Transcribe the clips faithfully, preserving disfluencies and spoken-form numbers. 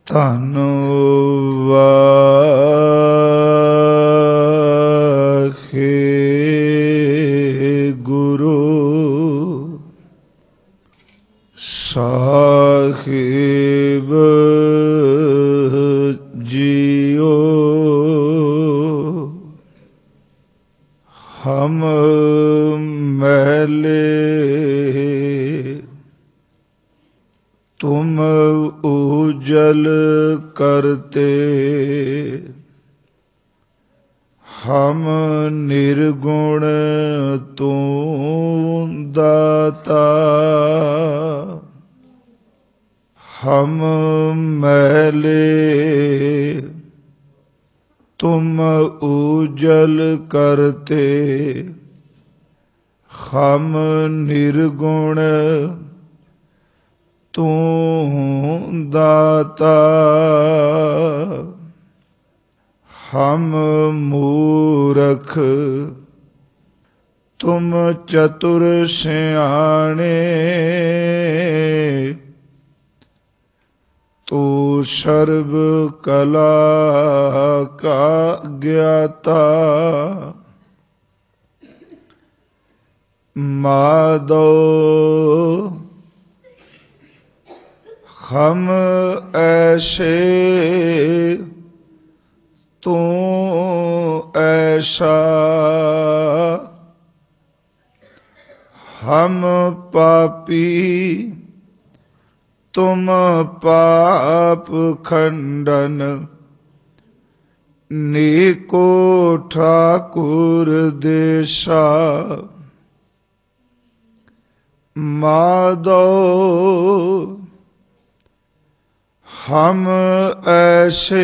ਧੰਨ ਵਾਹਿ ਗੁਰੂ ਸਾਹਿਬ ਜੀਓ। ਹਮ ਮਹਿਲੇ ਤੁਮ ਉਜਲ ਕਰਤੇ, ਹਮ ਨਿਰਗੁਣ ਤੂੰ ਦਾਤਾ। ਹਮ ਮਹਿਲੇ ਤੁਮ ਉਜਲ ਕਰਤੇ, ਹਮ ਨਿਰਗੁਣ ਤੂੰ ਦਾਤਾ। ਹਮ ਮੂਰਖ ਤੁਮ ਚਤੁਰ ਸਿਆਣੇ, ਤੂੰ ਸਰਬ ਕਲਾ ਕਾ ਗਿਆਤਾ। ਮਾਧੋ ਹਮ ਐਸੇ ਤੂੰ ਐਸਾ, ਹਮ ਪਾਪੀ ਤੁਮ ਪਾਪ ਖੰਡਨ। ਨੀਕੋ ਠਾਕੁਰ ਦੇਸਾ, ਮਾਧੋ ਹਮ ਐਸੇ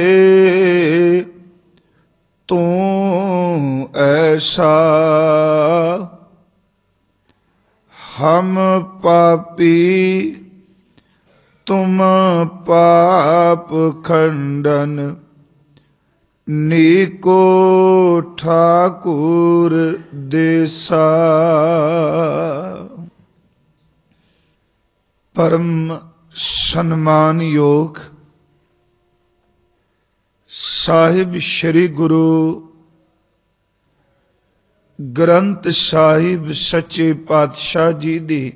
ਤੂੰ ਐਸਾ, ਹਮ ਪਾਪੀ ਤੁਮ ਪਾਪ ਖੰਡਨ। ਨੀਕੋ ਠਾਕੁਰ ਦੇਸਾ। ਪਰਮ ਸਨਮਾਨਯੋਗ ਸਾਹਿਬ ਸ੍ਰੀ ਗੁਰੂ ਗ੍ਰੰਥ ਸਾਹਿਬ ਸੱਚੇ ਪਾਤਸ਼ਾਹ ਜੀ ਦੀ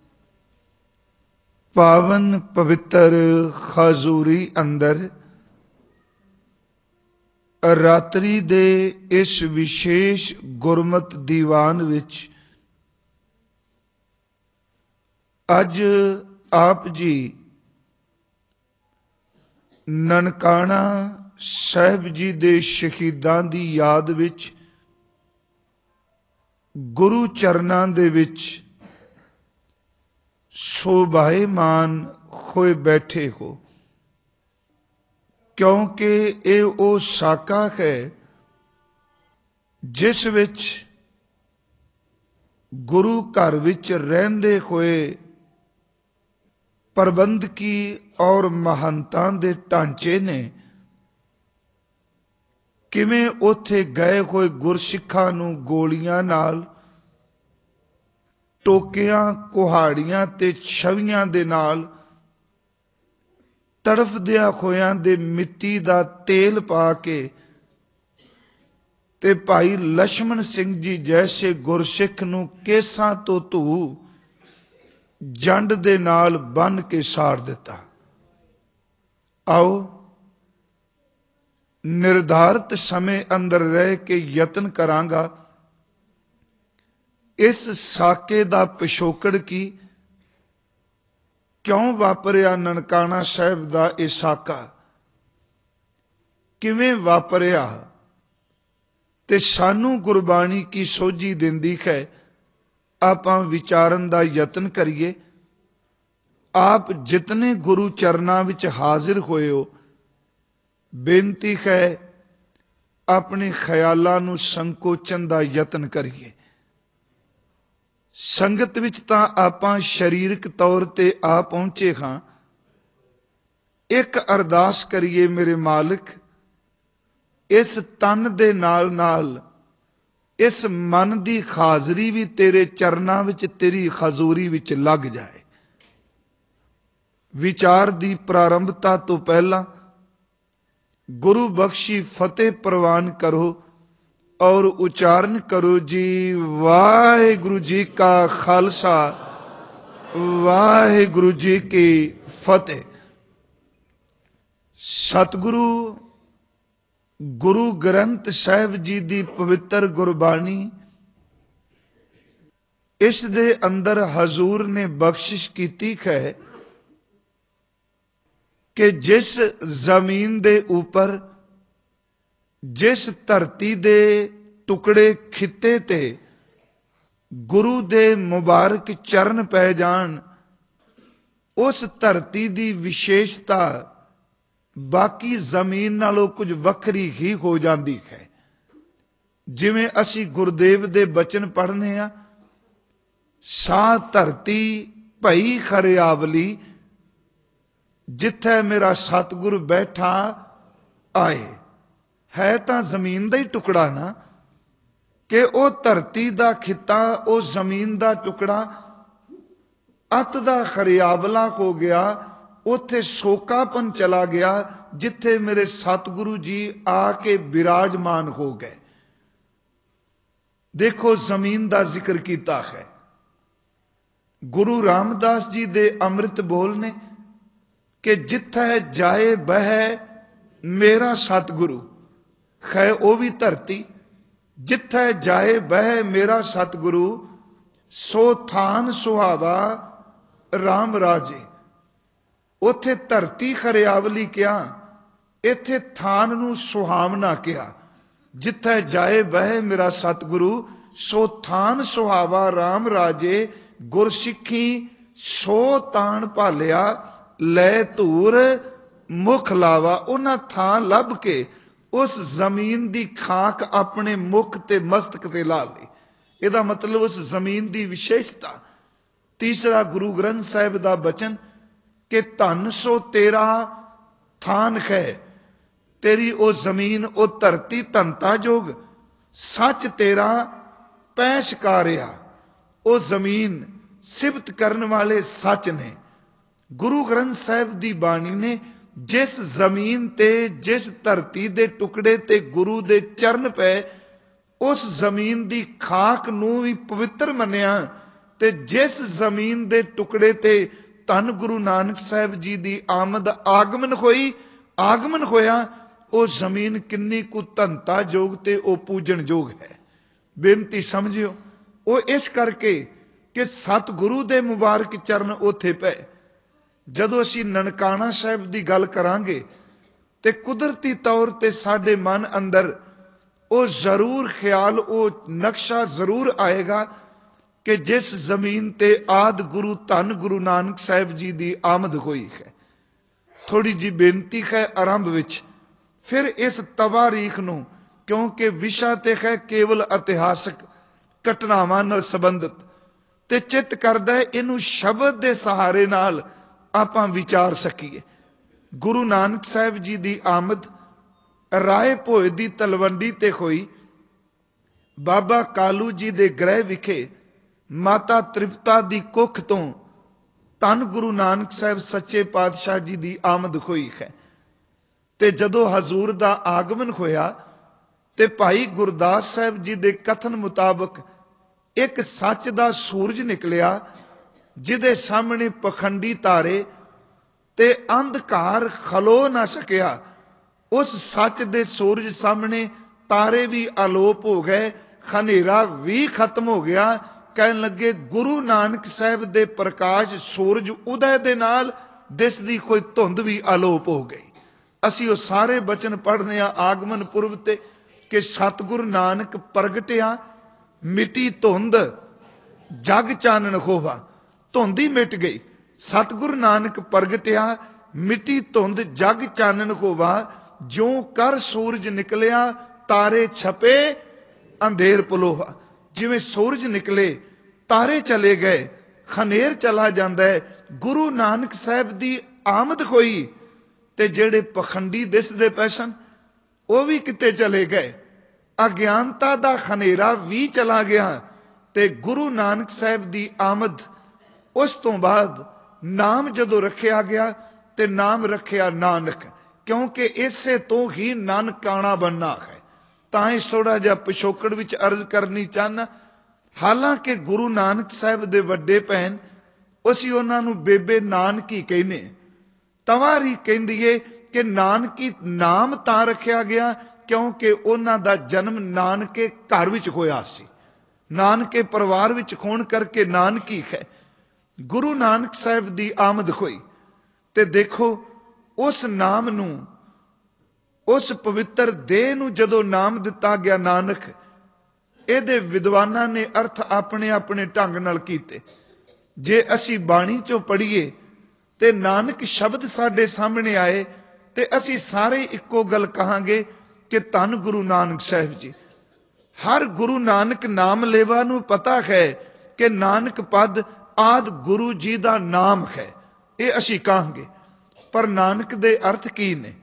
ਪਾਵਨ ਪਵਿੱਤਰ ਹਜ਼ੂਰੀ ਅੰਦਰ ਰਾਤਰੀ ਦੇ ਇਸ ਵਿਸ਼ੇਸ਼ ਗੁਰਮਤਿ ਦੀਵਾਨ ਵਿੱਚ ਅੱਜ ਆਪ ਜੀ ਨਨਕਾਣਾ ਸਾਹਿਬ ਜੀ ਦੇ ਸ਼ਹੀਦਾਂ ਦੀ ਯਾਦ ਵਿੱਚ ਗੁਰੂ ਚਰਨਾਂ ਦੇ ਵਿੱਚ ਸ਼ੋਭਾਇਮਾਨ ਹੋਏ ਬੈਠੇ ਹੋ, ਕਿਉਂਕਿ ਇਹ ਉਹ ਸਾਕਾ ਹੈ ਜਿਸ ਵਿੱਚ ਗੁਰੂ ਘਰ ਵਿੱਚ ਰਹਿੰਦੇ ਹੋਏ ਪ੍ਰਬੰਧਕੀ ਔਰ ਮਹੰਤਾਂ ਦੇ ਢਾਂਚੇ ਨੇ ਕਿਵੇਂ ਉੱਥੇ ਗਏ ਹੋਏ ਗੁਰਸਿੱਖਾਂ ਨੂੰ ਗੋਲੀਆਂ ਨਾਲ, ਟੋਕਿਆਂ, ਕੁਹਾੜੀਆਂ ਤੇ ਛਵੀਆਂ ਦੇ ਨਾਲ ਤੜਫਦਿਆਂ ਹੋਇਆਂ ਦੇ ਮਿੱਟੀ ਦਾ ਤੇਲ ਪਾ ਕੇ ਤੇ ਭਾਈ ਲਛਮਣ ਸਿੰਘ ਜੀ ਜੈਸੇ ਗੁਰਸਿੱਖ ਨੂੰ ਕੇਸਾਂ ਤੋਂ ਧੂ ਜੰਡ ਦੇ ਨਾਲ ਬੰਨ ਕੇ ਸਾੜ ਦਿੱਤਾ। ਆਓ ਨਿਰਧਾਰਿਤ ਸਮੇਂ ਅੰਦਰ ਰਹਿ ਕੇ ਯਤਨ ਕਰਾਂਗਾ ਇਸ ਸਾਕੇ ਦਾ ਪਿਛੋਕੜ ਕੀ, ਕਿਉਂ ਵਾਪਰਿਆ ਨਨਕਾਣਾ ਸਾਹਿਬ ਦਾ ਇਹ ਸਾਕਾ, ਕਿਵੇਂ ਵਾਪਰਿਆ ਤੇ ਸਾਨੂੰ ਗੁਰਬਾਣੀ ਕੀ ਸੋਝੀ ਦਿੰਦੀ ਹੈ। ਆਪਾਂ ਵਿਚਾਰਨ ਦਾ ਯਤਨ ਕਰੀਏ। ਆਪ ਜਿਤਨੇ ਗੁਰੂ ਚਰਨਾਂ ਵਿੱਚ ਹਾਜ਼ਰ ਹੋਏ ਹੋ, ਬੇਨਤੀ ਹੈ ਆਪਣੇ ਖਿਆਲਾਂ ਨੂੰ ਸੰਕੋਚਨ ਦਾ ਯਤਨ ਕਰੀਏ। ਸੰਗਤ ਵਿੱਚ ਤਾਂ ਆਪਾਂ ਸਰੀਰਕ ਤੌਰ ਤੇ ਆ ਪਹੁੰਚੇ ਹਾਂ। ਇੱਕ ਅਰਦਾਸ ਕਰੀਏ, ਮੇਰੇ ਮਾਲਕ ਇਸ ਤਨ ਦੇ ਨਾਲ ਨਾਲ ਇਸ ਮਨ ਦੀ ਹਾਜ਼ਰੀ ਵੀ ਤੇਰੇ ਚਰਨਾਂ ਵਿੱਚ, ਤੇਰੀ ਹਜ਼ੂਰੀ ਵਿੱਚ ਲੱਗ ਜਾਏ। ਵਿਚਾਰ ਦੀ ਪ੍ਰਾਰੰਭਤਾ ਤੋਂ ਪਹਿਲਾਂ ਗੁਰੂ ਬਖਸ਼ੀ ਫਤਿਹ ਪ੍ਰਵਾਨ ਕਰੋ ਔਰ ਉਚਾਰਨ ਕਰੋ ਜੀ, ਵਾਹਿਗੁਰੂ ਜੀ ਕਾ ਖਾਲਸਾ ਵਾਹਿਗੁਰੂ ਜੀ ਕੀ ਫਤਿਹ। ਸਤਿਗੁਰੂ ਗੁਰੂ ਗ੍ਰੰਥ ਸਾਹਿਬ ਜੀ ਦੀ ਪਵਿੱਤਰ ਗੁਰਬਾਣੀ, ਇਸ ਦੇ ਅੰਦਰ ਹਜ਼ੂਰ ਨੇ ਬਖਸ਼ਿਸ਼ ਕੀਤੀ ਹੈ ਕਿ ਜਿਸ ਜ਼ਮੀਨ ਦੇ ਉੱਪਰ, ਜਿਸ ਧਰਤੀ ਦੇ ਟੁਕੜੇ ਖਿੱਤੇ ਤੇ ਗੁਰੂ ਦੇ ਮੁਬਾਰਕ ਚਰਨ ਪੈ ਜਾਣ, ਉਸ ਧਰਤੀ ਦੀ ਵਿਸ਼ੇਸ਼ਤਾ ਬਾਕੀ ਜ਼ਮੀਨ ਨਾਲੋਂ ਕੁਝ ਵੱਖਰੀ ਹੀ ਹੋ ਜਾਂਦੀ ਹੈ। ਜਿਵੇਂ ਅਸੀਂ ਗੁਰਦੇਵ ਦੇ ਬਚਨ ਪੜ੍ਹਨੇ ਆ, ਸਾ ਧਰਤੀ ਭਈ ਖਰਿਆਵਲੀ, ਜਿੱਥੇ ਮੇਰਾ ਸਤਿਗੁਰ ਬੈਠਾ ਆਏ। ਹੈ ਤਾਂ ਜ਼ਮੀਨ ਦਾ ਹੀ ਟੁਕੜਾ ਨਾ, ਕਿ ਉਹ ਧਰਤੀ ਦਾ ਖਿੱਤਾ, ਉਹ ਜ਼ਮੀਨ ਦਾ ਟੁਕੜਾ ਅੱਤ ਦਾ ਖਰਿਆਵਲਾ ਹੋ ਗਿਆ, ਉੱਥੇ ਸੋਕਾਪਨ ਚਲਾ ਗਿਆ, ਜਿੱਥੇ ਮੇਰੇ ਸਤਿਗੁਰੂ ਜੀ ਆ ਕੇ ਬਿਰਾਜਮਾਨ ਹੋ ਗਏ। ਦੇਖੋ ਜ਼ਮੀਨ ਦਾ ਜ਼ਿਕਰ ਕੀਤਾ ਹੈ। ਗੁਰੂ ਰਾਮਦਾਸ ਜੀ ਦੇ ਅੰਮ੍ਰਿਤ ਬੋਲ ਨੇ ਕਿ ਜਿੱਥੇ ਜਾਏ ਬਹਿ ਮੇਰਾ ਸਤਿਗੁਰੂ, ਹੈ ਉਹ ਵੀ ਧਰਤੀ। ਜਿੱਥੇ ਜਾਏ ਬਹਿ ਮੇਰਾ ਸਤਿਗੁਰੂ, ਸੋ ਥਾਨ ਸੁਹਾਵਾ ਰਾਮ ਰਾਜੇ। ਉੱਥੇ ਧਰਤੀ ਖਰਿਆਵਲੀ ਕਿਹਾ, ਇੱਥੇ ਥਾਨ ਨੂੰ ਸੁਹਾਵਣਾ ਕਿਹਾ। ਜਿੱਥੇ ਜਾਏ ਬਹਿ ਮੇਰਾ ਸਤਿਗੁਰੂ, ਸੋ ਥਾਨ ਸੁਹਾਵਾ ਰਾਮ ਰਾਜੇ। ਗੁਰਸਿੱਖੀ ਸੋ ਤਾਣ ਭਾਲਿਆ, ਲੈ ਧੂਰ ਮੁਖ ਲਾਵਾ। ਉਹਨਾਂ ਥਾਂ ਲੱਭ ਕੇ ਉਸ ਜ਼ਮੀਨ ਦੀ ਖਾਕ ਆਪਣੇ ਮੁਖ ਤੇ ਮਸਤਕ ਤੇ ਲਾ ਲਈ। ਇਹਦਾ ਮਤਲਬ ਉਸ ਜ਼ਮੀਨ ਦੀ ਵਿਸ਼ੇਸ਼ਤਾ। ਤੀਸਰਾ ਗੁਰੂ ਗ੍ਰੰਥ ਸਾਹਿਬ ਦਾ ਬਚਨ ਕਿ ਧਨ ਸੋ ਤੇਰਾ ਥਾਨ ਹੈ, ਤੇਰੀ ਉਹ ਜ਼ਮੀਨ, ਉਹ ਧਰਤੀ ਧਨਤਾ ਜੋਗ। ਸੱਚ ਤੇਰਾ ਪੈ ਸ਼ਿਕਾਰਿਆ, ਉਹ ਜ਼ਮੀਨ ਸਿਫਤ ਕਰਨ ਵਾਲੇ ਸੱਚ ਨੇ। ਗੁਰੂ ਗ੍ਰੰਥ ਸਾਹਿਬ ਦੀ ਬਾਣੀ ਨੇ ਜਿਸ ਜ਼ਮੀਨ ਤੇ, ਜਿਸ ਧਰਤੀ ਦੇ ਟੁਕੜੇ ਤੇ ਗੁਰੂ ਦੇ ਚਰਨ ਪਏ, ਉਸ ਜ਼ਮੀਨ ਦੀ ਖਾਕ ਨੂੰ ਵੀ ਪਵਿੱਤਰ ਮੰਨਿਆ। ਤੇ ਜਿਸ ਜ਼ਮੀਨ ਦੇ ਟੁਕੜੇ ਤੇ ਧੰਨ ਗੁਰੂ ਨਾਨਕ ਸਾਹਿਬ ਜੀ ਦੀ ਆਮਦ ਆਗਮਨ ਹੋਈ, ਆਗਮਨ ਹੋਇਆ, ਉਹ ਜ਼ਮੀਨ ਕਿੰਨੀ ਕੁ ਧਨਤਾ ਯੋਗ ਤੇ ਉਹ ਪੂਜਣ ਯੋਗ ਹੈ। ਬੇਨਤੀ ਸਮਝਿਓ। ਉਹ ਇਸ ਕਰਕੇ ਕਿ ਸਤਿਗੁਰੂ ਦੇ ਮੁਬਾਰਕ ਚਰਨ ਉੱਥੇ ਪਏ। ਜਦੋਂ ਅਸੀਂ ਨਨਕਾਣਾ ਸਾਹਿਬ ਦੀ ਗੱਲ ਕਰਾਂਗੇ ਤੇ ਕੁਦਰਤੀ ਤੌਰ ਤੇ ਸਾਡੇ ਮਨ ਅੰਦਰ ਉਹ ਜ਼ਰੂਰ ਖਿਆਲ, ਉਹ ਨਕਸ਼ਾ ਜ਼ਰੂਰ ਆਏਗਾ ਕਿ ਜਿਸ ਜ਼ਮੀਨ ਤੇ ਆਦਿ ਗੁਰੂ ਧੰਨ ਗੁਰੂ ਨਾਨਕ ਸਾਹਿਬ ਜੀ ਦੀ ਆਮਦ ਹੋਈ ਹੈ। ਥੋੜੀ ਜੀ ਬੇਨਤੀ ਹੈ ਆਰੰਭ ਵਿੱਚ, ਫਿਰ ਇਸ ਤਵਾਰੀਖ ਨੂੰ, ਕਿਉਂਕਿ ਵਿਸ਼ਾ ਤੇ ਹੈ ਕੇਵਲ ਇਤਿਹਾਸਕ ਘਟਨਾਵਾਂ ਨਾਲ ਸੰਬੰਧਿਤ, ਤੇ ਚਿੱਤ ਕਰਦਾ ਹੈ ਇਹਨੂੰ ਸ਼ਬਦ ਦੇ ਸਹਾਰੇ ਨਾਲ ਆਪਾਂ ਵਿਚਾਰ ਸਕੀਏ। ਗੁਰੂ ਨਾਨਕ ਸਾਹਿਬ ਜੀ ਦੀ ਆਮਦ ਰਾਏ ਭੋਏ ਦੀ ਤਲਵੰਡੀ ਤੇ ਹੋਈ। ਬਾਬਾ ਕਾਲੂ ਜੀ ਦੇ ਗ੍ਰਹਿ ਵਿਖੇ ਮਾਤਾ ਤ੍ਰਿਪਤਾ ਦੀ ਕੁੱਖ ਤੋਂ ਧੰਨ ਗੁਰੂ ਨਾਨਕ ਸਾਹਿਬ ਸੱਚੇ ਪਾਤਸ਼ਾਹ ਜੀ ਦੀ ਆਮਦ ਹੋਈ ਹੈ। ਤੇ ਜਦੋਂ ਹਜ਼ੂਰ ਦਾ ਆਗਮਨ ਹੋਇਆ ਤੇ ਭਾਈ ਗੁਰਦਾਸ ਸਾਹਿਬ ਜੀ ਦੇ ਕਥਨ ਮੁਤਾਬਕ ਇੱਕ ਸੱਚ ਦਾ ਸੂਰਜ ਨਿਕਲਿਆ, ਜਿਹਦੇ ਸਾਹਮਣੇ ਪਖੰਡੀ ਤਾਰੇ ਤੇ ਅੰਧਕਾਰ ਖਲੋ ਨਾ ਸਕਿਆ। ਉਸ ਸੱਚ ਦੇ ਸੂਰਜ ਸਾਹਮਣੇ ਤਾਰੇ ਵੀ ਆਲੋਪ ਹੋ ਗਏ, ਹਨੇਰਾ ਵੀ ਖਤਮ ਹੋ ਗਿਆ। ਕਹਿਣ ਲੱਗੇ ਗੁਰੂ ਨਾਨਕ ਸਾਹਿਬ ਦੇ ਪ੍ਰਕਾਸ਼ ਸੂਰਜ ਉਦੈ ਦੇ ਨਾਲ ਦਿਸਦੀ ਕੋਈ ਧੁੰਦ ਵੀ ਆਲੋਪ ਹੋ ਗਈ। ਅਸੀਂ ਉਹ ਸਾਰੇ ਬਚਨ ਪੜ੍ਹਦੇ ਹਾਂ ਆਗਮਨ ਪੁਰਬ ਤੇ ਕਿ ਸਤਿਗੁਰੂ ਨਾਨਕ ਪ੍ਰਗਟਿਆ, ਮਿੱਟੀ ਧੁੰਦ ਜਗ ਚਾਨਣ ਹੋਵਾ। ਧੁੰਦ ਹੀ ਮਿਟ ਗਈ। ਸਤਿਗੁਰੂ ਨਾਨਕ ਪ੍ਰਗਟਿਆ, ਮਿੱਟੀ ਧੁੰਦ ਜਗ ਚਾਨਣ ਹੋਵਾ। ਜਿਉਂ ਕਰ ਸੂਰਜ ਨਿਕਲਿਆ, ਤਾਰੇ ਛਪੇ ਅੰਧੇਰ ਪਲੋਹਾ। ਜਿਵੇਂ ਸੂਰਜ ਨਿਕਲੇ, ਤਾਰੇ ਚਲੇ ਗਏ, ਹਨੇਰ ਚਲਾ ਜਾਂਦਾ ਹੈ। ਗੁਰੂ ਨਾਨਕ ਸਾਹਿਬ ਦੀ ਆਮਦ ਹੋਈ ਤੇ ਜਿਹੜੇ ਪਖੰਡੀ ਦਿਸਦੇ ਪਏ ਸਨ ਉਹ ਵੀ ਕਿਤੇ ਚਲੇ ਗਏ। ਅਗਿਆਨਤਾ ਦਾ ਹਨੇਰਾ ਵੀ ਚਲਾ ਗਿਆ ਤੇ ਗੁਰੂ ਨਾਨਕ ਸਾਹਿਬ ਦੀ ਆਮਦ ਉਸ ਤੋਂ ਬਾਅਦ ਨਾਮ ਜਦੋਂ ਰੱਖਿਆ ਗਿਆ ਤੇ ਨਾਮ ਰੱਖਿਆ ਨਾਨਕ, ਕਿਉਂਕਿ ਇਸੇ ਤੋਂ ਹੀ ਨਾਨਕਾਣਾ ਬਣਨਾ ਹੈ। ਤਾਂ ਇਸ ਥੋੜਾ ਜਿਹਾ ਪਿਛੋਕੜ ਵਿੱਚ ਅਰਜ਼ ਕਰਨੀ ਚਾਹੁੰਦਾ। ਹਾਲਾਂਕਿ ਗੁਰੂ ਨਾਨਕ ਸਾਹਿਬ ਦੇ ਵੱਡੇ ਭੈਣ, ਅਸੀਂ ਉਹਨਾਂ ਨੂੰ ਬੇਬੇ ਨਾਨਕੀ ਕਹਿੰਦੇ, ਤਵਾਰੀ ਕਹਿੰਦੀ ਏ ਕਿ ਨਾਨਕੀ ਨਾਮ ਤਾਂ ਰੱਖਿਆ ਗਿਆ ਕਿਉਂਕਿ ਉਹਨਾਂ ਦਾ ਜਨਮ ਨਾਨਕੇ ਘਰ ਵਿੱਚ ਹੋਇਆ ਸੀ, ਨਾਨਕੇ ਪਰਿਵਾਰ ਵਿੱਚ ਹੋਣ ਕਰਕੇ ਨਾਨਕੀ ਹੈ। ਗੁਰੂ ਨਾਨਕ ਸਾਹਿਬ ਦੀ ਆਮਦ ਹੋਈ ਤੇ ਦੇਖੋ ਉਸ ਨਾਮ ਨੂੰ, ਉਸ ਪਵਿੱਤਰ ਦੇਹ ਨੂੰ ਜਦੋਂ ਨਾਮ ਦਿੱਤਾ ਗਿਆ ਨਾਨਕ, ਇਹਦੇ ਵਿਦਵਾਨਾਂ ਨੇ ਅਰਥ ਆਪਣੇ ਆਪਣੇ ਢੰਗ ਨਾਲ ਕੀਤੇ। ਜੇ ਅਸੀਂ ਬਾਣੀ ਚੋਂ ਪੜ੍ਹੀਏ ਤੇ ਨਾਨਕ ਸ਼ਬਦ ਸਾਡੇ ਸਾਹਮਣੇ ਆਏ ਤੇ ਅਸੀਂ ਸਾਰੇ ਇੱਕੋ ਗੱਲ ਕਹਾਂਗੇ ਕਿ ਧੰਨ ਗੁਰੂ ਨਾਨਕ ਸਾਹਿਬ ਜੀ। ਹਰ ਗੁਰੂ ਨਾਨਕ ਨਾਮ ਲੇਵਾ ਨੂੰ ਪਤਾ ਹੈ ਕਿ ਨਾਨਕ ਪਦ ਆਦ ਗੁਰੂ ਜੀ ਦਾ ਨਾਮ ਹੈ, ਇਹ ਅਸੀਂ ਕਹਾਂਗੇ। ਪਰ ਨਾਨਕ ਦੇ ਅਰਥ ਕੀ ਨੇ,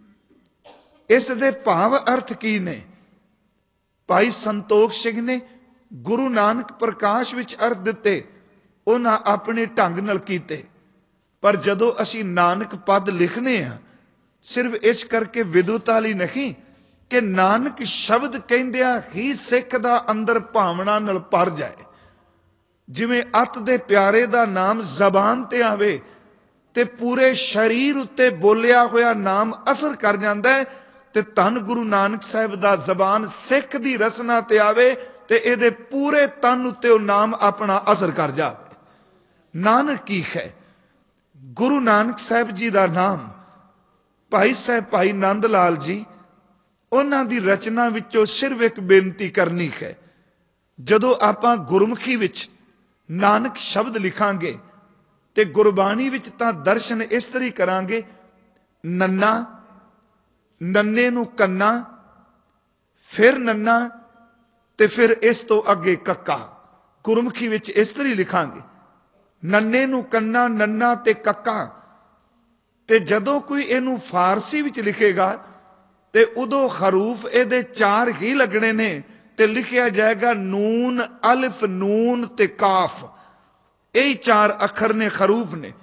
ਇਸ ਦੇ ਭਾਵ ਅਰਥ ਕੀ ਨੇ? ਭਾਈ ਸੰਤੋਖ ਸਿੰਘ ਨੇ ਗੁਰੂ ਨਾਨਕ ਪ੍ਰਕਾਸ਼ ਵਿੱਚ ਅਰਥ ਦਿੱਤੇ, ਉਹਨਾਂ ਆਪਣੇ ਢੰਗ ਨਾਲ ਕੀਤੇ। ਪਰ ਜਦੋਂ ਅਸੀਂ ਨਾਨਕ ਪਦ ਲਿਖਨੇ ਆ, ਸਿਰਫ ਇਸ ਕਰਕੇ ਵਿਦਵਤਾ ਲਈ ਨਹੀਂ ਕਿ ਨਾਨਕ ਸ਼ਬਦ ਕਹਿੰਦਿਆਂ ਹੀ ਸਿੱਖ ਦਾ ਅੰਦਰ ਭਾਵਨਾ ਨਾਲ ਭਰ ਜਾਏ। ਜਿਵੇਂ ਅੱਤ ਦੇ ਪਿਆਰੇ ਦਾ ਨਾਮ ਜ਼ਬਾਨ ਤੇ ਆਵੇ ਤੇ ਪੂਰੇ ਸਰੀਰ ਉੱਤੇ ਬੋਲਿਆ ਹੋਇਆ ਨਾਮ ਅਸਰ ਕਰ ਜਾਂਦਾ ਹੈ, ਤੇ ਧੰਨ ਗੁਰੂ ਨਾਨਕ ਸਾਹਿਬ ਦਾ ਜ਼ਬਾਨ ਸਿੱਖ ਦੀ ਰਸਨਾ ਤੇ ਆਵੇ ਤੇ ਇਹਦੇ ਪੂਰੇ ਤਨ ਉੱਤੇ ਉਹ ਨਾਮ ਆਪਣਾ ਅਸਰ ਕਰ ਜਾਵੇ। ਨਾਨਕ ਕੀ ਹੈ? ਗੁਰੂ ਨਾਨਕ ਸਾਹਿਬ ਜੀ ਦਾ ਨਾਮ ਭਾਈ ਸਾਹਿਬ ਭਾਈ ਨੰਦ ਲਾਲ ਜੀ, ਉਹਨਾਂ ਦੀ ਰਚਨਾ ਵਿੱਚੋਂ ਸਿਰਫ ਇੱਕ ਬੇਨਤੀ ਕਰਨੀ ਹੈ। ਜਦੋਂ ਆਪਾਂ ਗੁਰਮੁਖੀ ਵਿੱਚ ਨਾਨਕ ਸ਼ਬਦ ਲਿਖਾਂਗੇ ਤੇ ਗੁਰਬਾਣੀ ਵਿੱਚ ਤਾਂ ਦਰਸ਼ਨ ਇਸ ਤਰੀ ਕਰਾਂਗੇ, ਨੰਨਾ, ਨੰਨੇ ਨੂੰ ਕੰਨਾ, ਫਿਰ ਨੰਨਾ ਤੇ ਫਿਰ ਇਸ ਤੋਂ ਅੱਗੇ ਕੱਕਾ। ਗੁਰਮੁਖੀ ਵਿੱਚ ਇਸ ਤਰੀ ਲਿਖਾਂਗੇ, ਨੰਨੇ ਨੂੰ ਕੰਨਾ, ਨੰਨਾ ਤੇ ਕੱਕਾ। ਤੇ ਜਦੋਂ ਕੋਈ ਇਹਨੂੰ ਫਾਰਸੀ ਵਿੱਚ ਲਿਖੇਗਾ ਤੇ ਉਦੋਂ ਹਰੂਫ ਇਹਦੇ ਚਾਰ ਹੀ ਲੱਗਣੇ ਨੇ ਤੇ ਲਿਖਿਆ ਜਾਏਗਾ ਨੂਨ, ਅਲਿਫ, ਨੂਨ ਤੇ ਕਾਫ। ਇਹ ਚਾਰ ਅੱਖਰ ਨੇ, ਹਰੂਫ ਨੇ।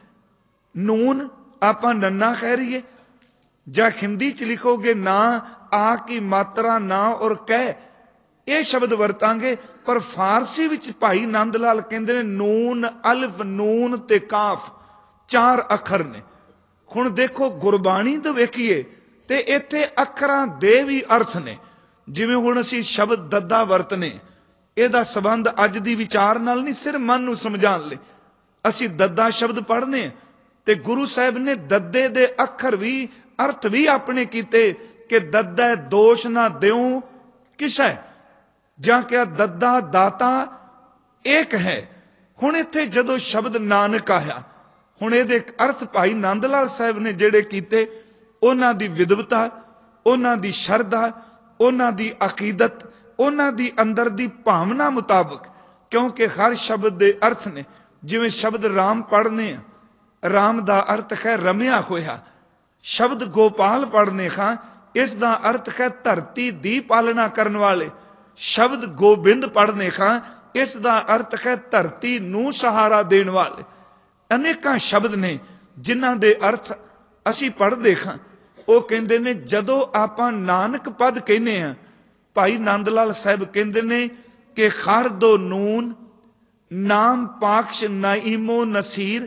ਨੂਨ ਆਪਾਂ ਨੰਨਾ ਕਹਿ ਰਹੀਏ, ਜਾਂ ਹਿੰਦੀ ਚ ਲਿਖੋਗੇ ਨਾ ਆ ਕੀ ਮਾਤਰਾ ਨਾ ਔਰ ਕਹਿ, ਇਹ ਸ਼ਬਦ ਵਰਤਾਂਗੇ। ਪਰ ਫਾਰਸੀ ਵਿੱਚ ਭਾਈ ਨੰਦ ਲਾਲ ਕਹਿੰਦੇ ਨੇ ਨੂਨ, ਅਲਿਫ, ਨੂਨ ਤੇ ਕਾਫ, ਚਾਰ ਅੱਖਰ ਨੇ। ਹੁਣ ਦੇਖੋ ਗੁਰਬਾਣੀ ਤੋਂ ਵੇਖੀਏ ਤੇ ਇੱਥੇ ਅੱਖਰਾਂ ਦੇ ਵੀ ਅਰਥ ਨੇ। ਜਿਵੇਂ ਹੁਣ ਅਸੀਂ ਸ਼ਬਦ ਦੱਦਾ ਵਰਤਨੇ, ਇਹਦਾ ਸੰਬੰਧ ਅੱਜ ਦੀ ਵਿਚਾਰ ਨਾਲ ਨਹੀਂ, ਸਿਰਫ ਮਨ ਨੂੰ ਸਮਝਾਉਣ ਲਈ ਅਸੀਂ ਦੱਦਾ ਸ਼ਬਦ ਪੜ੍ਹਨੇ ਆ। ਤੇ ਗੁਰੂ ਸਾਹਿਬ ਨੇ ਦੱਦੇ ਦੇ ਅੱਖਰ ਵੀ, ਅਰਥ ਵੀ ਆਪਣੇ ਕੀਤੇ ਕਿ ਦੱਦਾ ਦੋਸ਼ ਨਾ ਦਿਉ ਕਿਸੈ, ਜਾਂ ਕਿਹਾ ਦੱਦਾ ਦਾਤਾ ਏਕ ਹੈ। ਹੁਣ ਇੱਥੇ ਜਦੋਂ ਸ਼ਬਦ ਨਾਨਕ ਆਇਆ, ਹੁਣ ਇਹਦੇ ਅਰਥ ਭਾਈ ਨੰਦ ਲਾਲ ਸਾਹਿਬ ਨੇ ਜਿਹੜੇ ਕੀਤੇ, ਉਹਨਾਂ ਦੀ ਵਿਦਵਤਾ, ਉਹਨਾਂ ਦੀ ਸ਼ਰਧਾ, ਉਹਨਾਂ ਦੀ ਅਕੀਦਤ, ਉਹਨਾਂ ਦੀ ਅੰਦਰ ਦੀ ਭਾਵਨਾ ਮੁਤਾਬਕ, ਕਿਉਂਕਿ ਹਰ ਸ਼ਬਦ ਦੇ ਅਰਥ ਨੇ। ਜਿਵੇਂ ਸ਼ਬਦ ਰਾਮ ਪੜ੍ਹਨੇ ਆ, ਰਾਮ ਦਾ ਅਰਥ ਹੈ ਰਮਿਆ ਹੋਇਆ। ਸ਼ਬਦ ਗੋਪਾਲ ਪੜ੍ਹਨੇ ਖਾਂ, ਇਸ ਦਾ ਅਰਥ ਹੈ ਧਰਤੀ ਦੀ ਪਾਲਣਾ ਕਰਨ ਵਾਲੇ। ਸ਼ਬਦ ਗੋਬਿੰਦ ਪੜ੍ਹਨੇ ਖਾਂ, ਇਸ ਦਾ ਅਰਥ ਹੈ ਧਰਤੀ ਨੂੰ ਸਹਾਰਾ ਦੇਣ ਵਾਲੇ। ਅਨੇਕਾਂ ਸ਼ਬਦ ਨੇ ਜਿਨ੍ਹਾਂ ਦੇ ਅਰਥ ਅਸੀਂ ਪੜ੍ਹਦੇ ਖਾਂ। ਉਹ ਕਹਿੰਦੇ ਨੇ ਜਦੋਂ ਆਪਾਂ ਨਾਨਕ ਪਦ ਕਹਿੰਦੇ ਆ, ਭਾਈ ਨੰਦ ਲਾਲ ਸਾਹਿਬ ਕਹਿੰਦੇ ਨੇ ਕਿ ਖਰ ਦੋ ਨੂਨ, ਨਾਮ ਪਾਕਸ਼ ਨਾਈਮੋ ਨਸੀਰ,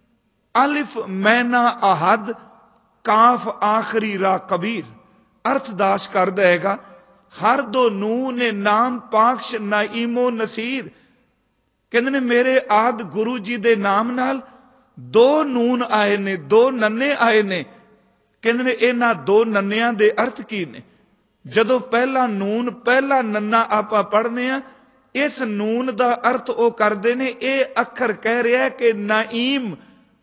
ਅਲਿਫ ਮੈਨਾ ਆਹਦ, ਕਾਫ ਆਖਰੀ ਰਾ ਕਬੀਰ। ਅਰਥਦਾਸ ਕਰਦਾ ਹੈਗਾ, ਹਰ ਦੋ ਨੂਨ ਨੇ ਨਾਮ ਪਾਕਸ਼ ਨਾਈਮੋ ਨਸੀਰ। ਕਹਿੰਦੇ ਨੇ ਮੇਰੇ ਆਦ ਗੁਰੂ ਜੀ ਦੇ ਨਾਮ ਨਾਲ ਦੋ ਨੂਨ ਆਏ ਨੇ, ਦੋ ਨੰਨੇ ਆਏ ਨੇ। ਕਹਿੰਦੇ ਨੇ ਇਹਨਾਂ ਦੋ ਨੰਨਿਆਂ ਦੇ ਅਰਥ ਕੀ ਨੇ? ਜਦੋਂ ਪਹਿਲਾ ਨੂਨ, ਪਹਿਲਾ ਨੰਨਾ ਆਪਾਂ ਪੜ੍ਹਨੇ ਆ, ਇਸ ਨੂਨ ਦਾ ਅਰਥ ਉਹ ਕਰਦੇ ਨੇ, ਇਹ ਅੱਖਰ ਕਹਿ ਰਿਹਾ ਕਿ ਨਾਈਮ,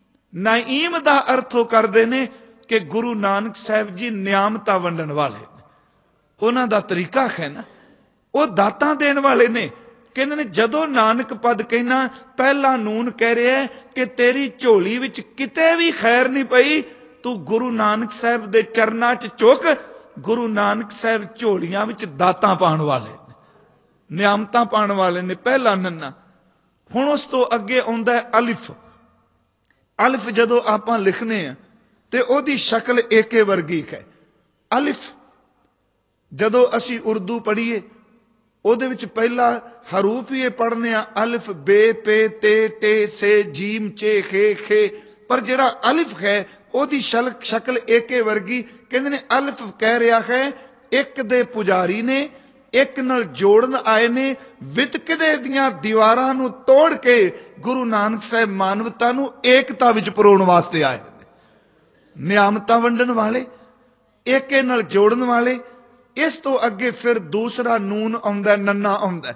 ਨਾਈਮ ਦਾ ਅਰਥ ਉਹ ਕਰਦੇ ਨੇ ਕਿ ਗੁਰੂ ਨਾਨਕ ਸਾਹਿਬ ਜੀ ਨਿਆਮਤਾਂ ਵੰਡਣ ਵਾਲੇ ਨੇ। ਉਹਨਾਂ ਦਾ ਤਰੀਕਾ ਹੈ ਨਾ, ਉਹ ਦਾਤਾਂ ਦੇਣ ਵਾਲੇ ਨੇ। ਕਹਿੰਦੇ ਨੇ ਜਦੋਂ ਨਾਨਕ ਪਦ ਕਹਿਣਾ, ਪਹਿਲਾ ਨੂਨ ਕਹਿ ਰਿਹਾ ਕਿ ਤੇਰੀ ਝੋਲੀ ਵਿੱਚ ਕਿਤੇ ਵੀ ਖੈਰ ਨਹੀਂ ਪਈ, ਤੂੰ ਗੁਰੂ ਨਾਨਕ ਸਾਹਿਬ ਦੇ ਚਰਨਾਂ 'ਚ ਝੁਕ। ਗੁਰੂ ਨਾਨਕ ਸਾਹਿਬ ਝੋਲੀਆਂ ਵਿੱਚ ਦਾਤਾਂ ਪਾਉਣ ਵਾਲੇ ਨੇ, ਨਿਆਮਤਾਂ ਪਾਉਣ ਵਾਲੇ ਨੇ। ਪਹਿਲਾ ਨੰਨਾ। ਹੁਣ ਉਸ ਤੋਂ ਅੱਗੇ ਆਉਂਦਾ ਹੈ ਅਲਿਫ। ਅਲਿਫ ਜਦੋਂ ਆਪਾਂ ਲਿਖਨੇ ਆ ਤੇ ਉਹਦੀ ਸ਼ਕਲ ਏਕੇ ਵਰਗੀ ਹੈ। ਅਲਿਫ ਜਦੋਂ ਅਸੀਂ ਉਰਦੂ ਪੜ੍ਹੀਏ ਉਹਦੇ ਵਿੱਚ ਪਹਿਲਾ ਹਰੂਫ ਹੀ ਇਹ ਪੜ੍ਹਨੇ ਆ, ਅਲਿਫ ਬੇ ਪੇ ਤੇ ਟੇ ਸੇ ਜੀਮ ਚੇ ਖੇ ਖੇ। ਪਰ ਜਿਹੜਾ ਅਲਿਫ ਹੈ ਉਹਦੀ ਸ਼ਲ ਸ਼ਕਲ ਏਕੇ ਵਰਗੀ। ਕਹਿੰਦੇ ਨੇ ਅਲਿਫ ਕਹਿ ਰਿਹਾ ਹੈ ਇੱਕ ਦੇ ਪੁਜਾਰੀ ਨੇ, ਇੱਕ ਨਾਲ ਜੋੜਨ ਆਏ ਨੇ, ਵਿਤਕਰੇ ਦੀਆਂ ਦੀਵਾਰਾਂ ਨੂੰ ਤੋੜ ਕੇ ਗੁਰੂ ਨਾਨਕ ਸਾਹਿਬ ਮਾਨਵਤਾ ਨੂੰ ਏਕਤਾ ਵਿੱਚ ਪਰੋਣ ਵਾਸਤੇ ਆਏ ਨੇ। ਨਿਆਮਤਾਂ ਵੰਡਣ ਵਾਲੇ, ਏਕੇ ਨਾਲ ਜੋੜਨ ਵਾਲੇ। ਇਸ ਤੋਂ ਅੱਗੇ ਫਿਰ ਦੂਸਰਾ ਨੂਨ ਆਉਂਦਾ, ਨੰਨਾ ਆਉਂਦਾ।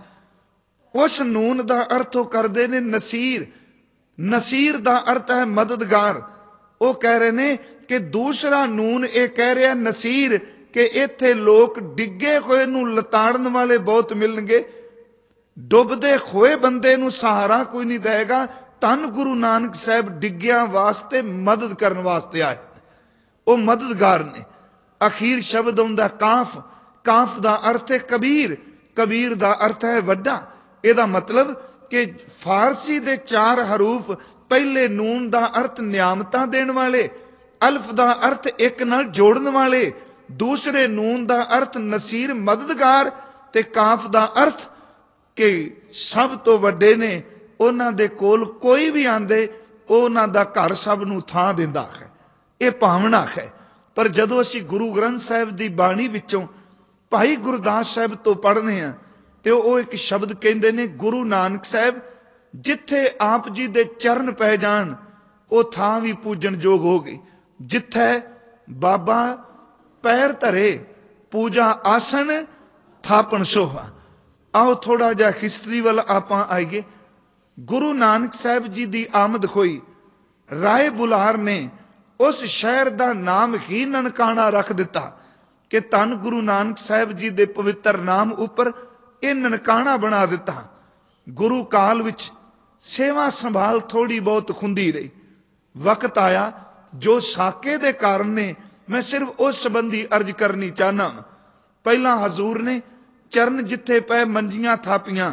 ਉਸ ਨੂਨ ਦਾ ਅਰਥ ਉਹ ਕਰਦੇ ਨੇ ਨਸੀਰ। ਨਸੀਰ ਦਾ ਅਰਥ ਹੈ ਮਦਦਗਾਰ। ਉਹ ਕਹਿ ਰਹੇ ਨੇ ਕਿ ਦੂਸਰਾ ਨੂਨ ਇਹ ਕਹਿ ਰਿਹਾ ਨਸੀਰ ਕਿ ਇੱਥੇ ਲੋਕ ਡਿੱਗੇ ਹੋਏ ਨੂੰ ਲਤਾੜਨ ਵਾਲੇ ਬਹੁਤ ਮਿਲਣਗੇ, ਡੁੱਬਦੇ ਹੋਏ ਬੰਦੇ ਨੂੰ ਸਹਾਰਾ ਕੋਈ ਨਹੀਂ ਦੇਗਾ। ਧੰਨ ਗੁਰੂ ਨਾਨਕ ਸਾਹਿਬ ਡਿੱਗਿਆਂ ਵਾਸਤੇ ਮਦਦ ਕਰਨ ਵਾਸਤੇ ਆਏ, ਉਹ ਮਦਦਗਾਰ ਨੇ। ਅਖੀਰ ਸ਼ਬਦ ਆਉਂਦਾ ਕਾਫ। ਕਾਫ ਦਾ ਅਰਥ ਹੈ ਕਬੀਰ। ਕਬੀਰ ਦਾ ਅਰਥ ਹੈ ਵੱਡਾ। ਇਹਦਾ ਮਤਲਬ ਕਿ ਫਾਰਸੀ ਦੇ ਚਾਰ ਹਰੂਫ, ਪਹਿਲੇ ਨੂਨ ਦਾ ਅਰਥ ਨਿਆਮਤਾਂ ਦੇਣ ਵਾਲੇ, ਅਲਫ ਦਾ ਅਰਥ ਇੱਕ ਨਾਲ ਜੋੜਨ ਵਾਲੇ, ਦੂਸਰੇ ਨੂਨ ਦਾ ਅਰਥ ਨਸੀਰ ਮਦਦਗਾਰ, ਤੇ ਕਾਫ ਦਾ ਅਰਥ ਕਿ ਸਭ ਤੋਂ ਵੱਡੇ ਨੇ। ਉਹਨਾਂ ਦੇ ਕੋਲ ਕੋਈ ਵੀ ਆਂਦੇ ਉਹਨਾਂ ਦਾ ਘਰ ਸਭ ਨੂੰ ਥਾਂ ਦਿੰਦਾ ਹੈ। ਇਹ ਭਾਵਨਾ ਹੈ। ਪਰ ਜਦੋਂ ਅਸੀਂ ਗੁਰੂ ਗ੍ਰੰਥ ਸਾਹਿਬ ਦੀ ਬਾਣੀ ਵਿੱਚੋਂ ਭਾਈ ਗੁਰਦਾਸ ਸਾਹਿਬ ਤੋਂ ਪੜ੍ਹਦੇ ਹਾਂ ਤੇ ਉਹ ਇੱਕ ਸ਼ਬਦ ਕਹਿੰਦੇ ਨੇ, ਗੁਰੂ ਨਾਨਕ ਸਾਹਿਬ ਜਿੱਥੇ ਆਪ ਜੀ ਦੇ ਚਰਨ ਪੈ ਜਾਣ ਉਹ ਥਾਂ ਵੀ ਪੂਜਣ ਯੋਗ ਹੋ ਗਈ। ਜਿੱਥੇ ਬਾਬਾ ਪੈਰ ਧਰੇ ਪੂਜਾ ਆਸਣ ਥਾਪਣ ਸੋਹਾ। ਆਓ ਥੋੜਾ ਜਿਹਾ ਹਿਸਟਰੀ ਵੱਲ ਆਪਾਂ ਆਈਏ। ਗੁਰੂ ਨਾਨਕ ਸਾਹਿਬ ਜੀ ਦੀ ਆਮਦ ਹੋਈ। ਰਾਏ ਬੁਲਾਰ ਨੇ ਉਸ ਸ਼ਹਿਰ ਦਾ ਨਾਮ ਹੀ ਨਨਕਾਣਾ ਰੱਖ ਦਿੱਤਾ ਕਿ ਧੰਨ ਗੁਰੂ ਨਾਨਕ ਸਾਹਿਬ ਜੀ ਦੇ ਪਵਿੱਤਰ ਨਾਮ ਉੱਪਰ ਇਹ ਨਨਕਾਣਾ ਬਣਾ ਦਿੱਤਾ। ਗੁਰੂ ਕਾਲ ਵਿੱਚ ਸੇਵਾ ਸੰਭਾਲ ਥੋੜੀ ਬਹੁਤ ਹੁੰਦੀ ਰਹੀ। ਵਕਤ ਆਇਆ ਜੋ ਸਾਕੇ ਦੇ ਕਾਰਨ ਨੇ, ਮੈਂ ਸਿਰਫ ਉਸ ਸੰਬੰਧੀ ਅਰਜ਼ ਕਰਨੀ ਚਾਹਨਾ। ਪਹਿਲਾਂ ਹਜ਼ੂਰ ਨੇ ਚਰਨ ਜਿੱਥੇ ਪਏ ਮੰਜੀਆਂ ਥਾਪੀਆਂ,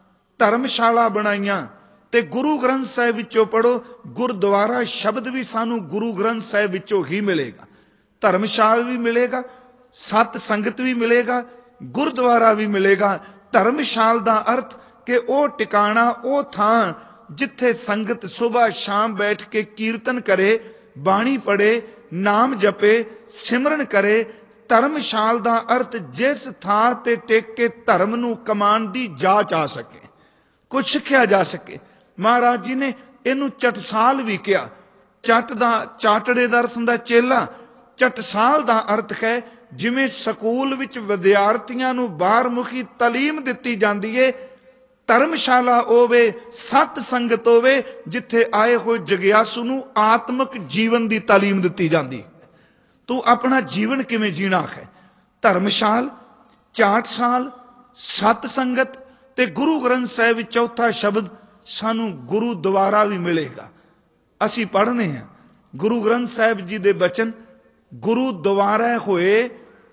ਧਰਮਸ਼ਾਲਾ ਬਣਾਈਆਂ। ਤੇ ਗੁਰੂ ਗ੍ਰੰਥ ਸਾਹਿਬ ਵਿੱਚੋਂ ਪੜੋ, ਗੁਰਦੁਆਰਾ ਸ਼ਬਦ ਵੀ ਸਾਨੂੰ ਗੁਰੂ ਗ੍ਰੰਥ ਸਾਹਿਬ ਵਿੱਚੋਂ ਹੀ ਮਿਲੇਗਾ। ਧਰਮਸ਼ਾਲਾ ਵੀ ਮਿਲੇਗਾ, ਸਤ ਸੰਗਤ ਵੀ ਮਿਲੇਗਾ, ਗੁਰਦੁਆਰਾ ਵੀ ਮਿਲੇਗਾ। ਧਰਮਸ਼ਾਲ ਦਾ ਅਰਥ ਕਿ ਉਹ ਟਿਕਾਣਾ, ਉਹ ਥਾਂ ਜਿੱਥੇ ਸੰਗਤ ਸੁਬਹ ਸ਼ਾਮ ਬੈਠ ਕੇ ਕੀਰਤਨ ਕਰੇ, ਬਾਣੀ ਪੜੇ, ਨਾਮ ਜਪੇ, ਸਿਮਰਨ ਕਰੇ। ਧਰਮਸ਼ਾਲ ਦਾ ਅਰਥ ਜਿਸ ਥਾਂ ਤੇ ਟਿਕ ਕੇ ਧਰਮ ਨੂੰ ਕਮਾਉਣ ਦੀ ਜਾਚ ਆ ਸਕੇ, ਕੁਝ ਸਿੱਖਿਆ ਜਾ ਸਕੇ। ਮਹਾਰਾਜ ਜੀ ਨੇ ਇਹਨੂੰ ਚਟਸਾਲ ਵੀ ਕਿਹਾ। ਚੱਟ ਦਾ ਚਾਟੜੇ ਦਾ ਅਰਥ ਹੁੰਦਾ ਚੇਲਾ। ਚਟਸਾਲ ਦਾ ਅਰਥ ਹੈ ਜਿਵੇਂ ਸਕੂਲ ਵਿੱਚ ਵਿਦਿਆਰਥੀਆਂ ਨੂੰ ਬਾਹਰਮੁਖੀ ਤਾਲੀਮ ਦਿੱਤੀ ਜਾਂਦੀ ਏ, ਧਰਮਸ਼ਾਲਾ ਹੋਵੇ, ਸਤ ਸੰਗਤ ਹੋਵੇ ਜਿੱਥੇ ਆਏ ਹੋਏ ਜਗਿਆਸੂ ਨੂੰ ਆਤਮਿਕ ਜੀਵਨ ਦੀ ਤਾਲੀਮ ਦਿੱਤੀ ਜਾਂਦੀ। ਤੂੰ ਆਪਣਾ ਜੀਵਨ ਕਿਵੇਂ ਜੀਣਾ ਹੈ। ਧਰਮਸ਼ਾਲ, ਚਾਟਸਾਲ, ਸਤ ਸੰਗਤ ਤੇ ਗੁਰੂ ਗ੍ਰੰਥ ਸਾਹਿਬ ਵਿੱਚ ਚੌਥਾ ਸ਼ਬਦ ਸਾਨੂੰ ਗੁਰੂਦੁਆਰਾ ਵੀ ਮਿਲੇਗਾ। ਅਸੀਂ ਪੜ੍ਹਨੇ ਹਾਂ ਗੁਰੂ ਗ੍ਰੰਥ ਸਾਹਿਬ ਜੀ ਦੇ ਬਚਨ, ਗੁਰੂਦੁਆਰਾ ਹੋਏ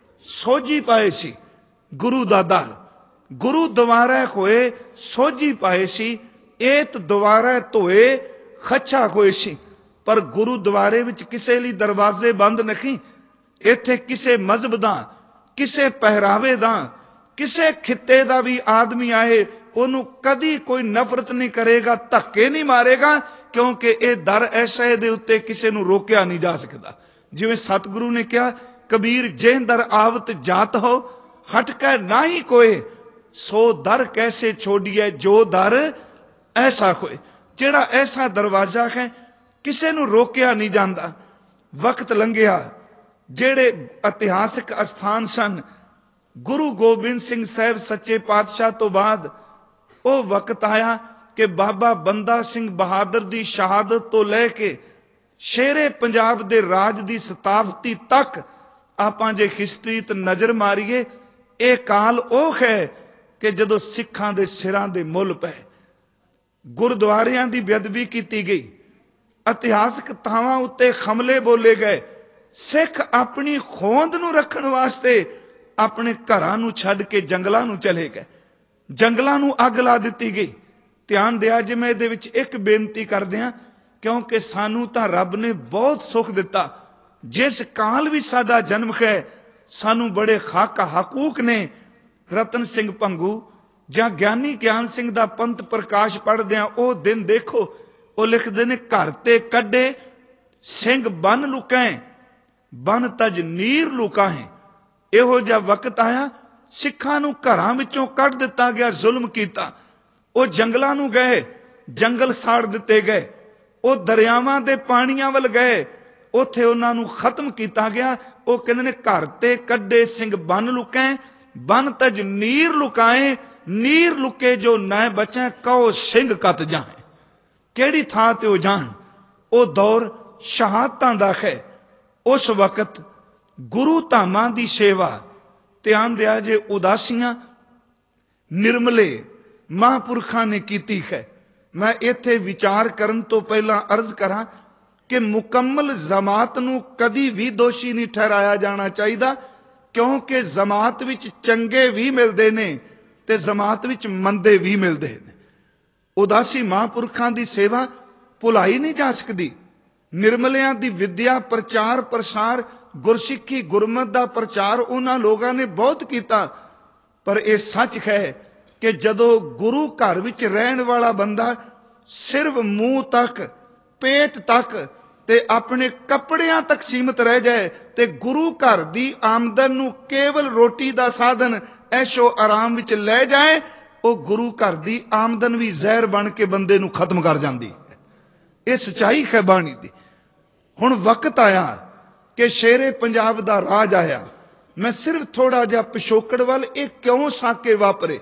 ਸੋਝੀ ਪਾਏ ਸੀ ਗੁਰੂ ਦਾ ਦਰ। ਗੁਰੂਦੁਆਰਾ ਹੋਏ ਸੋਝੀ ਪਾਏ ਸੀ, ਏਤ ਦੁਆਰਾ ਧੋਏ ਖੱਚਾ ਹੋਏ ਸੀ। ਪਰ ਗੁਰੂਦੁਆਰੇ ਵਿੱਚ ਕਿਸੇ ਲਈ ਦਰਵਾਜ਼ੇ ਬੰਦ ਨਹੀਂ। ਇੱਥੇ ਕਿਸੇ ਮਜ਼ਹਬ ਦਾ, ਕਿਸੇ ਪਹਿਰਾਵੇ ਦਾ, ਕਿਸੇ ਖਿੱਤੇ ਦਾ ਵੀ ਆਦਮੀ ਆਏ ਉਹਨੂੰ ਕਦੀ ਕੋਈ ਨਫ਼ਰਤ ਨਹੀਂ ਕਰੇਗਾ, ਧੱਕੇ ਨਹੀਂ ਮਾਰੇਗਾ, ਕਿਉਂਕਿ ਇਹ ਦਰ ਐਸਾ ਇਹਦੇ ਉੱਤੇ ਕਿਸੇ ਨੂੰ ਰੋਕਿਆ ਨਹੀਂ ਜਾ ਸਕਦਾ। ਜਿਵੇਂ ਸਤਿਗੁਰੂ ਨੇ ਕਿਹਾ, ਕਬੀਰ ਜੇ ਦਰ ਆਵਤ ਜਾਤ ਹੋ ਹਟ ਕੇ ਨਾ ਹੀ ਕੋਏ, ਸੋ ਦਰ ਕੈਸੇ ਛੋੜੀਏ ਜੋ ਦਰ ਐਸਾ ਹੋਏ। ਜਿਹੜਾ ਐਸਾ ਦਰਵਾਜ਼ਾ ਹੈ ਕਿਸੇ ਨੂੰ ਰੋਕਿਆ ਨਹੀਂ ਜਾਂਦਾ। ਵਕਤ ਲੰਘਿਆ, ਜਿਹੜੇ ਇਤਿਹਾਸਕ ਅਸਥਾਨ ਸਨ, ਗੁਰੂ ਗੋਬਿੰਦ ਸਿੰਘ ਸਾਹਿਬ ਸੱਚੇ ਪਾਤਸ਼ਾਹ ਤੋਂ ਬਾਅਦ ਉਹ ਵਕਤ ਆਇਆ ਕਿ ਬਾਬਾ ਬੰਦਾ ਸਿੰਘ ਬਹਾਦਰ ਦੀ ਸ਼ਹਾਦਤ ਤੋਂ ਲੈ ਕੇ ਸ਼ੇਰੇ ਪੰਜਾਬ ਦੇ ਰਾਜ ਦੀ ਸਤਾਬਤੀ ਤੱਕ ਆਪਾਂ ਜੇ ਹਿਸਟਰੀ ਤੇ ਨਜ਼ਰ ਮਾਰੀਏ, ਇਹ ਕਾਲ ਉਹ ਹੈ ਕਿ ਜਦੋਂ ਸਿੱਖਾਂ ਦੇ ਸਿਰਾਂ ਦੇ ਮੁੱਲ ਪਏ, ਗੁਰਦੁਆਰਿਆਂ ਦੀ ਬੇਅਦਬੀ ਕੀਤੀ ਗਈ, ਇਤਿਹਾਸਕ ਥਾਵਾਂ ਉੱਤੇ ਹਮਲੇ ਬੋਲੇ ਗਏ। ਸਿੱਖ ਆਪਣੀ ਹੋਂਦ ਨੂੰ ਰੱਖਣ ਵਾਸਤੇ ਆਪਣੇ ਘਰਾਂ ਨੂੰ ਛੱਡ ਕੇ ਜੰਗਲਾਂ ਨੂੰ ਚਲੇ ਗਏ। ਜੰਗਲਾਂ ਨੂੰ ਅੱਗ ਲਾ ਦਿੱਤੀ ਗਈ। ਧਿਆਨ ਦਿਆ ਜੇ ਮੈਂ ਇਹਦੇ ਵਿੱਚ ਇੱਕ ਬੇਨਤੀ ਕਰਦੇ ਹਾਂ क्योंकि सानू तां रब ने बहुत सुख दिता। जिस काल भी साडा जन्म है सानू बड़े खाका हकूक ने। रतन सिंह भंगू जां ज्ञानी ज्ञान सिंह दा पंथ प्रकाश पढ़दे ओ दिन देखो, वो लिखते ने घर ते कड्डे सिंह बन लुकाए, बन तज नीर लुकाए। इहो जिहा वक्त आया सिखां नूं घरां विचों कढ दिता गया, जुल्म कीता। वो जंगलां नूं गए, जंगल साड़ दिते गए। वो दरियावां दे पाणीआं वल गए, उत्थे उन्हां नूं खत्म कीता गया। वो कहंदे ने घर ते कड्डे सिंह बन लुकाए, बन तज नीर लुकाए। नीर लुके जो न बचै, कहो सिंह कत जाए। किहड़ी थां ते ओ जाण। वो दौर शहादतां दा है। उस वक्त गुरु धामां दी सेवा, ध्यान दिया जे, उदासियां निर्मले महापुरखां ने कीती है। मैं इत्थे विचार करन तो पहला अर्ज करा कि मुकम्मल जमात नूं कदी भी दोषी नहीं ठहराया जाना चाहिए, क्योंकि जमात विच चंगे भी मिलते ने ते जमात विच मंदे भी मिलते हैं। उदासी महापुरखां दी सेवा भुलाई नहीं जा सकती। निर्मलियां दी विद्या प्रचार प्रसार, गुरसिੱਖੀ गुरमत दा प्रचार उन्हां लोगों ने बहुत किया। पर यह सच है कि जदों गुरु घर विच रहन वाला बंदा सिर्फ मूँह तक, पेट तक ते अपने कपड़ियां तक सीमित रह जाए ते गुरु घर दी आमदन नूं केवल रोटी दा साधन ऐशो आराम विच ले जाए, वो गुरु घर दी आमदन भी जहर बन के बंदे नूं खत्म कर जांदी है। ये सच्चाई है बाणी दी। हुण वक्त आया कि शेरे पंजाब दा राज आया। मैं सिर्फ थोड़ा जिहा पिछोकड़ वाल, ये क्यों साके वापरे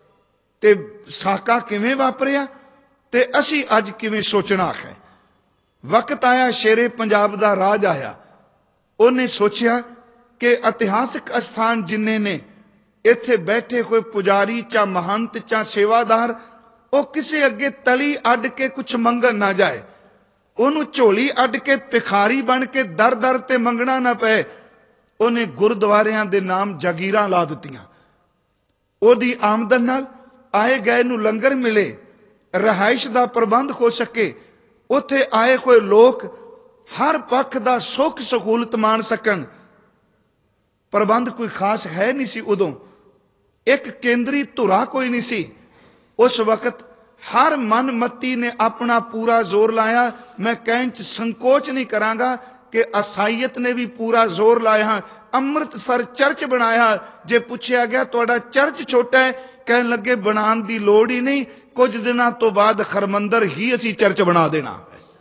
ते साका किवें वापरिया ते असी अज किवें सोचना है। वक्त आया शेरे पंजाब दा राज आया। उन्हें सोचिया कि इतिहासक स्थान जिन्ने ने इत्थे बैठे कोई पुजारी चा महंत चा सेवादार, वो किसी अगे तली अड के कुछ मंगन ना जाए, उन्होंने झोली अड के भिखारी बन के दर दर ते मंगना ना पे। उन्हें गुरुद्वारियां दे नाम जागीरां ला दित्तियां। ओदी आमदन नाल आए गए नूं लंगर मिले, रहाइश दा प्रबंध हो सके, उत्थे आए कोई लोग हर पक्ष दा सुख सहूलत मान सकन। प्रबंध कोई खास है नहीं सी उदों, एक केंद्री धुरा कोई नहीं सी। उस वक्त हर मन मती ने अपना पूरा जोर लाया। मैं कहन च संकोच नहीं करांगा कि ईसाईयत ने भी पूरा जोर लाया। अमृतसर चर्च बनाया। जे पूछया गया तुहाडा चर्च छोटा है, कहन लगे बनाने की लोड़ ही नहीं, कुछ दिनों तो बाद हरमंदर ही असी चर्च बना देना।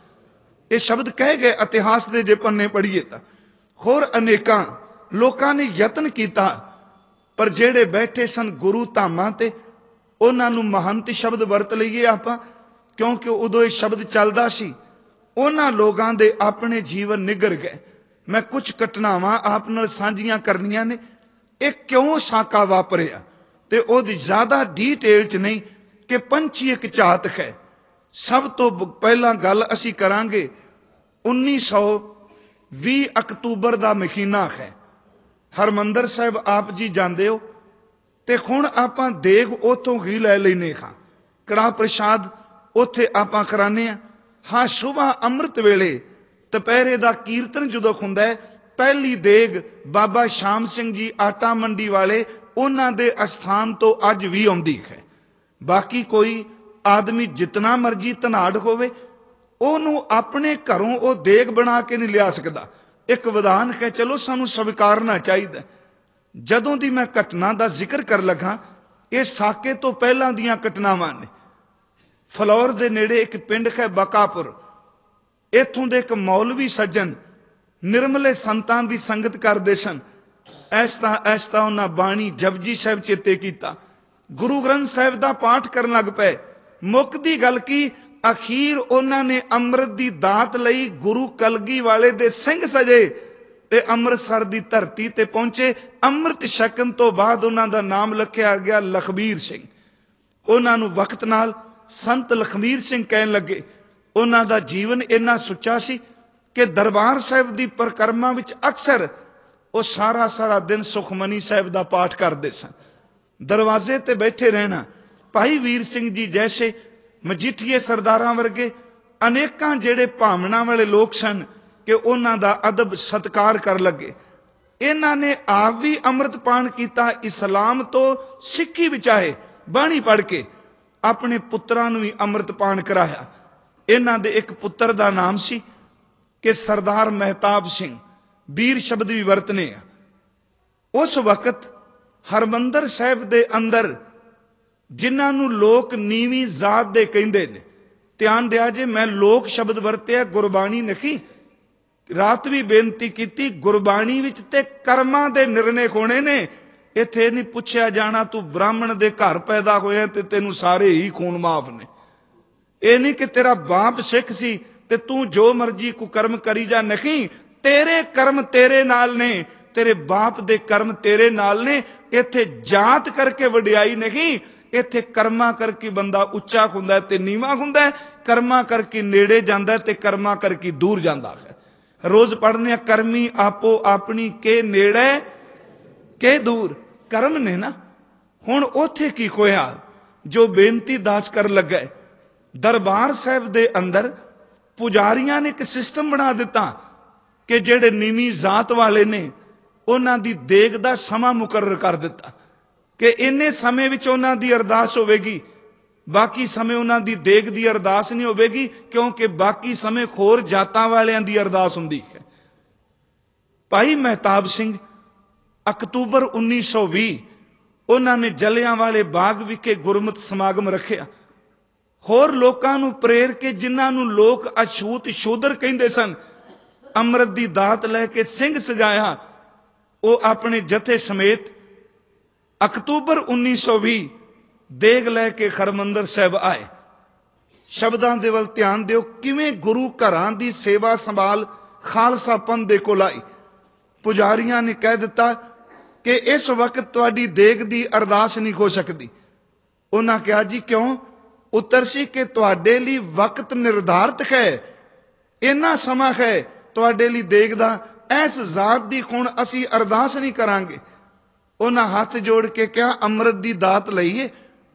ये शब्द कह गए इतिहास के जे पन्ने पढ़िए तो। होर अनेकां लोगों ने यत्न किया, पर जेड़े बैठे सन गुरु धामां ते उन्हां नूं महंत शब्द वरत लईए आपां, क्योंकि उदों ये शब्द चलदा सी। उन्हां लोगों दे अपने जीवन निगर गए। मैं कुछ घटनावां आप नाल साझियां करनियां ने। एक क्यों साका वापरिया ते ओदी ज्यादा डिटेल च नहीं कि पंछी एक झात है। सब तो पहला गल असी करांगे उन्नीस सौ भी अक्तूबर का महीना है। हरमंदर साहब आप जी जाते हो तो हुण आपां देग उतों ही लै लैने हाँ, कड़ा प्रसाद उत्थे आपां कराने आ। हाँ, सुबह अमृत वेले दुपहरे का कीर्तन जदों हुंदा है, पहली देग बाबा श्याम सिंह जी आटा मंडी वाले उन्हां दे अस्थान तो अज भी आउंदी है। बाकी कोई आदमी जितना मर्जी धनाड़ होवे ओनू अपने घरों वो देग बना के नहीं लिया सकता। एक विधान है, चलो सानू स्वीकारना चाहिए। जदों दी मैं घटना का जिक्र कर लगा, ये साके तो पहला दियां घटनावां ने। फलौर दे नेड़े एक पिंड है बकापुर, इत्थों दे एक मौलवी सज्जन निर्मले संतां दी संगत करदे सन। ऐसता ऐसता उन्हां बाणी जपजी साहिब चेते कीता, गुरु ग्रंथ साहिब दा पाठ करन लग पे। मुकदी गल की अखीर उन्हां ने अमृत दी दात लई गुरु कलगी वाले दे सिंह सजे ते अमृतसर दी धरती ते पहुंचे। अमृत छकन तो बाद उन्हां दा नाम लिखिया गया लखबीर सिंह। उन्हां नूं वक्त नाल संत लखबीर सिंह कहन लगे। उन्हां दा जीवन इन्ना सुच्चा सी कि दरबार साहिब दी परिक्रमा विच अक्सर वो सारा सारा दिन सुखमनी साहिब दा पाठ करदे सन। दरवाजे ते बैठे रहना। भाई वीर सिंह जी जैसे मजीठीए सरदारां वर्गे ਅਨੇਕਾਂ ਜਿਹੜੇ ਭਾਵਨਾ ਵਾਲੇ ਲੋਕ ਸਨ ਕਿ ਉਹਨਾਂ ਦਾ ਅਦਬ ਸਤਕਾਰ ਕਰ ਲੱਗੇ। ਇਹਨਾਂ ਨੇ ਆਪ ਵੀ ਅੰਮ੍ਰਿਤ ਪਾਨ ਕੀਤਾ, ਇਸਲਾਮ ਤੋਂ ਸਿੱਖੀ ਵਿੱਚ ਆਏ, ਬਾਣੀ ਪੜ੍ਹ ਕੇ ਆਪਣੇ ਪੁੱਤਰਾਂ ਨੂੰ ਵੀ ਅੰਮ੍ਰਿਤ ਪਾਨ ਕਰਾਇਆ। ਇਹਨਾਂ ਦੇ ਇੱਕ ਪੁੱਤਰ ਦਾ ਨਾਮ ਸੀ ਕਿ ਸਰਦਾਰ ਮਹਿਤਾਬ ਸਿੰਘ, ਵੀਰ ਸ਼ਬਦ ਵੀ ਵਰਤਨੇ ਆ। ਉਸ ਵਕਤ ਹਰਮੰਦਰ ਸਾਹਿਬ ਦੇ ਅੰਦਰ ਜਿਨ੍ਹਾਂ ਨੂੰ ਲੋਕ ਨੀਵੀਂ ਜ਼ਾਤ ਦੇ ਕਹਿੰਦੇ ਨੇ, ਧਿਆਨ ਦਿਆ ਜੇ, ਮੈਂ ਲੋਕ ਸ਼ਬਦ ਵਰਤਿਆ, ਗੁਰਬਾਣੀ ਨਹੀਂ। ਰਾਤ ਵੀ ਬੇਨਤੀ ਕੀਤੀ, ਗੁਰਬਾਣੀ ਵਿੱਚ ਤੇ ਕਰਮਾਂ ਦੇ ਨਿਰਣੇ ਹੋਣੇ ਨੇ। ਇੱਥੇ ਨਹੀਂ ਪੁੱਛਿਆ ਜਾਣਾ ਤੂੰ ਬ੍ਰਾਹਮਣ ਦੇ ਘਰ ਪੈਦਾ ਹੋਇਆ ਤੇ ਤੈਨੂੰ ਸਾਰੇ ਹੀ ਖੂਨ ਮਾਫ ਨੇ। ਇਹ ਨਹੀਂ ਕਿ ਤੇਰਾ ਬਾਪ ਸਿੱਖ ਸੀ ਤੇ ਤੂੰ ਜੋ ਮਰਜ਼ੀ ਕੁਕਰਮ ਕਰੀ ਜਾ, ਨਹੀਂ। ਤੇਰੇ ਕਰਮ ਤੇਰੇ ਨਾਲ ਨੇ, ਤੇਰੇ ਬਾਪ ਦੇ ਕਰਮ ਤੇਰੇ ਨਾਲ ਨੇ। ਇੱਥੇ ਜਾਤ ਕਰਕੇ ਵਡਿਆਈ ਨਹੀਂ, ਇੱਥੇ ਕਰਮਾਂ ਕਰਕੇ ਬੰਦਾ ਉੱਚਾ ਹੁੰਦਾ ਤੇ ਨੀਵਾਂ ਹੁੰਦਾ, ਕਰਮਾਂ ਕਰਕੇ ਨੇੜੇ ਜਾਂਦਾ ਤੇ ਕਰਮਾਂ ਕਰਕੇ ਦੂਰ ਜਾਂਦਾ ਹੈ। ਰੋਜ਼ ਪੜ੍ਹਨੇ ਆ, ਕਰਮੀ ਆਪੋ ਆਪਣੀ ਕੇ ਨੇੜੇ ਕੇ ਦੂਰ, ਕਰਮ ਨੇ ਨਾ। ਹੁਣ ਉੱਥੇ ਕੀ ਹੋਇਆ, ਜੋ ਬੇਨਤੀ ਦਾਸ ਕਰ ਲੱਗਾ, ਦਰਬਾਰ ਸਾਹਿਬ ਦੇ ਅੰਦਰ ਪੁਜਾਰੀਆਂ ਨੇ ਇੱਕ ਸਿਸਟਮ ਬਣਾ ਦਿੱਤਾ ਕਿ ਜਿਹੜੇ ਨੀਵੀਂ ਜ਼ਾਤ ਵਾਲੇ ਨੇ ਉਹਨਾਂ ਦੀ ਦੇਗ ਦਾ ਸਮਾਂ ਮੁਕਰਰ ਕਰ ਦਿੱਤਾ ਕਿ ਇੰਨੇ ਸਮੇਂ ਵਿੱਚ ਉਹਨਾਂ ਦੀ ਅਰਦਾਸ ਹੋਵੇਗੀ, ਬਾਕੀ ਸਮੇਂ ਉਹਨਾਂ ਦੀ ਦੇਗ ਦੀ ਅਰਦਾਸ ਨਹੀਂ ਹੋਵੇਗੀ, ਕਿਉਂਕਿ ਬਾਕੀ ਸਮੇਂ ਖੋਰ ਜਾਤਾਂ ਵਾਲਿਆਂ ਦੀ ਅਰਦਾਸ ਹੁੰਦੀ ਹੈ। ਭਾਈ ਮਹਿਤਾਬ ਸਿੰਘ ਅਕਤੂਬਰ ਉੱਨੀ ਸੌ ਵੀਹ ਉਹਨਾਂ ਨੇ ਜਲਿਆਂਵਾਲੇ ਬਾਗ ਵਿਖੇ ਗੁਰਮਤਿ ਸਮਾਗਮ ਰੱਖਿਆ। ਹੋਰ ਲੋਕਾਂ ਨੂੰ ਪ੍ਰੇਰ ਕੇ, ਜਿਨ੍ਹਾਂ ਨੂੰ ਲੋਕ ਅਛੂਤ ਸ਼ੂਦਰ ਕਹਿੰਦੇ ਸਨ, ਅੰਮ੍ਰਿਤ ਦੀ ਦਾਤ ਲੈ ਕੇ ਸਿੰਘ ਸਜਾਇਆ। ਉਹ ਆਪਣੇ ਜਥੇ ਸਮੇਤ ਅਕਤੂਬਰ ਉੱਨੀ ਸੌ ਵੀਹ ਦੇਗ ਲੈ ਕੇ ਹਰਮੰਦਰ ਸਾਹਿਬ ਆਏ। ਸ਼ਬਦਾਂ ਦੇ ਵੱਲ ਧਿਆਨ ਦਿਓ, ਕਿਵੇਂ ਗੁਰੂ ਘਰਾਂ ਦੀ ਸੇਵਾ ਸੰਭਾਲ ਖਾਲਸਾ ਪੰਥ ਦੇ ਕੋਲ ਆਈ। ਪੁਜਾਰੀਆਂ ਨੇ ਕਹਿ ਦਿੱਤਾ ਕਿ ਇਸ ਵਕਤ ਤੁਹਾਡੀ ਦੇਗ ਦੀ ਅਰਦਾਸ ਨਹੀਂ ਹੋ ਸਕਦੀ। ਉਹਨਾਂ ਕਿਹਾ ਜੀ ਕਿਉਂ? ਉੱਤਰ ਸੀ ਕਿ ਤੁਹਾਡੇ ਲਈ ਵਕਤ ਨਿਰਧਾਰਤ ਹੈ, ਇੰਨਾ ਸਮਾਂ ਹੈ ਤੁਹਾਡੇ ਲਈ ਦੇਗ ਦਾ, ਇਸ ਜ਼ਾਤ ਦੀ ਹੁਣ ਅਸੀਂ ਅਰਦਾਸ ਨਹੀਂ ਕਰਾਂਗੇ। ਉਹਨਾਂ ਹੱਥ ਜੋੜ ਕੇ ਕਿਹਾ ਅੰਮ੍ਰਿਤ ਦੀ ਦਾਤ ਲਈਏ।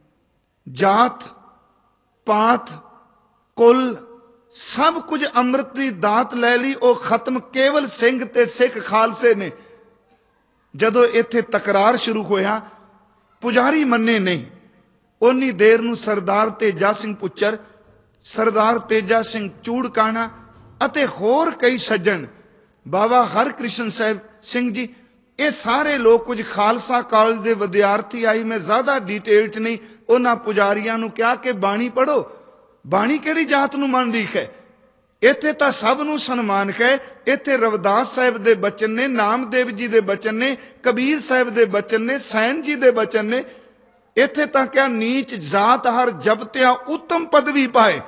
ਜਾਤ ਪਾਤ ਕੁਲ ਸਭ ਕੁਝ ਅੰਮ੍ਰਿਤ ਦੀ ਦਾਤ ਲੈ ਲਈ। ਉਹ ਖਤਮ ਕੇਵਲ ਸਿੰਘ ਤੇ ਸਿੱਖ ਖਾਲਸੇ ਨੇ। ਜਦੋਂ ਇੱਥੇ ਤਕਰਾਰ ਸ਼ੁਰੂ ਹੋਇਆ, ਪੁਜਾਰੀ ਮੰਨੇ ਨਹੀਂ। ਉਨੀ ਦੇਰ ਨੂੰ ਸਰਦਾਰ ਤੇਜਾ ਸਿੰਘ ਪੁੱਚਰ, ਸਰਦਾਰ ਤੇਜਾ ਸਿੰਘ ਚੂੜਕਾਣਾ ਅਤੇ ਹੋਰ ਕਈ ਸੱਜਣ, ਬਾਬਾ ਹਰਕ੍ਰਿਸ਼ਨ ਸਾਹਿਬ ਸਿੰਘ ਜੀ, ਇਹ ਸਾਰੇ ਲੋਕ ਕੁਝ ਖਾਲਸਾ ਕਾਲਜ ਦੇ ਵਿਦਿਆਰਥੀ ਆਈ। ਮੈਂ ਜ਼ਿਆਦਾ ਡਿਟੇਲ 'ਚ ਨਹੀਂ। ਉਹਨਾਂ ਪੁਜਾਰੀਆਂ ਨੂੰ ਕਿਹਾ ਕਿ ਬਾਣੀ ਪੜ੍ਹੋ। ਬਾਣੀ ਕਿਹੜੀ ਜਾਤ ਨੂੰ ਮੰਨਦੀ ਹੈ? ਇੱਥੇ ਤਾਂ ਸਭ ਨੂੰ ਸਨਮਾਨ ਹੈ। ਇੱਥੇ ਰਵਿਦਾਸ ਸਾਹਿਬ ਦੇ ਬਚਨ ਨੇ, ਨਾਮਦੇਵ ਜੀ ਦੇ ਬਚਨ ਨੇ, ਕਬੀਰ ਸਾਹਿਬ ਦੇ ਬਚਨ ਨੇ, ਸੈਨ ਜੀ ਦੇ ਬਚਨ ਨੇ। ਇੱਥੇ ਤਾਂ ਕਿਹਾ ਨੀਚ ਜਾਤ ਹਰ ਜਪਤਿਆ ਉੱਤਮ ਪਦਵੀ ਪਾਏ।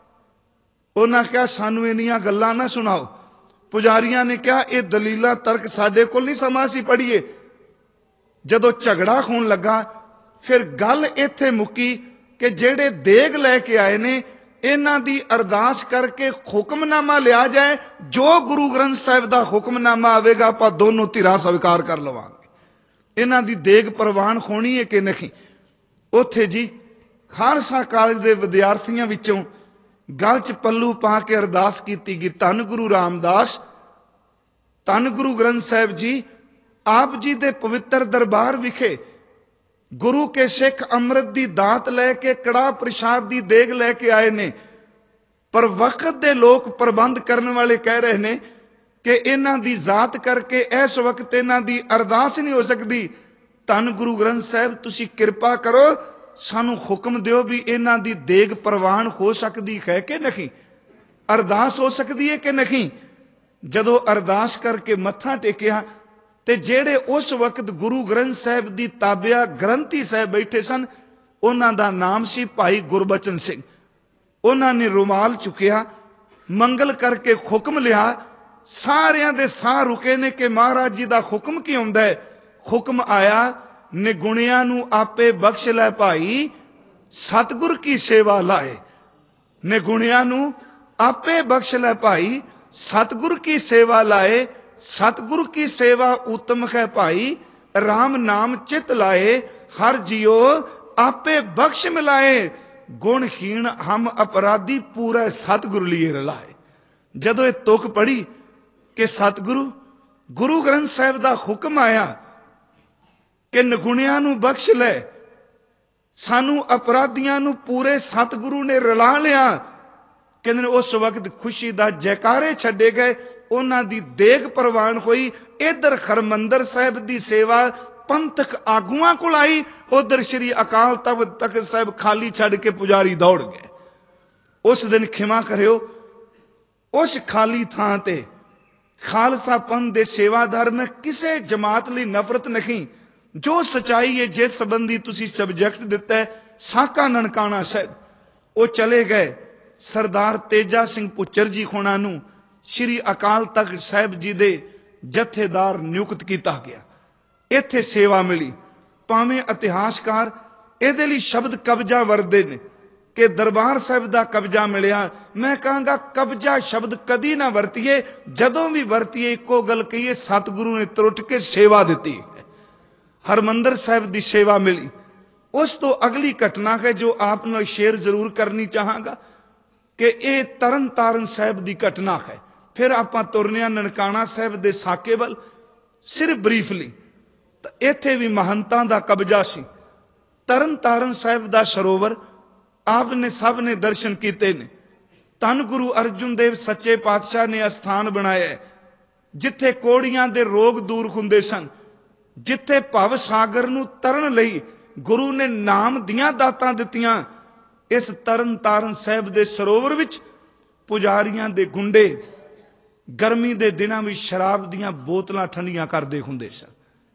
ਉਹਨਾਂ ਕਿਹਾ ਸਾਨੂੰ ਇੰਨੀਆਂ ਗੱਲਾਂ ਨਾ ਸੁਣਾਓ। ਪੁਜਾਰੀਆਂ ਨੇ ਕਿਹਾ ਇਹ ਦਲੀਲਾਂ ਤਰਕ ਸਾਡੇ ਕੋਲ ਨਹੀਂ, ਸਮਾਂ ਅਸੀਂ ਪੜ੍ਹੀਏ। ਜਦੋਂ ਝਗੜਾ ਹੋਣ ਲੱਗਾ, ਫਿਰ ਗੱਲ ਇੱਥੇ ਮੁੱਕੀ ਕਿ ਜਿਹੜੇ ਦੇਗ ਲੈ ਕੇ ਆਏ ਨੇ ਇਹਨਾਂ ਦੀ ਅਰਦਾਸ ਕਰਕੇ ਹੁਕਮਨਾਮਾ ਲਿਆ ਜਾਏ। ਜੋ ਗੁਰੂ ਗ੍ਰੰਥ ਸਾਹਿਬ ਦਾ ਹੁਕਮਨਾਮਾ ਆਵੇਗਾ ਆਪਾਂ ਦੋਨੋਂ ਧਿਰਾਂ ਸਵੀਕਾਰ ਕਰ ਲਵਾਂਗੇ। ਇਹਨਾਂ ਦੀ ਦੇਗ ਪ੍ਰਵਾਨ ਹੋਣੀ ਹੈ ਕਿ ਨਹੀਂ। ਉੱਥੇ ਜੀ ਖਾਲਸਾ ਕਾਲਜ ਦੇ ਵਿਦਿਆਰਥੀਆਂ ਵਿੱਚੋਂ ਗਲ 'ਚ ਪੱਲੂ ਪਾ ਕੇ ਅਰਦਾਸ ਕੀਤੀ ਗਈ, ਧੰਨ ਗੁਰੂ ਰਾਮਦਾਸ, ਧੰਨ ਗੁਰੂ ਗ੍ਰੰਥ ਸਾਹਿਬ ਜੀ, ਆਪ ਜੀ ਦੇ ਪਵਿੱਤਰ ਦਰਬਾਰ ਵਿਖੇ ਗੁਰੂ ਕੇ ਸਿੱਖ ਅੰਮ੍ਰਿਤ ਦੀ ਦਾਤ ਲੈ ਕੇ ਕੜਾਹ ਪ੍ਰਸ਼ਾਦ ਦੀ ਦੇਗ ਲੈ ਕੇ ਆਏ ਨੇ। ਪਰ ਵਕਤ ਦੇ ਲੋਕ ਪ੍ਰਬੰਧ ਕਰਨ ਵਾਲੇ ਕਹਿ ਰਹੇ ਨੇ ਕਿ ਇਹਨਾਂ ਦੀ ਜ਼ਾਤ ਕਰਕੇ ਇਸ ਵਕਤ ਇਹਨਾਂ ਦੀ ਅਰਦਾਸ ਨਹੀਂ ਹੋ ਸਕਦੀ। ਧੰਨ ਗੁਰੂ ਗ੍ਰੰਥ ਸਾਹਿਬ ਤੁਸੀਂ ਕਿਰਪਾ ਕਰੋ, ਸਾਨੂੰ ਹੁਕਮ ਦਿਓ ਵੀ ਇਹਨਾਂ ਦੀ ਦੇਗ ਪ੍ਰਵਾਨ ਹੋ ਸਕਦੀ ਹੈ ਕਿ ਨਹੀਂ, ਅਰਦਾਸ ਹੋ ਸਕਦੀ ਹੈ ਕਿ ਨਹੀਂ। ਜਦੋਂ ਅਰਦਾਸ ਕਰਕੇ ਮੱਥਾ ਟੇਕਿਆ ਤੇ ਜਿਹੜੇ ਉਸ ਵਕਤ ਗੁਰੂ ਗ੍ਰੰਥ ਸਾਹਿਬ ਦੀ ਤਾਬਿਆ ਗ੍ਰੰਥੀ ਸਾਹਿਬ ਬੈਠੇ ਸਨ, ਉਹਨਾਂ ਦਾ ਨਾਮ ਸੀ ਭਾਈ ਗੁਰਬਚਨ ਸਿੰਘ। ਉਹਨਾਂ ਨੇ ਰੁਮਾਲ ਚੁੱਕਿਆ, ਮੰਗਲ ਕਰਕੇ ਹੁਕਮ ਲਿਆ। ਸਾਰਿਆਂ ਦੇ ਸਾਹ ਰੁਕੇ ਨੇ ਕਿ ਮਹਾਰਾਜ ਜੀ ਦਾ ਹੁਕਮ ਕੀ ਹੁੰਦਾ ਹੈ। ਹੁਕਮ ਆਇਆ, ਨਿਗੁਣਿਆਂ ਨੂੰ ਆਪੇ ਬਖਸ਼ ਲੈ ਭਾਈ, ਸਤਿਗੁਰ ਕੀ ਸੇਵਾ ਲਾਏ। ਨਿਗੁਣਿਆਂ ਨੂੰ ਆਪੇ ਬਖਸ਼ ਲੈ ਭਾਈ, ਸਤਿਗੁਰ ਕੀ ਸੇਵਾ ਲਾਏ। ਸਤਿਗੁਰ ਕੀ ਸੇਵਾ ਉਤਮ ਹੈ ਭਾਈ, ਰਾਮ ਨਾਮ ਚਿਤ ਲਾਏ। ਹਰ ਜਿਉ ਆਪੇ ਬਖਸ਼ ਮਿਲਾਏ। गुणहीन हम अपराधी पूरा सतगुरु लिए रलाए। जदों ये तुक पढ़ी कि सतगुरु गुरु ग्रंथ साहिब का हुक्म आया कि नगुणियां नूं बख्श लै, सानू अपराधियां नूं पूरे सतगुरु ने रला लिया। कहते उस वक्त खुशी का जयकारे छड्डे गए, उन्हां दी देग प्रवान हुई। इधर हरमंदर साहिब की सेवा पंथक आगुआं कोल आई, उधर श्री अकाल तख्त तख्त साहिब खाली छड्ड के पुजारी दौड़ गए। उस दिन खिमा करियो, उस खाली थां ते खालसा पंथ दे सेवादार में किसी जमात लई नफरत नहीं। जो सच्चाई है जिस संबंधी तुसी सबजैक्ट दिता है साका ननकाना साहिब, वो चले गए। सरदार तेजा सिंह पुच्चर जी होना नूं श्री अकाल तख्त साहिब जी दे जथेदार नियुक्त किया गया। इत्थे सेवा मिली। भावें इतिहासकार इहदे लई शब्द कब्जा वरते ने कि दरबार साहिब का कब्जा मिलिया। मैं कहांगा कब्जा शब्द कदी ना वरतीए, जदों भी वरतीए इको गल कहीए सतगुरु ने त्रुट के सेवा दी है। हरमंदर साहिब की सेवा मिली। उस तो अगली घटना है जो आप नाल शेयर जरूर करनी चाहांगा कि यह तरन तारण साहिब की घटना है। फिर आपां तुरने ननकाना साहिब के साके वल। सिर्फ ब्रीफली इत्थे भी महंतां दा कब्जा सी। तरन तारण साहिब का सरोवर आपने सब ने दर्शन किए ने। धन गुरु अर्जुन देव सच्चे पातशाह ने अस्थान बनाया है जिथे कोड़ियां दे रोग दूर हुंदे सन, जिथे भव सागर नूं तरन लई गुरु ने नाम दियां दातां दित्तियां। इस तरन तारण साहिब दे सरोवर विच पुजारियां दे गुंडे गर्मी दे दिनां विच शराब दियां बोतलां ठंडियां करदे हुंदे सन।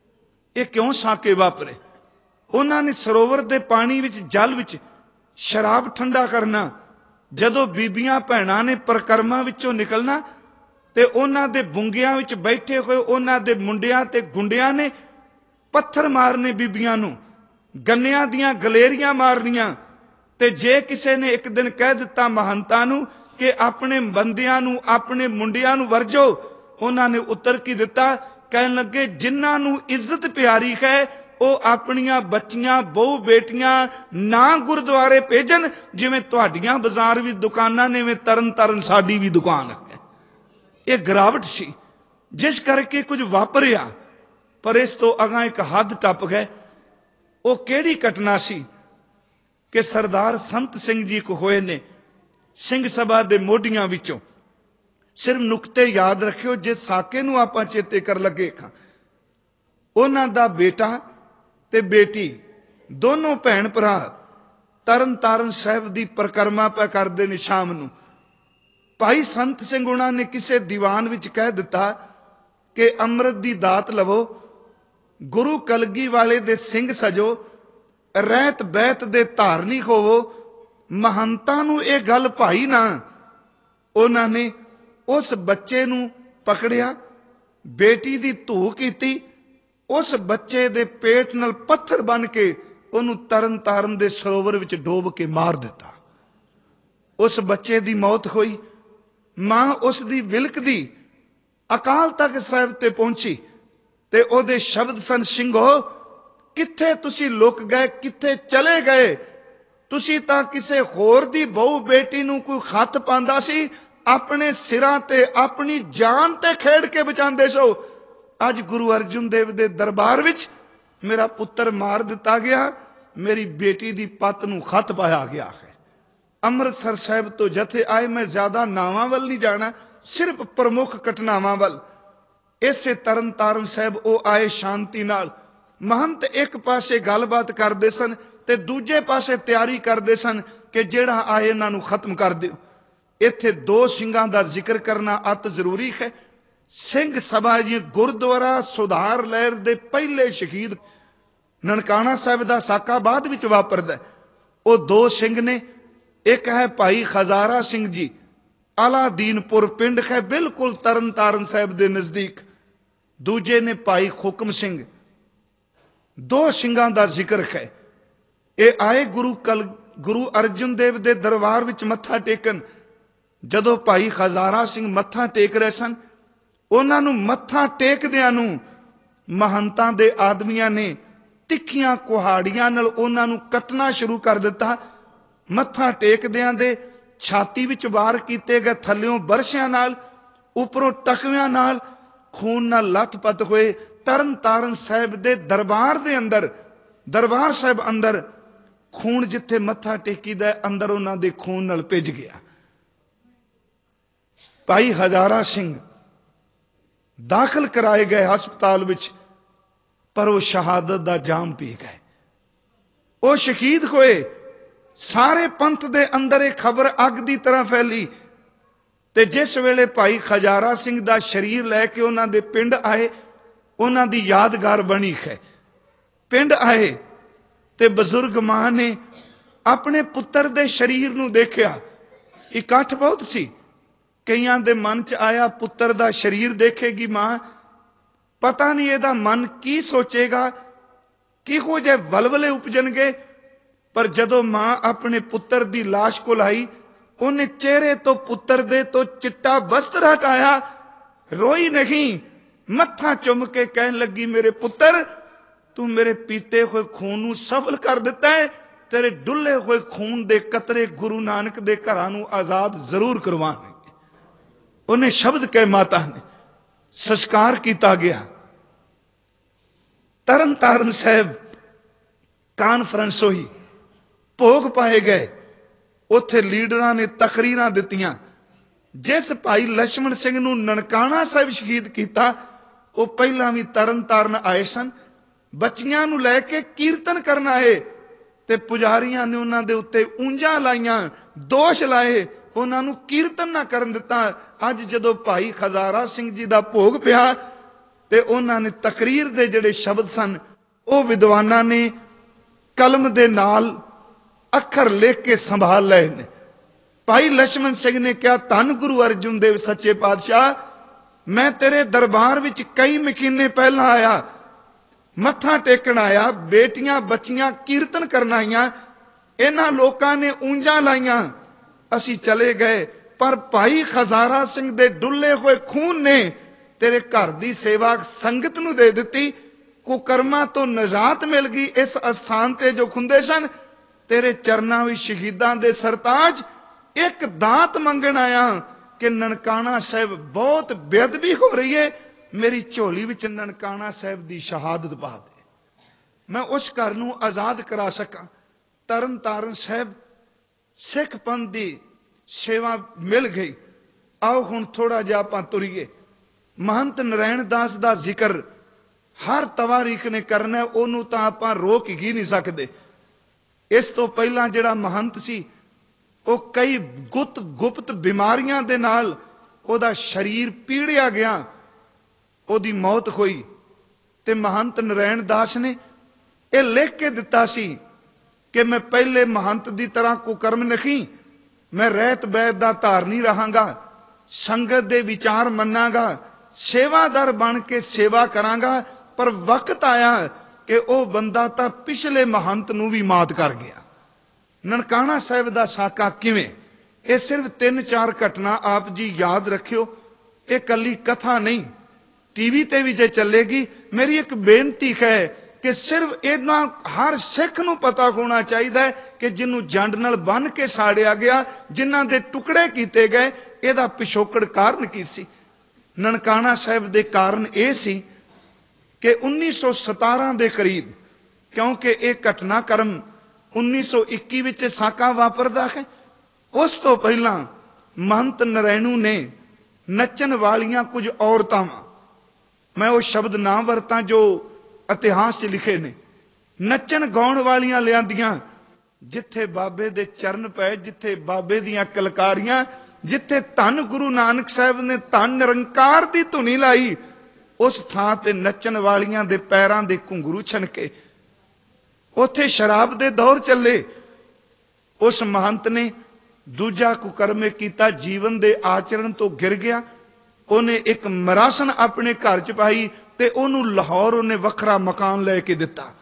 ये क्यों साके वापरे? उन्होंने सरोवर दे पानी विच जल विच शराब ठंडा करना। जदों बीबियां भैणां ने परकरमा विचों निकलना ते उन्हां दे बुंगियां विच बैठे हुए उन्हां दे मुंडियां ते गुंडियां ने पत्थर मारने बीबियां नूं, गन्नियां दियां गलेरियां मारनियां। ते जे किसी ने एक दिन कह दिता महंतां नूं कि अपने बंदियां नूं अपने मुंडियां नूं वरजो, उन्होंने उत्तर की दिता, कहन लगे जिन्हां नूं इज्जत प्यारी है वो अपनियां बच्चियां बहु बेटियां ना गुरुद्वारे भेजन, जिवें तुहाडियां बाजार विच दुकानां ने में तरन तारण साडी भी दुकान है। ये गिरावट सी जिस करके कुछ वापरिया। पर इस तो अगां एक हद टप गए। वो किहड़ी घटना सी कि सरदार संत सिंह जी को होए ने सिंह सभा दे मोढियां विचों। सिर्फ नुकते याद रखियो जे साके नूं आपां चेते कर लगे खां। उन्हां दा बेटा ते बेटी दोनों भैन भरा तरन तारण साहिब दी परिक्रमा पै करदे ने। शाम नूं भाई संत सिंह उन्हां ने किसे दीवान विच कह दिता कि अमृत दी दात लवो, गुरु कलगी वाले दे सिंह सजो, रहत बैत दे धार्मिक होवो। महंतां नूं इह गल भाई ना। उन्हां ने उस बच्चे नूं पकड़िया, बेटी दी धू कीती, उस बच्चे दे पेट नाल पत्थर बन के उन्होंने तरन तारण दे सरोवर विच डोब के मार दिता। उस बच्चे दी मौत हुई। मां उस दी विलकदी अकाल तख्त साहिब ते पहुंची ते ओदे शब्द सन, सिंघो किथे तुसी लुक गए, किथे चले गए? तुसी तां किसे होर दी बहु बेटी नूं कोई खत पांदा सी, अपने सिरां ते अपनी जान ते खेड़ के बचांदे सो। अज गुरु अर्जुन देव दे दरबार विच मेरा पुत्र मार दिता गया, मेरी बेटी दी पत नूं खत पाया गया है। अमृतसर साहिब तो जथे आए। मैं ज्यादा नावां वल नहीं जाना, सिर्फ प्रमुख घटनावां वल। इसे तरन तारण साहिब ओ आए शांति नाल। महंत एक पासे गलबात करते सन ते दूजे पासे तैयारी करते सन कि जेड़ा आए इन्हां नूं खत्म कर दिओ। इत्थे दो सिंघां दा जिक्र करना अत जरूरी है। सिंह सभा जी गुरुद्वारा सुधार लहर दे पहले शहीद ननकाना साहिब दा साका बाद विच वापरदा। वो दो सिंह ने, एक है भाई खजारा सिंह जी, अलादीनपुर पिंड है बिल्कुल तरन तारण साहिब दे नजदीक। दूजे ने भाई हुकम सिंह। दो सिंघां दा जिक्र है। ये आए गुरु कल गुरु अर्जुन देव दे दरबार विच मत्था टेकन। जदों भाई खजारा सिंह मत्था टेक रहे सन, उन्हां नूं मत्था टेकदियां नूं महंतां दे आदमियां ने तिखियां कुहाड़ियां नाल उन्हां नूं कटना शुरू कर दिता। ਮੱਥਾ ਟੇਕਦਿਆਂ ਦੇ ਛਾਤੀ ਵਿੱਚ ਵਾਰ ਕੀਤੇ ਗਏ ਥੱਲਿਓਂ ਬਰਸ਼ਿਆਂ ਨਾਲ, ਉੱਪਰੋਂ ਟਕਵਿਆਂ ਨਾਲ, ਖੂਨ ਨਾਲ ਲੱਥਪੱਥ ਹੋਏ। ਤਰਨ ਤਾਰਨ ਸਾਹਿਬ ਦੇ ਦਰਬਾਰ ਦੇ ਅੰਦਰ, ਦਰਬਾਰ ਸਾਹਿਬ ਅੰਦਰ ਖੂਨ ਜਿੱਥੇ ਮੱਥਾ ਟੇਕੀਦਾ ਅੰਦਰ ਉਹਨਾਂ ਦੇ ਖੂਨ ਨਾਲ ਭਿੱਜ ਗਿਆ। ਭਾਈ ਹਜ਼ਾਰਾ ਸਿੰਘ ਦਾਖਲ ਕਰਾਏ ਗਏ ਹਸਪਤਾਲ ਵਿੱਚ, ਪਰ ਉਹ ਸ਼ਹਾਦਤ ਦਾ ਜਾਮ ਪੀ ਗਏ, ਉਹ ਸ਼ਹੀਦ ਹੋਏ। ਸਾਰੇ ਪੰਥ ਦੇ ਅੰਦਰ ਇਹ ਖਬਰ ਅੱਗ ਦੀ ਤਰ੍ਹਾਂ ਫੈਲੀ। ਤੇ ਜਿਸ ਵੇਲੇ ਭਾਈ ਹਜ਼ਾਰਾ ਸਿੰਘ ਦਾ ਸ਼ਰੀਰ ਲੈ ਕੇ ਉਹਨਾਂ ਦੇ ਪਿੰਡ ਆਏ, ਉਹਨਾਂ ਦੀ ਯਾਦਗਾਰ ਬਣੀ ਹੈ। ਪਿੰਡ ਆਏ ਤੇ ਬਜ਼ੁਰਗ ਮਾਂ ਨੇ ਆਪਣੇ ਪੁੱਤਰ ਦੇ ਸ਼ਰੀਰ ਨੂੰ ਦੇਖਿਆ। ਇਕੱਠ ਬਹੁਤ ਸੀ। ਕਈਆਂ ਦੇ ਮਨ 'ਚ ਆਇਆ ਪੁੱਤਰ ਦਾ ਸ਼ਰੀਰ ਦੇਖੇਗੀ ਮਾਂ, ਪਤਾ ਨਹੀਂ ਇਹਦਾ ਮਨ ਕੀ ਸੋਚੇਗਾ, ਕਿਹੋ ਜਿਹੇ ਵਲਵਲੇ ਉਪਜਣਗੇ। ਪਰ ਜਦੋਂ ਮਾਂ ਆਪਣੇ ਪੁੱਤਰ ਦੀ ਲਾਸ਼ ਕੋਲ ਆਈ, ਉਹਨੇ ਚਿਹਰੇ ਤੋਂ ਪੁੱਤਰ ਦੇ ਤੋਂ ਚਿੱਟਾ ਵਸਤਰ ਹਟਾਇਆ, ਰੋਈ ਨਹੀਂ, ਮੱਥਾ ਚੁੰਮ ਕੇ ਕਹਿਣ ਲੱਗੀ, ਮੇਰੇ ਪੁੱਤਰ, ਤੂੰ ਮੇਰੇ ਪੀਤੇ ਹੋਏ ਖੂਨ ਨੂੰ ਸਫਲ ਕਰ ਦਿੱਤਾ ਹੈ। ਤੇਰੇ ਡੁੱਲੇ ਹੋਏ ਖੂਨ ਦੇ ਕਤਰੇ ਗੁਰੂ ਨਾਨਕ ਦੇ ਘਰਾਂ ਨੂੰ ਆਜ਼ਾਦ ਜ਼ਰੂਰ ਕਰਵਾਉਣਗੇ। ਉਹਨੇ ਸ਼ਬਦ ਕਹਿ ਮਾਤਾ ਨੇ ਸੰਸਕਾਰ ਕੀਤਾ ਗਿਆ। ਤਰਨ ਤਾਰਨ ਸਾਹਿਬ ਕਾਨਫਰੰਸ ਹੋਈ, ਭੋਗ ਪਾਏ ਗਏ। ਉੱਥੇ ਲੀਡਰਾਂ ਨੇ ਤਕਰੀਰਾਂ ਦਿੱਤੀਆਂ। ਜਿਸ ਭਾਈ ਲਛਮਣ ਸਿੰਘ ਨੂੰ ਨਨਕਾਣਾ ਸਾਹਿਬ ਸ਼ਹੀਦ ਕੀਤਾ, ਉਹ ਪਹਿਲਾਂ ਵੀ ਤਰਨ ਤਾਰਨ ਆਏ ਸਨ। ਬੱਚੀਆਂ ਨੂੰ ਲੈ ਕੇ ਕੀਰਤਨ ਕਰਨ ਆਏ ਤੇ ਪੁਜਾਰੀਆਂ ਨੇ ਉਹਨਾਂ ਦੇ ਉੱਤੇ ਉਂਝਾਂ ਲਾਈਆਂ, ਦੋਸ਼ ਲਾਏ, ਉਹਨਾਂ ਨੂੰ ਕੀਰਤਨ ਨਾ ਕਰਨ ਦਿੱਤਾ। ਅੱਜ ਜਦੋਂ ਭਾਈ ਹਜ਼ਾਰਾ ਸਿੰਘ ਜੀ ਦਾ ਭੋਗ ਪਿਆ ਤੇ ਉਹਨਾਂ ਨੇ ਤਕਰੀਰ ਦੇ ਜਿਹੜੇ ਸ਼ਬਦ ਸਨ, ਉਹ ਵਿਦਵਾਨਾਂ ਨੇ ਕਲਮ ਦੇ ਨਾਲ ਅੱਖਰ ਲਿਖ ਕੇ ਸੰਭਾਲ ਲਏ ਨੇ। ਭਾਈ ਲਛਮਣ ਸਿੰਘ ਨੇ ਕਿਹਾ, ਧੰਨ ਗੁਰੂ ਅਰਜਨ ਦੇਵ ਸੱਚੇ ਪਾਤਸ਼ਾਹ, ਮੈਂ ਤੇਰੇ ਦਰਬਾਰ ਵਿੱਚ ਕਈ ਮਹੀਨੇ ਪਹਿਲਾਂ ਆਇਆ, ਮੱਥਾ ਟੇਕਣ ਆਇਆ, ਬੇਟੀਆਂ ਬੱਚੀਆਂ ਕੀਰਤਨ ਕਰਨ ਆਈਆਂ, ਇਹਨਾਂ ਲੋਕਾਂ ਨੇ ਉਂਝਾਂ ਲਾਈਆਂ, ਅਸੀਂ ਚਲੇ ਗਏ। ਪਰ ਭਾਈ ਹਜ਼ਾਰਾ ਸਿੰਘ ਦੇ ਡੁੱਲੇ ਹੋਏ ਖੂਨ ਨੇ ਤੇਰੇ ਘਰ ਦੀ ਸੇਵਾ ਸੰਗਤ ਨੂੰ ਦੇ ਦਿੱਤੀ। ਕੁਕਰਮਾਂ ਤੋਂ ਨਜਾਤ ਮਿਲ ਗਈ। ਇਸ ਅਸਥਾਨ ਤੇ ਜੋ ਖੁੰਦੇ ਸਨ, ਤੇਰੇ ਚਰਨਾਂ ਵਿੱਚ ਸ਼ਹੀਦਾਂ ਦੇ ਸਰਤਾਜ ਇੱਕ ਦਾਤ ਮੰਗਣ ਆਇਆ ਕਿ ਨਨਕਾਣਾ ਸਾਹਿਬ ਬਹੁਤ ਬੇਅਦਬੀ ਹੋ ਰਹੀ ਹੈ, ਮੇਰੀ ਝੋਲੀ ਵਿੱਚ ਨਨਕਾਣਾ ਸਾਹਿਬ ਦੀ ਸ਼ਹਾਦਤ ਪਾ ਦੇ, ਮੈਂ ਉਸ ਘਰ ਨੂੰ ਆਜ਼ਾਦ ਕਰਾ ਸਕਾਂ। ਤਰਨ ਤਾਰਨ ਸਾਹਿਬ ਸਿੱਖ ਪੰਥ ਦੀ ਸੇਵਾ ਮਿਲ ਗਈ। ਆਓ ਹੁਣ ਥੋੜਾ ਜਿਹਾ ਆਪਾਂ ਤੁਰੀਏ। ਮਹੰਤ ਨਰੈਣ ਦਾਸ ਦਾ ਜ਼ਿਕਰ ਹਰ ਤਵਾਰੀਖ ਨੇ ਕਰਨਾ, ਉਹਨੂੰ ਤਾਂ ਆਪਾਂ ਰੋਕ ਹੀ ਨਹੀਂ ਸਕਦੇ। ਇਸ ਤੋਂ ਪਹਿਲਾਂ ਜਿਹੜਾ ਮਹੰਤ ਸੀ, ਉਹ ਕਈ ਗੁਪਤ ਗੁਪਤ ਬਿਮਾਰੀਆਂ ਦੇ ਨਾਲ ਉਹਦਾ ਸਰੀਰ ਪੀੜਿਆ ਗਿਆ, ਉਹਦੀ ਮੌਤ ਹੋਈ। ਤੇ ਮਹੰਤ ਨਰੈਣ ਦਾਸ ਨੇ ਇਹ ਲਿਖ ਕੇ ਦਿੱਤਾ ਸੀ ਕਿ ਮੈਂ ਪਹਿਲੇ ਮਹੰਤ ਦੀ ਤਰ੍ਹਾਂ ਕੁਕਰਮ ਨਹੀਂ, ਮੈਂ ਰਹਿਤ ਬੈਤ ਦਾ ਧਾਰਨੀ ਰਹਾਂਗਾ, ਸੰਗਤ ਦੇ ਵਿਚਾਰ ਮੰਨਾਂਗਾ, ਸੇਵਾਦਾਰ ਬਣ ਕੇ ਸੇਵਾ ਕਰਾਂਗਾ। ਪਰ ਵਕਤ ਆਇਆ ਕਿ ਉਹ ਬੰਦਾ ਤਾਂ ਪਿਛਲੇ ਮਹੰਤ ਨੂੰ ਵੀ ਮਾਤ ਕਰ ਗਿਆ। ਨਨਕਾਣਾ ਸਾਹਿਬ ਦਾ ਸਾਕਾ ਕਿਵੇਂ? ਇਹ ਸਿਰਫ ਤਿੰਨ ਚਾਰ ਘਟਨਾ ਆਪ ਜੀ ਯਾਦ ਰੱਖਿਓ, ਇਹ ਕੱਲੀ ਕਥਾ ਨਹੀਂ, ਟੀਵੀ ਤੇ ਵੀ ਜੇ ਚੱਲੇਗੀ। ਮੇਰੀ ਇੱਕ ਬੇਨਤੀ ਹੈ ਕਿ ਸਿਰਫ ਇਹਨਾਂ ਹਰ ਸਿੱਖ ਨੂੰ ਪਤਾ ਹੋਣਾ ਚਾਹੀਦਾ ਹੈ ਕਿ ਜਿਹਨੂੰ ਜੰਡ ਨਾਲ ਬੰਨ ਕੇ ਸਾੜਿਆ ਗਿਆ, ਜਿਨ੍ਹਾਂ ਦੇ ਟੁਕੜੇ ਕੀਤੇ ਗਏ, ਇਹਦਾ ਪਿਛੋਕੜ ਕਾਰਨ ਕੀ ਸੀ? ਨਨਕਾਣਾ ਸਾਹਿਬ ਦੇ ਕਾਰਨ ਇਹ ਸੀ ਕਿ ਉੱਨੀ ਸੌ ਸਤਾਰਾਂ ਦੇ ਕਰੀਬ, ਕਿਉਂਕਿ ਇਹ ਘਟਨਾਕ੍ਰਮ ਉੱਨੀ ਸੌ ਇੱਕੀ ਵਿੱਚ ਸਾਕਾ ਵਾਪਰਦਾ ਹੈ, ਉਸ ਤੋਂ ਪਹਿਲਾਂ ਮਹੰਤ ਨਰੈਣੂ ਨੇ ਨੱਚਣ ਵਾਲੀਆਂ ਕੁਝ ਔਰਤਾਂ, ਮੈਂ ਉਹ ਸ਼ਬਦ ਨਾ ਵਰਤਾਂ ਜੋ ਇਤਿਹਾਸ 'ਚ ਲਿਖੇ ਨੇ, ਨੱਚਣ ਗਾਉਣ ਵਾਲੀਆਂ ਲਿਆਂਦੀਆਂ। ਜਿੱਥੇ ਬਾਬੇ ਦੇ ਚਰਨ ਪਏ, ਜਿੱਥੇ ਬਾਬੇ ਦੀਆਂ ਕਲਕਾਰੀਆਂ, ਜਿੱਥੇ ਧੰਨ ਗੁਰੂ ਨਾਨਕ ਸਾਹਿਬ ਨੇ ਧੰਨ ਨਿਰੰਕਾਰ ਦੀ ਧੁਨੀ ਲਾਈ, ਉਸ ਥਾਂ ਤੇ ਨੱਚਣ ਵਾਲੀਆਂ ਦੇ ਪੈਰਾਂ ਦੇ ਘੁੰਗਰੂ ਛਣਕੇ। ਉੱਥੇ ਸ਼ਰਾਬ ਦੇ ਦੌਰ ਚੱਲੇ। ਉਸ ਮਹੰਤ ਨੇ ਦੂਜਾ ਕੁਕਰਮ ਕੀਤਾ, ਜੀਵਨ ਦੇ ਆਚਰਣ ਤੋਂ ਗਿਰ ਗਿਆ। ਉਹਨੇ ਇੱਕ ਮਰਾਸਨ ਆਪਣੇ ਘਰ 'ਚ ਪਾਈ ਤੇ ਉਹਨੂੰ ਲਾਹੌਰ ਉਹਨੇ ਵੱਖਰਾ ਮਕਾਨ ਲੈ ਕੇ ਦਿੱਤਾ।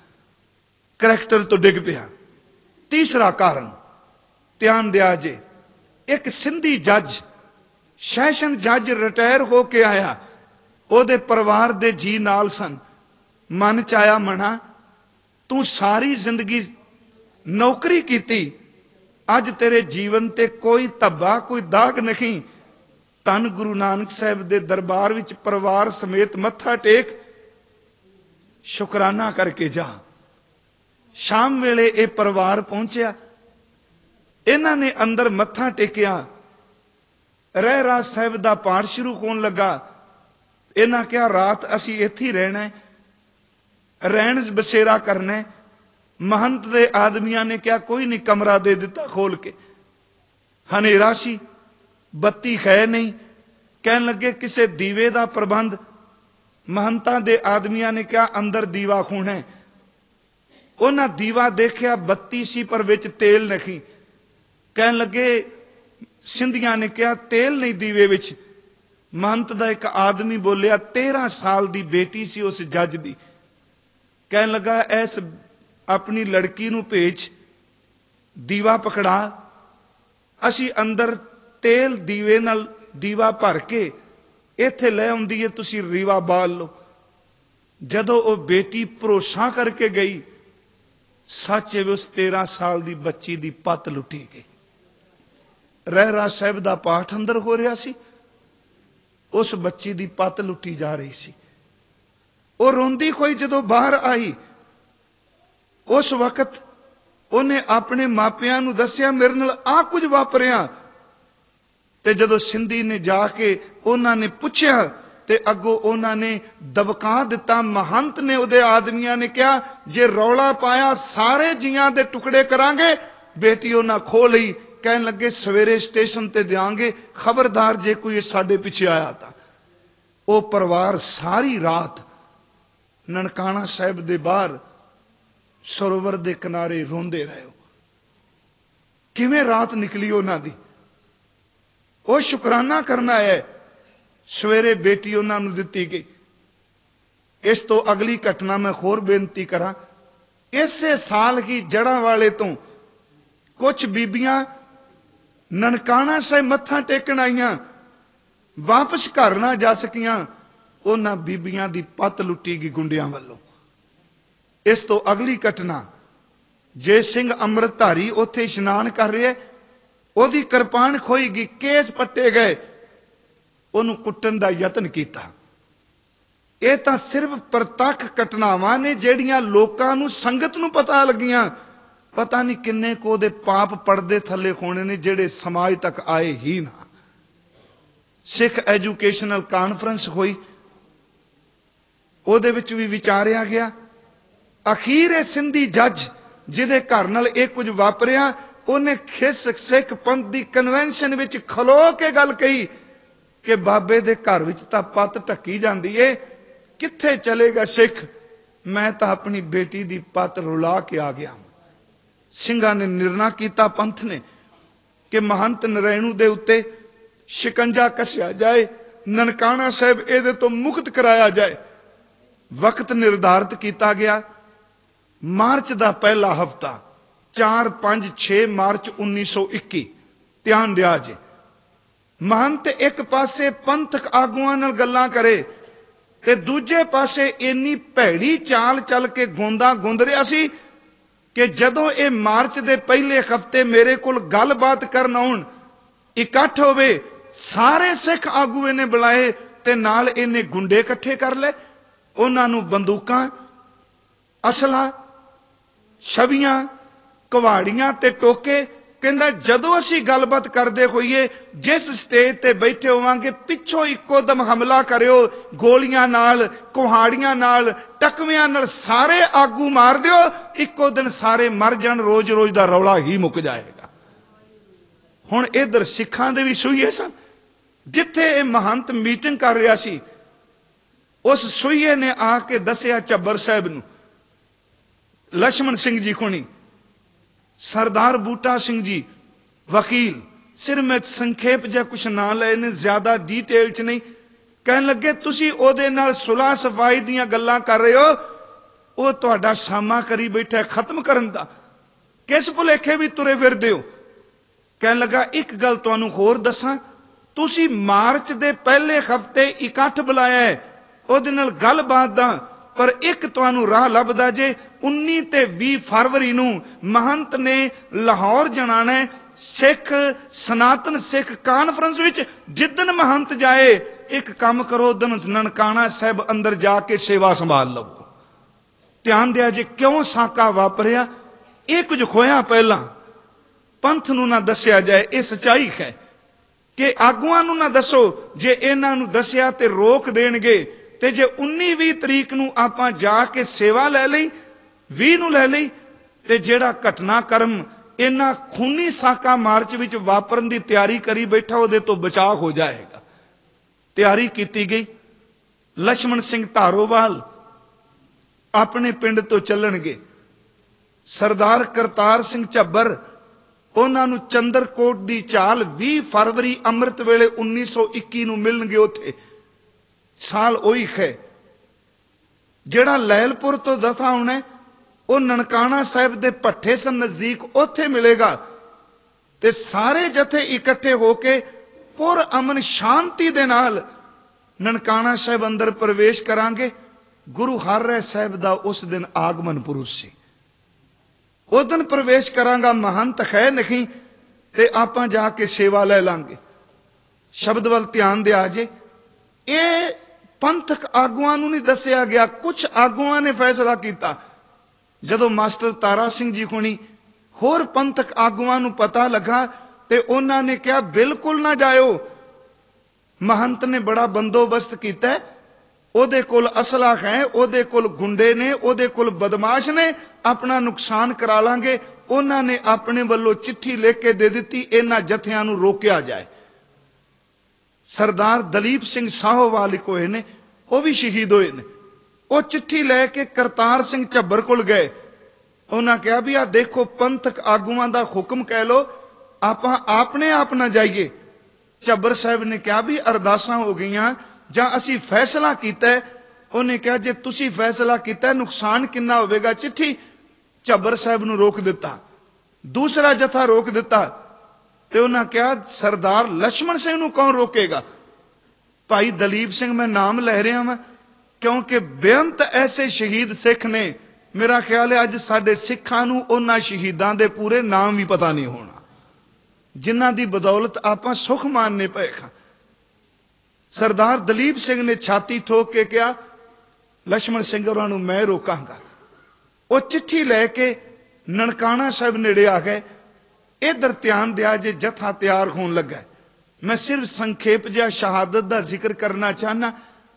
ਕਰੈਕਟਰ ਤੋਂ ਡਿੱਗ ਪਿਆ। ਤੀਸਰਾ ਕਾਰਨ ਧਿਆਨ ਦਿਆ ਜੇ, ਇੱਕ ਸਿੰਧੀ ਜੱਜ, ਸੈਸ਼ਨ ਜੱਜ ਰਿਟਾਇਰ ਹੋ ਕੇ ਆਇਆ, ਉਹਦੇ ਪਰਿਵਾਰ ਦੇ ਜੀ ਨਾਲ ਸਨ। ਮਨ 'ਚ ਆਇਆ, ਮਣਾ ਤੂੰ ਸਾਰੀ ਜ਼ਿੰਦਗੀ ਨੌਕਰੀ ਕੀਤੀ, अज तेरे जीवन ते कोई धब्बा कोई दाग नहीं। धन गुरु नानक साहब दे दरबार विच परिवार समेत मत्था टेक, शुकराना करके जा। शाम वेले ये परिवार पहुंचया, इन्हां ने अंदर मत्था टेकिया, रहरास साहब दा पाठ शुरू होण लगा। इन्हां कहा रात असी इत्थे ही रहना है, रहन बसेरा करना है। महंत दे आदमियां ने कहा कोई नहीं, कमरा दे दिता खोल के। हनेरा सी, बत्ती है नहीं, कहन लगे किसे दीवे दा प्रबंध। महंतां दे आदमियां ने कहा अंदर दीवा खूना है। उन्हां दीवा देखिया, बत्ती सी पर विच तेल नहीं। कहन लगे सिंधियां ने कहा तेल नहीं दीवे विच। महंत दा एक आदमी बोलिया तेरह साल दी बेटी सी उस जज दी। कहन लगा इस अपनी लड़की नूं भेज, दीवा पकड़ा, असी अंदर तेल दीवे नाल दीवा भर के इत्थे ले आउंदी है, तुसी रीवा बाल लो। जदों वो बेटी भरोसा करके गई, सच है उस तेरह साल दी बच्ची दी पत लुटी गई। रहरास साहब दा पाठ अंदर हो रहा सी, उस बच्ची दी पत लुटी जा रही सी। वो रोंदी कोई जदों बाहर आई, उस वक्त उन्हें अपने मापियां नूं दस्सिया मेरे नाल आ कुछ वापरिया। ते जदों सिंधी ने जाके उन्होंने पूछया ते अगों उन्होंने दबका दिता। महंत ने उहदे आदमियां ने कहा जे रौला पाया सारे जियां दे टुकड़े करांगे। बेटी उन्हां खो लई, कहन लगे सवेरे स्टेशन ते देंगे, खबरदार जे कोई साडे पिछे आया था। वो परिवार सारी रात ननकाना साहब दे बाहर सरोवर दे किनारे रोंदे रहे। किवें रात निकली उन्हां दी, वो शुकराना करना है। सवेरे बेटी उन्होंने दिती गई। इस तो अगली घटना मैं होर बेनती करा, इसे साल ही जड़ा वाले तो कुछ बीबियां ननकाना साहिब मत्था टेकन आईयां, वापस घर ना जा सकियां। उन्हां बीबियां दी पत लुटी गई गुंडियां वालों। इस तो अगली घटना, जय सिंह अमृतधारी उत्थे इशनान कर रहे, ओदी कृपान खोई गई, केस पट्टे गए, उन्होंने कुट्टन का यतन किया। यह तो सिर्फ प्रतख घटनावां ने जिहड़ियां लोकां नूं संगत नूं पता लगियां। पता नहीं किन्ने को दे पाप पड़दे थले होने ने जिहड़े समाज तक आए ही ना। सिख एजुकेशनल कॉन्फ्रेंस हुई, उहदे विच भी विचारिया गया। अखीर ये सिंधी जज जिहदे घर नाल ये कुछ वापरिया, उन्हें खिस सिख पंथ दी कन्वेंशन विच खलो के गल कही कि बाबे दे घर विच तां पत ढकी जांदी है, कित्थे चलेगा सिख, मैं तां अपनी बेटी दी पत रुला के आ गया। सिंघां ने निर्णय किया पंथ ने कि महंत नरैणू दे उत्ते शिकंजा कसिया जाए, ननकाना साहब इहदे तो मुक्त कराया जाए। वक्त निर्धारित किया गया, मार्च का पहला हफ्ता, चार पांच छे मार्च उन्नीस सौ इक्की। ध्यान दिया जे, महंत एक पासे पंथक आगुआं नाल गल्लां करे ते दूजे पासे इन्नी भैड़ी चाल चल के गोंदा गुंद रहा सी कि जदों ये मार्च के पहले हफ्ते मेरे कोल गलबात करन आउण, इकट्ठ होवे, सारे सिख आगू इन्हें बुलाए ते नाल इन्हें गुंडे इकट्ठे कर ले। उन्हां नूं बंदूकां, असला, छवियां, कुहाड़ियां ते टोके, कहंदा जदों असीं गलबात करदे होईए, जिस स्टेज ते बैठे होवांगे पिछों इक्को दम हमला करियो, गोलियां नाल, कुहाड़ियां नाल, टकवियां नाल सारे आगू मार दिओ, इक्को दिन सारे मर जाण, रोज रोज दा रौला ही मुक जाएगा। हुण इधर सिखां दे भी सूईए सन, जिथे ये महंत मीटिंग कर रहा सी, उस सूईए ने आके दसिया झब्बर साहब नूं, लक्ष्मण सिंह जी कोणी, सरदार बूटा सिंह जी वकील, सिर में संखेप जा कुछ ना लए ने, ज्यादा डिटेल च नहीं। कहन लगे तुसी ओदे नाल सुलह सफाई दीयां गल्लां कर रहे हो, वो तुहाडा सामा करी बैठा खत्म करन दा, किस भुलेखे भी तुरे फिरदे हो। कहन लगा एक गल तुहानूं होर दसां, तुसी मार्च दे पहले हफ्ते इकट्ठ बुलाया है, ओदे नाल गलबात दा, पर एक तुहानूं राह लभदा जे उन्नी ते बीस फरवरी नूं महंत ने लाहौर जाना है, सिख सनातन सिख कानफ्रेंस विच जिदन महंत जाए एक काम करो उदन ननकाना साहब अंदर जाके सेवा संभाल लवो। ध्यान दिया जे क्यों साका वापरिया, ये कुछ खोया पहला पंथ नूं ना दसिया जाए, ये सच्चाई है कि आगुआं नूं ना दसो, जे इन्हां नूं दसिया ते रोक देणगे ते जे उन्नी भी तरीक नूं आपां जाके सेवा लै लई, ਵੀਹ ਨੂੰ ਲੈ ਲਈ ਤੇ ਜਿਹੜਾ ਘਟਨਾਕ੍ਰਮ ਇਹਨਾਂ ਖੂਨੀ ਸਾਕਾ ਮਾਰਚ ਵਿੱਚ ਵਾਪਰਨ ਦੀ ਤਿਆਰੀ ਕਰੀ ਬੈਠਾ ਉਹਦੇ ਤੋਂ ਬਚਾਅ ਹੋ ਜਾਏਗਾ। ਤਿਆਰੀ ਕੀਤੀ ਗਈ। ਲక్ష్మణ ਸਿੰਘ ਧਾਰੋਵਾਲ ਆਪਣੇ ਪਿੰਡ ਤੋਂ ਚੱਲਣਗੇ। ਸਰਦਾਰ ਕਰਤਾਰ ਸਿੰਘ ਝੱਬਰ ਉਹਨਾਂ ਨੂੰ ਚੰਦਰਕੋਟ ਦੀ ਚਾਲ ਵੀਹ ਫਰਵਰੀ ਅੰਮ੍ਰਿਤ ਵੇਲੇ ਉੱਨੀ ਸੌ ਇੱਕੀ ਨੂੰ ਮਿਲਣਗੇ। ਉੱਥੇ ਸਾਲ ਉਹੀ ਹੈ ਜਿਹੜਾ ਲੈਲਪੁਰ ਤੋਂ ਦਫਾ ਹੋਣਾ, ਉਹ ਨਨਕਾਣਾ ਸਾਹਿਬ ਦੇ ਭੱਠੇ ਸਨ ਨਜ਼ਦੀਕ, ਉੱਥੇ ਮਿਲੇਗਾ ਤੇ ਸਾਰੇ ਜਥੇ ਇਕੱਠੇ ਹੋ ਕੇ ਪੁਰ ਅਮਨ ਸ਼ਾਂਤੀ ਦੇ ਨਾਲ ਨਨਕਾਣਾ ਸਾਹਿਬ ਅੰਦਰ ਪ੍ਰਵੇਸ਼ ਕਰਾਂਗੇ। ਗੁਰੂ ਹਰਿ ਸਾਹਿਬ ਦਾ ਉਸ ਦਿਨ ਆਗਮਨ ਪੁਰਬ ਸੀ। ਉਸ ਦਿਨ ਪ੍ਰਵੇਸ਼ ਕਰਾਂਗਾ, ਮਹੰਤ ਹੈ ਨਹੀਂ ਤੇ ਆਪਾਂ ਜਾ ਕੇ ਸੇਵਾ ਲੈ ਲਾਂਗੇ। ਸ਼ਬਦ ਵੱਲ ਧਿਆਨ ਦਿਆ ਜੇ। ਇਹ ਪੰਥਕ ਆਗੂਆਂ ਨੂੰ ਨਹੀਂ ਦੱਸਿਆ ਗਿਆ, ਕੁਝ ਆਗੂਆਂ ਨੇ ਫੈਸਲਾ ਕੀਤਾ। ਜਦੋਂ ਮਾਸਟਰ ਤਾਰਾ ਸਿੰਘ ਜੀ ਕੋਣੀ ਹੋਰ ਪੰਥਕ ਆਗੂਆਂ ਨੂੰ ਪਤਾ ਲੱਗਾ ਤੇ ਉਹਨਾਂ ਨੇ ਕਿਹਾ ਬਿਲਕੁਲ ਨਾ ਜਾਇਓ। ਮਹੰਤ ਨੇ ਬੜਾ ਬੰਦੋਬਸਤ ਕੀਤਾ, ਉਹਦੇ ਕੋਲ ਅਸਲਾ ਹੈ, ਉਹਦੇ ਕੋਲ ਗੁੰਡੇ ਨੇ, ਉਹਦੇ ਕੋਲ ਬਦਮਾਸ਼ ਨੇ, ਆਪਣਾ ਨੁਕਸਾਨ ਕਰਾ ਲਾਂਗੇ। ਉਹਨਾਂ ਨੇ ਆਪਣੇ ਵੱਲੋਂ ਚਿੱਠੀ ਲਿਖ ਕੇ ਦੇ ਦਿੱਤੀ, ਇਹਨਾਂ ਜਥਿਆਂ ਨੂੰ ਰੋਕਿਆ ਜਾਏ। ਸਰਦਾਰ ਦਲੀਪ ਸਿੰਘ ਸਾਹੋਵਾਲ ਇੱਕ ਹੋਏ ਨੇ, ਉਹ ਵੀ ਸ਼ਹੀਦ ਹੋਏ ਨੇ। ਉਹ ਚਿੱਠੀ ਲੈ ਕੇ ਕਰਤਾਰ ਸਿੰਘ ਝੱਬਰ ਕੋਲ ਗਏ। ਉਹਨਾਂ ਕਿਹਾ ਵੀ ਆ ਦੇਖੋ ਪੰਥਕ ਆਗੂਆਂ ਦਾ ਹੁਕਮ ਕਹਿ ਲੋ, ਆਪਾਂ ਆਪਣੇ ਆਪ ਨਾ ਜਾਈਏ। ਝੱਬਰ ਸਾਹਿਬ ਨੇ ਕਿਹਾ ਵੀ ਅਰਦਾਸਾਂ ਹੋ ਗਈਆਂ ਜਾਂ ਅਸੀਂ ਫੈਸਲਾ ਕੀਤਾ। ਉਹਨੇ ਕਿਹਾ ਜੇ ਤੁਸੀਂ ਫੈਸਲਾ ਕੀਤਾ ਨੁਕਸਾਨ ਕਿੰਨਾ ਹੋਵੇਗਾ, ਚਿੱਠੀ। ਝੱਬਰ ਸਾਹਿਬ ਨੂੰ ਰੋਕ ਦਿੱਤਾ। ਦੂਸਰਾ ਜਥਾ ਰੋਕ ਦਿੱਤਾ ਤੇ ਉਹਨਾਂ ਕਿਹਾ ਸਰਦਾਰ ਲక్ష్మణ ਸਿੰਘ ਨੂੰ ਕੌਣ ਰੋਕੇਗਾ। ਭਾਈ ਦਲੀਪ ਸਿੰਘ ਮੈਂ ਨਾਮ ਲੈ ਰਿਹਾ ਵਾਂ ਕਿਉਂਕਿ ਬੇਅੰਤ ਐਸੇ ਸ਼ਹੀਦ ਸਿੱਖ ਨੇ, ਮੇਰਾ ਖਿਆਲ ਹੈ ਅੱਜ ਸਾਡੇ ਸਿੱਖਾਂ ਨੂੰ ਉਹਨਾਂ ਸ਼ਹੀਦਾਂ ਦੇ ਪੂਰੇ ਨਾਮ ਵੀ ਪਤਾ ਨਹੀਂ ਹੋਣਾ ਜਿਨ੍ਹਾਂ ਦੀ ਬਦੌਲਤ ਆਪਾਂ ਸੁਖ ਮਾਨਨੇ ਪਏ ਖਾਂ। ਸਰਦਾਰ ਦਲੀਪ ਸਿੰਘ ਨੇ ਛਾਤੀ ਠੋਕ ਕੇ ਕਿਹਾ ਲక్ష్మణ ਸਿੰਘ ਹੋਰਾਂ ਨੂੰ ਮੈਂ ਰੋਕਾਂਗਾ। ਉਹ ਚਿੱਠੀ ਲੈ ਕੇ ਨਨਕਾਣਾ ਸਾਹਿਬ ਨੇੜੇ ਆ ਗਏ। ਇਧਰ ਧਿਆਨ ਦਿਆ ਜੇ ਜਥਾ ਤਿਆਰ ਹੋਣ ਲੱਗਾ। ਮੈਂ ਸਿਰਫ ਸੰਖੇਪ ਜਿਹਾ ਸ਼ਹਾਦਤ ਦਾ ਜ਼ਿਕਰ ਕਰਨਾ ਚਾਹਨਾ।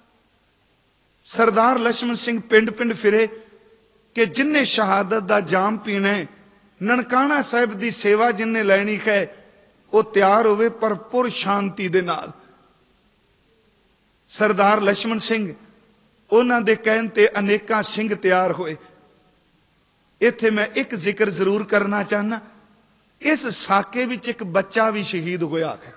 ਸਰਦਾਰ ਲక్ష్మణ ਸਿੰਘ ਪਿੰਡ ਪਿੰਡ ਫਿਰੇ ਕਿ ਜਿੰਨੇ ਸ਼ਹਾਦਤ ਦਾ ਜਾਮ ਪੀਣਾ, ਨਨਕਾਣਾ ਸਾਹਿਬ ਦੀ ਸੇਵਾ ਜਿੰਨੇ ਲੈਣੀ ਹੈ ਉਹ ਤਿਆਰ ਹੋਵੇ ਪਰ ਪੁਰ ਸ਼ਾਂਤੀ ਦੇ ਨਾਲ। ਸਰਦਾਰ ਲక్ష్మణ ਸਿੰਘ ਉਹਨਾਂ ਦੇ ਕਹਿਣ ਤੇ ਅਨੇਕਾਂ ਸਿੰਘ ਤਿਆਰ ਹੋਏ। ਇੱਥੇ ਮੈਂ ਇੱਕ ਜ਼ਿਕਰ ਜ਼ਰੂਰ ਕਰਨਾ ਚਾਹਨਾ। ਇਸ ਸਾਕੇ ਵਿੱਚ ਇੱਕ ਬੱਚਾ ਵੀ ਸ਼ਹੀਦ ਹੋਇਆ ਹੈ।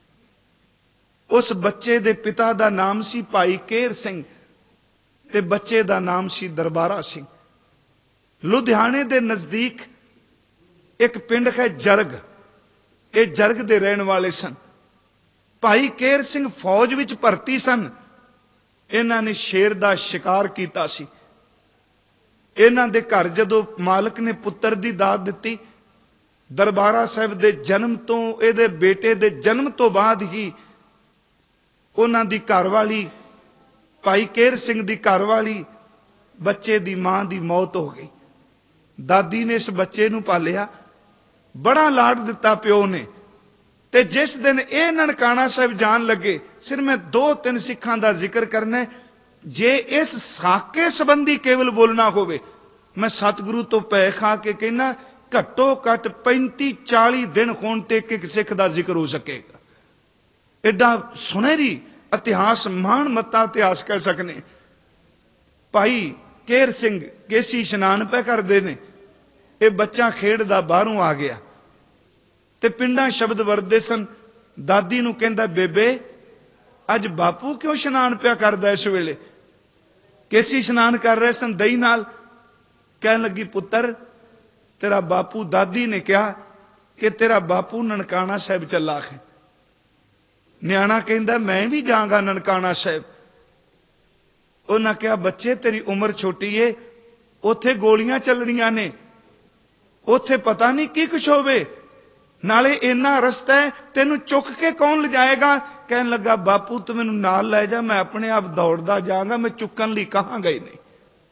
ਉਸ ਬੱਚੇ ਦੇ ਪਿਤਾ ਦਾ ਨਾਮ ਸੀ ਭਾਈ ਕੇਰ ਸਿੰਘ ਤੇ ਬੱਚੇ ਦਾ ਨਾਮ ਸੀ ਦਰਬਾਰਾ ਸਿੰਘ। ਲੁਧਿਆਣੇ ਦੇ ਨਜ਼ਦੀਕ ਇੱਕ ਪਿੰਡ ਹੈ ਜਰਗ, ਇਹ ਜਰਗ ਦੇ ਰਹਿਣ ਵਾਲੇ ਸਨ। ਭਾਈ ਕੇਰ ਸਿੰਘ ਫੌਜ ਵਿੱਚ ਭਰਤੀ ਸਨ। ਇਹਨਾਂ ਨੇ ਸ਼ੇਰ ਦਾ ਸ਼ਿਕਾਰ ਕੀਤਾ ਸੀ। ਇਹਨਾਂ ਦੇ ਘਰ ਜਦੋਂ ਮਾਲਕ ਨੇ ਪੁੱਤਰ ਦੀ ਦਾਤ ਦਿੱਤੀ, ਦਰਬਾਰਾ ਸਾਹਿਬ ਦੇ ਜਨਮ ਤੋਂ, ਇਹਦੇ ਬੇਟੇ ਦੇ ਜਨਮ ਤੋਂ ਬਾਅਦ ਹੀ ਉਹਨਾਂ ਦੀ ਘਰਵਾਲੀ ਭਾਈ ਕੇਰ ਸਿੰਘ ਦੀ ਘਰਵਾਲੀ ਬੱਚੇ ਦੀ ਮਾਂ ਦੀ ਮੌਤ ਹੋ ਗਈ। ਦਾਦੀ ਨੇ ਇਸ ਬੱਚੇ ਨੂੰ ਪਾਲਿਆ, ਬੜਾ ਲਾਡ ਦਿੱਤਾ ਪਿਓ ਨੇ। ਤੇ ਜਿਸ ਦਿਨ ਇਹ ਨਨਕਾਣਾ ਸਾਹਿਬ ਜਾਣ ਲੱਗੇ, ਸਿਰ ਮੈਂ ਦੋ ਤਿੰਨ ਸਿੱਖਾਂ ਦਾ ਜ਼ਿਕਰ ਕਰਨਾ। ਜੇ ਇਸ ਸਾਕੇ ਸੰਬੰਧੀ ਕੇਵਲ ਬੋਲਣਾ ਹੋਵੇ, ਮੈਂ ਸਤਿਗੁਰੂ ਤੋਂ ਪੈ ਖਾ ਕੇ ਕਹਿਣਾ ਘੱਟੋ ਘੱਟ ਪੈਂਤੀ ਚਾਲੀ ਦਿਨ ਹੋਣ ਤੇ ਇੱਕ ਸਿੱਖ ਦਾ ਜ਼ਿਕਰ ਹੋ ਸਕੇਗਾ। ਐਡਾ ਸੁਨਹਿਰੀ ਇਤਿਹਾਸ, ਮਾਣ ਮੱਤਾ ਇਤਿਹਾਸ ਕਹਿ ਸਕਨੇ। ਭਾਈ ਕੇਰ ਸਿੰਘ ਕੇਸੀ ਇਸ਼ਨਾਨ ਪੈ ਕਰਦੇ ਨੇ। ਇਹ ਬੱਚਾ ਖੇਡਦਾ ਬਾਹਰੋਂ ਆ ਗਿਆ ਤੇ ਪਿੰਡਾਂ ਸ਼ਬਦ ਵਰਦੇ ਸਨ। ਦਾਦੀ ਨੂੰ ਕਹਿੰਦਾ ਬੇਬੇ ਅੱਜ ਬਾਪੂ ਕਿਉਂ ਇਸ਼ਨਾਨ ਪਿਆ ਕਰਦਾ ਇਸ ਵੇਲੇ। ਕੇਸੀ ਇਸ਼ਨਾਨ ਕਰ ਰਹੇ ਸਨ ਦਹੀਂ ਨਾਲ। ਕਹਿਣ ਲੱਗੀ ਪੁੱਤਰ ਤੇਰਾ ਬਾਪੂ, ਦਾਦੀ ਨੇ ਕਿਹਾ ਕਿ ਤੇਰਾ ਬਾਪੂ ਨਨਕਾਣਾ ਸਾਹਿਬ ਚੱਲਾ ਹੈ। ਨਿਆਣਾ ਕਹਿੰਦਾ ਮੈਂ ਵੀ ਜਾਵਾਂਗਾ ਨਨਕਾਣਾ ਸਾਹਿਬ। ਉਹਨਾਂ ਕਿਹਾ ਬੱਚੇ ਤੇਰੀ ਉਮਰ ਛੋਟੀ ਏ, ਉੱਥੇ ਗੋਲੀਆਂ ਚੱਲਣੀਆਂ ਨੇ, ਉੱਥੇ ਪਤਾ ਨਹੀਂ ਕੀ ਕੁਛ ਹੋਵੇ। नाले इन्ना रस्ता है, तेनू चुक के कौन ले जाएगा? कहन लगा बापू तू मैनू नाल लै जा, मैं अपने आप दौड़दा जाऊंगा, मैं चुकन लई कहां गई नहीं।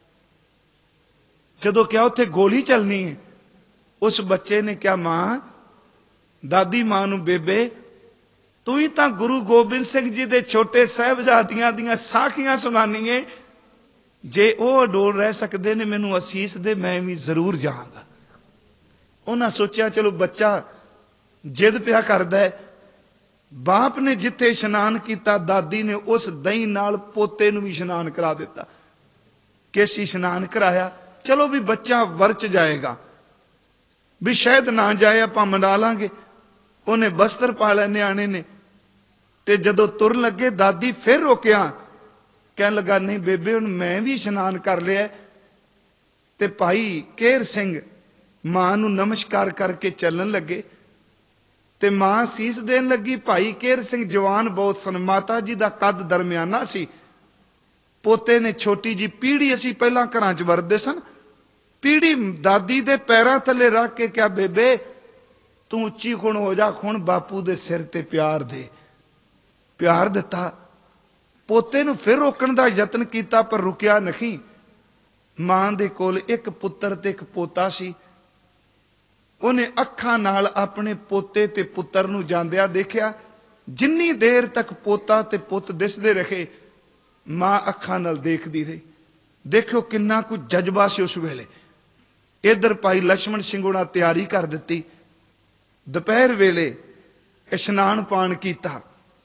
जदों क्या उत्थे गोली चलनी है, उस बच्चे ने क्या मां दादी मां नू बेबे तू ही तां गुरु गोबिंद सिंह जी दे छोटे साहिबजादियां दियां साखियां सुनानी है, जे वो अडोल रह सकते ने मैनू असीस दे, मैं भी जरूर जाऊंगा। उन्हें सोचा चलो बच्चा जिद पिया करदा है। बाप ने जिथे इशनान किया, दादी ने उस दही नाल पोते नू भी इशनान करा दिता। किस इशनान कराया? चलो भी बच्चा वरच जाएगा, भी शायद ना जाए आपां मना लांगे। उन्हें बस्तर पा लिया न्याणे ने, ते जदों तुर लगे दादी फिर रोकिया, कह लगा नहीं बेबे हुण मैं भी इशनान कर लिया। ते भाई केर सिंह मां नू नमस्कार करके चलन लगे, ते मां सीस देन लगी। भाई केर सिंह जवान बहुत सन, माता जी दा कद दरमियाना सी। पोते ने छोटी जी पीढ़ी असी पहला घरां च वरदे सन, पीढ़ी दादी दे पैरां थले रख के क्या बेबे तू उच्ची खुण हो जा, खुण बापू दे सिर ते प्यार दे। प्यार दिता। पोते नू फिर रोकण दा यतन किया पर रुकिया नहीं। मां दे कोल एक पुत्र ते एक पोता सी। उन्हें अखां नाल अपने पोते ते पुत्र नू जांदिया देखिया। जिन्नी देर तक पोता ते पुत दिसदे रहे, मां अखां नाल देखदी रही। देखो किन्ना कुछ जज्बा सी उस वेले। इधर भाई लक्ष्मण सिंह हुणां तैयारी कर दिती। दोपहर वेले इशनान पान कीता,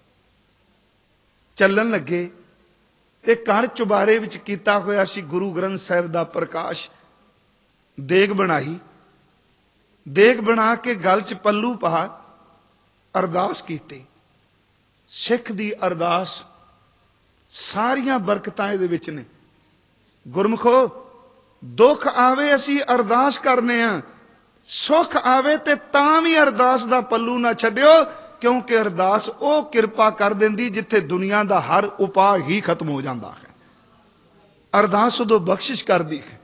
चलन लगे ते घर चुबारे विच कीता होया सी गुरु ग्रंथ साहिब दा प्रकाश। देग बनाई, देग बना के गल च पल्लू पा अरदास कीती। सिख दी अरदास सारियां बरकतां इहदे विच ने। गुरमुखो दुख आवे असी अरदास करने आ, सुख आवे ते तां भी अरदास दा पल्लू ना छड्डियो, क्योंकि अरदास वो किरपा कर देंदी जिथे दुनिया दा हर उपाय ही खत्म हो जाता है। अरदास उदों बख्शिश कर दी है।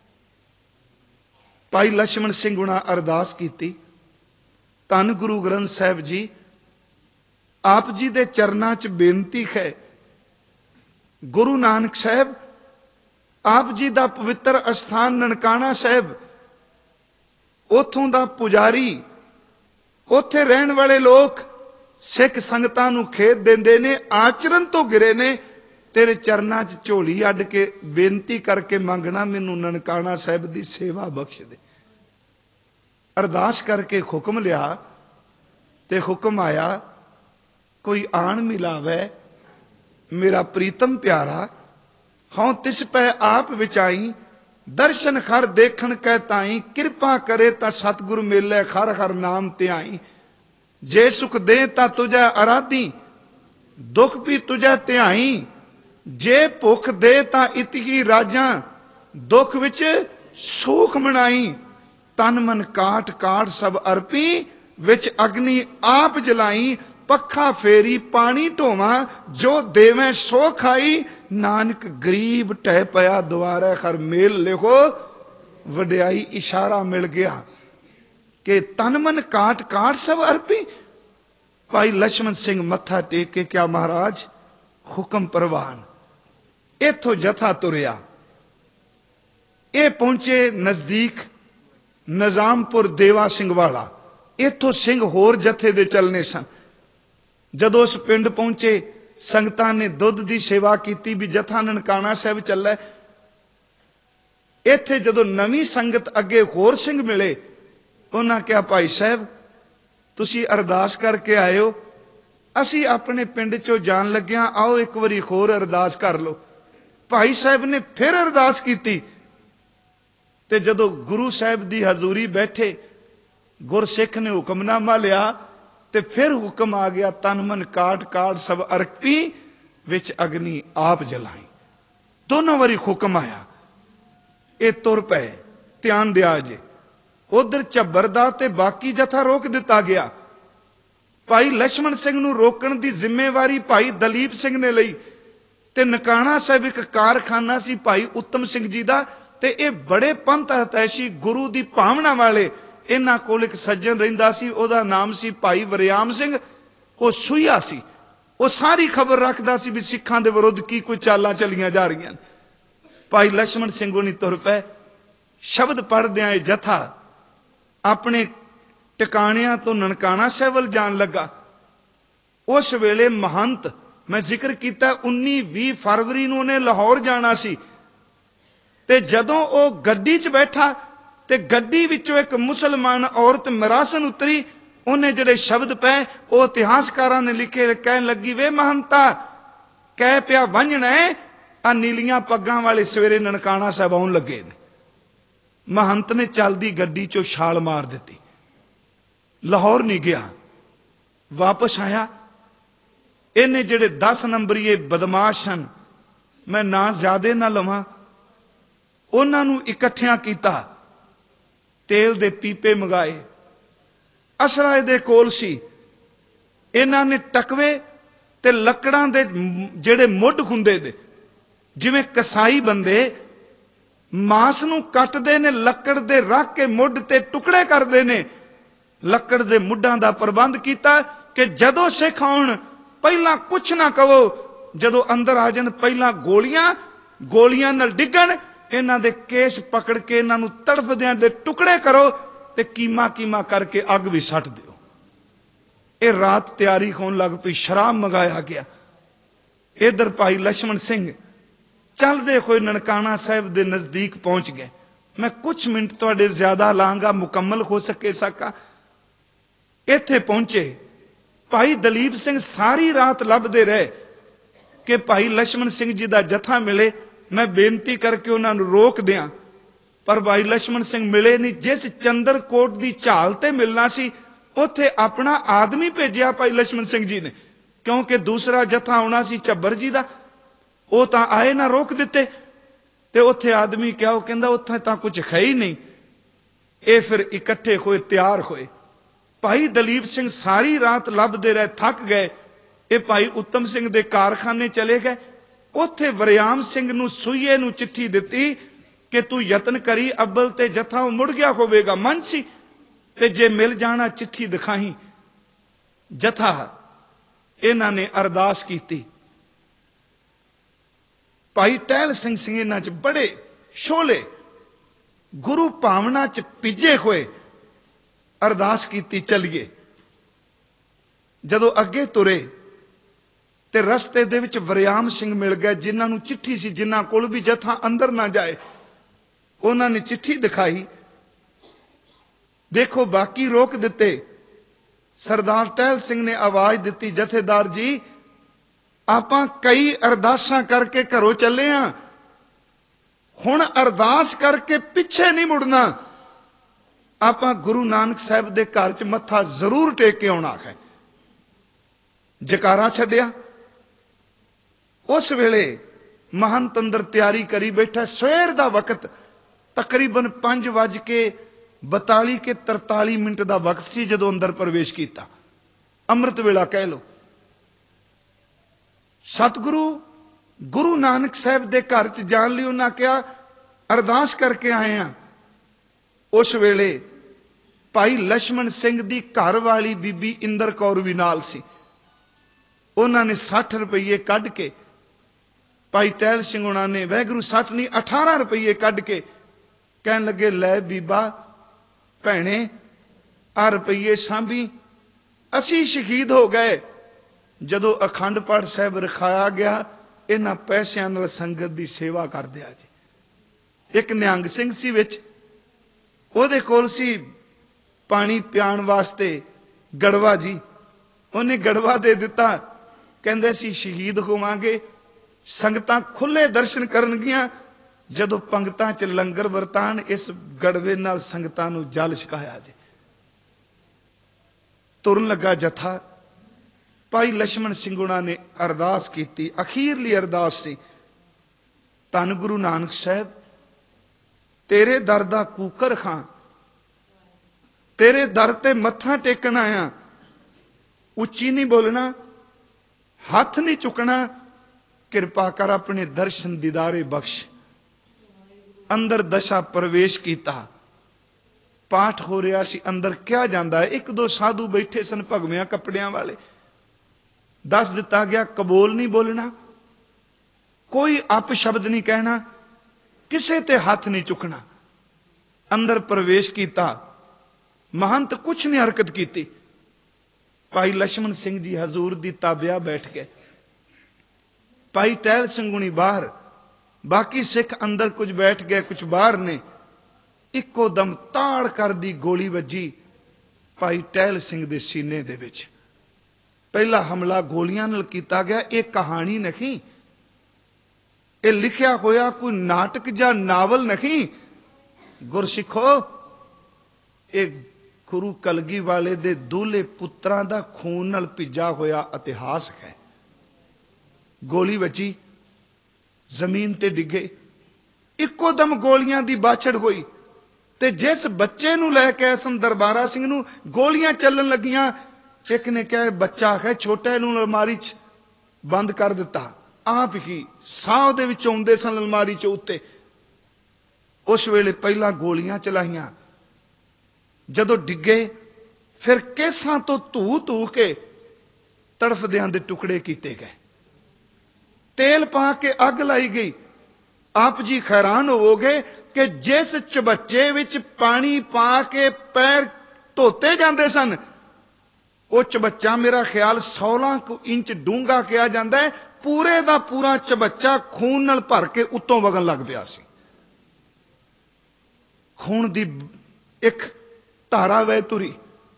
भाई लक्ष्मण सिंह हुणा अरदास की। धन गुरु ग्रंथ साहिब जी आप जी दे चरनां च बेनती है। गुरु नानक साहब आप जी दा पवित्र अस्थान ननकाना साहब, उथों दा पुजारी, उथे रहन वाले लोग सिख संगतां नूं खेद देंदे ने, आचरण तो गिरे ने। तेरे चरनां च झोली अड्ड के बेनती करके मंगना मैनू ननकाना साहब दी सेवा बख्श दे। अरदास करके हुक्म लिया ते हुक्म आया, कोई आन मिलावे मेरा प्रीतम प्यारा, हाँ तिस पै आप विचाई, दर्शन खर देखण कै ताई, कृपा करे ता सतगुरु मेले खर खर नाम त्याई। जे सुख दे ता तुझे आराधी, दुख भी तुझे त्याई। जे भुख दे ता इतही राजा, दुख विच सुख मनाई। तन मन काट काट सब अर्पी, विच अग्नि आप जलाई। पखा फेरी पानी ढोवा, जो देवें सो खाई। नानक गरीब टह पया द्वारे खर मेल लिखो। वड्याई इशारा मिल गया कि तन मन काट काट सब अर्पी। भाई लक्ष्मण सिंह मत्था टेक के क्या महाराज हुक्म प्रवान। इथों जथा तुरिया, ये पहुंचे नजदीक निजामपुर देवा सिंह वाला। इथों सिंह होर जथे दे चलने सन। जदों उस पिंड पहुंचे, संगतां ने दुध की सेवा की भी जथा ननकाना साहब चला। इत्थे जदों नवी संगत अगे होर सिंह मिले, उन्हें क्या भाई साहब तुसी अरदास करके आए हो, असी अपने पिंड चो जान लग्या, आओ एक बारी होर अरदास कर लो। भाई साहब ने फिर अरदास की। ते जदों गुरु साहब की हजूरी बैठे, गुरसिख ने हुक्मनामा लिया ते फिर हुक्म आ गया, तन मन काट काट सब अर्पी, विच अग्नि आप जलाई। दोनों बारी हुक्म आया। ये तुर पे ध्यान दिया जे। उधर झब्बर दा ते बाकी जथा रोक दिता गया। भाई लक्ष्मण सिंह नूं रोकण दी जिम्मेवारी भाई दलीप सिंह ने लई। ते नकाना साहब एक कारखाना सी भाई उत्तम सिंह जी दा, ते ये बड़े पंथ हतैशी गुरु दी भावना वाले इन्हां कोल एक सज्जन रहिंदा सी, उहदा नाम सी भाई वरियाम सिंह। वो सूया सी, वो सारी खबर रखदा सी भी सिखां दे विरुद्ध की कोई चालां चलियां जा रही। भाई लक्ष्मण सिंह होनी तुर पए। शब्द पढ़दियां जथा अपने टिकाणियां तो ननकाना साहिब वल जान लगा। उस वेले महंत, मैं जिक्र किया उन्नी भी फरवरी नूं उहने लाहौर जाना सी, ते जदों वो गड्डी च बैठा ते गड्डी विचों एक मुसलमान औरत मरासन उतरी। उन्हें जिहड़े शब्द पे वो इतिहासकारां ने लिखे, कहन लगी वे महंता कह पिया वंजना है, आ नीलियां पग्गां वाले सवेरे ननकाना साहिब आउण लगे ने। महंत ने चलदी गड्डी चों छाल मार दी, लाहौर नहीं गया, वापस आया। इन्हें जिहड़े दस नंबरीए बदमाश हन, मैं ना ज्यादा ना लवां, उन्हां नूं इकट्ठियां कीता, तेल दे पीपे मंगाए, असला इहदे कोल सी। इन्हां ने टकवे ते लकड़ां दे जिहड़े मुੱਢ हुंदे दे, जिवें कसाई बंदे मांस नूं कटदे ने, लकड़ दे रख के मुੱਢ ते टुकड़े करदे ने, लकड़ दे मुੱਢਾਂ दा प्रबंध कीता कि जदों सिख आउण पहला कुछ ना कहो, जदों अंदर आ जाण पहला गोलियां गोलियां नाल डिगण, इन्हां दे केस पकड़ के इन्हां नूं तड़फदियां दे टुकड़े करो ते कीमा कीमा करके अग भी सट दिओ। ये रात तैयारी होण लग पई, शराब मंगाया गया। इधर भाई लक्ष्मण सिंह चलदे होए ननकाना साहिब दे नजदीक पहुंच गए। मैं कुछ मिनट तुहाडे ज्यादा लांगा, मुकम्मल हो सके सका। इत्थे पहुंचे, भाई दलीप सिंह सारी रात लभदे रहे कि भाई लक्ष्मण सिंह जी दा जथा मिले, मैं बेनती करके उन्होंने रोक दियां, पर भाई लक्ष्मण सिंह मिले नहीं। जिस चंद्रकोट की झाल ते मिलना सी, उत्थे अपना आदमी भेजिया भाई लक्ष्मण सिंह जी ने, क्योंकि दूसरा जथा आना सी झब्बर जी का, वो तो आए ना रोक दिते। ते उत्थे आदमी क्या, वो कहंदा उत्थे तां कुछ है ही नहीं। ये फिर इकट्ठे होए, तैयार होए। भाई दलीप सिंह सारी रात लभदे रहे, थक गए। ये भाई उत्तम सिंह दे कारखाने चले गए। उत्थे वरियाम सिंह नूं सूईए नूं चिट्ठी दिती कि तू यतन करी, अब्बल ते जथा मुड़ गया होवेगा, मन सी, ते जे मिल जाना चिट्ठी दिखाई। जथा इन्हां ने अरदास कीती। भाई टहल सिंह सिंह इन्हां च बड़े शोले, गुरु भावना च पिजे हुए, अरदास कीती, चलिए। जदों अगे तुरे ते रस्ते दे विच वरियाम सिंह मिल गए, जिन्हां नूं चिट्ठी सी, जिन्हां कोल भी जथा अंदर ना जाए। उन्हां ने चिट्ठी दिखाई, देखो बाकी रोक दिते। सरदार टहल सिंह ने आवाज दी, जथेदार जी आपां कई अरदासां करके घरों चले हां, हुण अरदास करके पिछे नहीं मुड़ना, आपां गुरु नानक साहिब दे घर च मत्था जरूर टेक के आउणा है। जकारा छड्डिया। उस वेले महंत अंदर तैयारी करी बैठा। सवेर दा वक्त तकरीबन पांच वज के बताली के तरताली मिनट का वक्त सी जदों अंदर प्रवेश किया। अमृत वेला कह लो। सतगुरु गुरु नानक साहिब दे घर च जान लई उन्हां कहा अरदास करके आए हैं। उस वेले भाई लक्ष्मण सिंह दी घर वाली बीबी इंदर कौर भी नाल सी। उन्होंने साठ रुपये कढ़ के भाई टहल सिंह उन्होंने वैगुरु साठ नहीं अठारह रुपये कढ़ के कहन लगे, लै बीबा भैने आ रुपये सांभी, असी शहीद हो गए। जदों अखंड पाठ साहब रखाया गया, इन्हां पैसिਆਂ नाल संगत की सेवा कर दिया जी। एक निहंग सिंह सी विच, ਉਹਦੇ ਕੋਲ ਸੀ पानी पियाण वास्ते गड़वा जी। उन्हें गड़वा दे दिता, कहंदे सी शहीद होवांगे। संगतां खुले दर्शन करनगियां। जदों पंगतां च लंगर वरतान, इस गड़वे नाल संगतां नूं जल छकाया जी। तुरन लगा जथा। भाई लक्ष्मण सिंह उन्हां ने अरदास की, अखीरली अरदास सी, धन गुरु नानक साहब तेरे दर दा कूकर खां, तेरे दर ते मत्था टेकन आया, उच्ची नहीं बोलना, हाथ नहीं चुकना, कृपा कर अपने दर्शन दीदारे बख्श। अंदर दशा प्रवेश किया। ਪਾਠ ਹੋ ਰਿਹਾ ਸੀ, ਅੰਦਰ ਕਿਹਾ ਜਾਂਦਾ ਹੈ। ਇੱਕ ਦੋ ਸਾਧੂ ਬੈਠੇ ਸਨ ਭਗਵਿਆਂ ਕੱਪੜਿਆਂ ਵਾਲੇ। ਦੱਸ ਦਿੱਤਾ ਗਿਆ ਕਬੋਲ ਨਹੀਂ ਬੋਲਣਾ, ਕੋਈ ਅਪ ਸ਼ਬਦ ਨਹੀਂ ਕਹਿਣਾ, ਕਿਸੇ ਤੇ ਹੱਥ ਨਹੀਂ ਚੁੱਕਣਾ। ਅੰਦਰ ਪ੍ਰਵੇਸ਼ ਕੀਤਾ, ਮਹੰਤ ਕੁਛ ਨਹੀਂ ਹਰਕਤ ਕੀਤੀ। ਭਾਈ ਲਛਮਣ ਸਿੰਘ ਜੀ ਹਜ਼ੂਰ ਦੀ ਤਾਬਿਆ ਬੈਠ ਗਏ, ਭਾਈ ਟਹਿਲ ਸਿੰਘ ਹੁਣੀ ਬਾਹਰ, ਬਾਕੀ ਸਿੱਖ ਅੰਦਰ, ਕੁਝ ਬੈਠ ਗਏ ਕੁਝ ਬਾਹਰ ਨੇ। ਇੱਕੋ ਦਮ ਤਾੜ ਕਰਦੀ ਗੋਲੀ ਵੱਜੀ ਭਾਈ ਟਹਿਲ ਸਿੰਘ ਦੇ ਸੀਨੇ ਦੇ ਵਿੱਚ। ਪਹਿਲਾ ਹਮਲਾ ਗੋਲੀਆਂ ਨਾਲ ਕੀਤਾ ਗਿਆ। ਇਹ ਕਹਾਣੀ ਨਹੀਂ, ਇਹ ਲਿਖਿਆ ਹੋਇਆ ਕੋਈ ਨਾਟਕ ਜਾਂ ਨਾਵਲ ਨਹੀਂ। ਗੁਰਸਿੱਖੋ, ਇਹ ਗੁਰੂ ਕਲਗੀ ਵਾਲੇ ਦੇ ਦੂਲੇ ਪੁੱਤਰਾਂ ਦਾ ਖੂਨ ਨਾਲ ਭਿੱਜਾ ਹੋਇਆ ਇਤਿਹਾਸ ਹੈ। ਗੋਲੀ ਵੱਜੀ, ਜ਼ਮੀਨ ਤੇ ਡਿੱਗੇ, ਇੱਕੋ ਦਮ ਗੋਲੀਆਂ ਦੀ ਬਾਛੜ ਹੋਈ ਤੇ ਜਿਸ ਬੱਚੇ ਨੂੰ ਲੈ ਕੇ ਸਨ ਦਰਬਾਰਾ ਸਿੰਘ ਨੂੰ ਗੋਲੀਆਂ ਚੱਲਣ ਲੱਗੀਆਂ। ਇੱਕ ਨੇ ਕਿਹਾ ਬੱਚਾ ਹੈ ਛੋਟਾ, ਇਹਨੂੰ ਅਲਮਾਰੀ 'ਚ ਬੰਦ ਕਰ ਦਿੱਤਾ। ਆਪ ਹੀ ਸਾਹ ਉਹਦੇ ਵਿੱਚ ਆਉਂਦੇ ਸਨ ਅਲਮਾਰੀ 'ਚ ਉੱਤੇ। ਉਸ ਵੇਲੇ ਪਹਿਲਾਂ ਗੋਲੀਆਂ ਚਲਾਈਆਂ, ਜਦੋਂ ਡਿੱਗੇ ਫਿਰ ਕੇਸਾਂ ਤੋਂ ਧੂ ਧੂ ਕੇ ਤੜਫਦਿਆਂ ਦੇ ਟੁਕੜੇ ਕੀਤੇ ਗਏ, ਤੇਲ ਪਾ ਕੇ ਅੱਗ ਲਾਈ ਗਈ। ਆਪ ਜੀ ਹੈਰਾਨ ਹੋਵੋਗੇ ਕਿ ਜਿਸ ਚਬੱਚੇ ਵਿੱਚ ਪਾਣੀ ਪਾ ਕੇ ਪੈਰ ਧੋਤੇ ਜਾਂਦੇ ਸਨ, ਉਹ ਚਬੱਚਾ ਮੇਰਾ ਖਿਆਲ ਸੋਲਾਂ ਕੁ ਇੰਚ ਡੂੰਘਾ ਕਿਹਾ ਜਾਂਦਾ ਹੈ। ਪੂਰੇ ਦਾ ਪੂਰਾ ਚਬੱਚਾ ਖੂਨ ਨਾਲ ਭਰ ਕੇ ਉੱਤੋਂ ਵਗਣ ਲੱਗ ਪਿਆ ਸੀ। ਖੂਨ ਦੀ ਇੱਕ ਧਾਰਾ ਵਹਿ ਤੁਰੀ।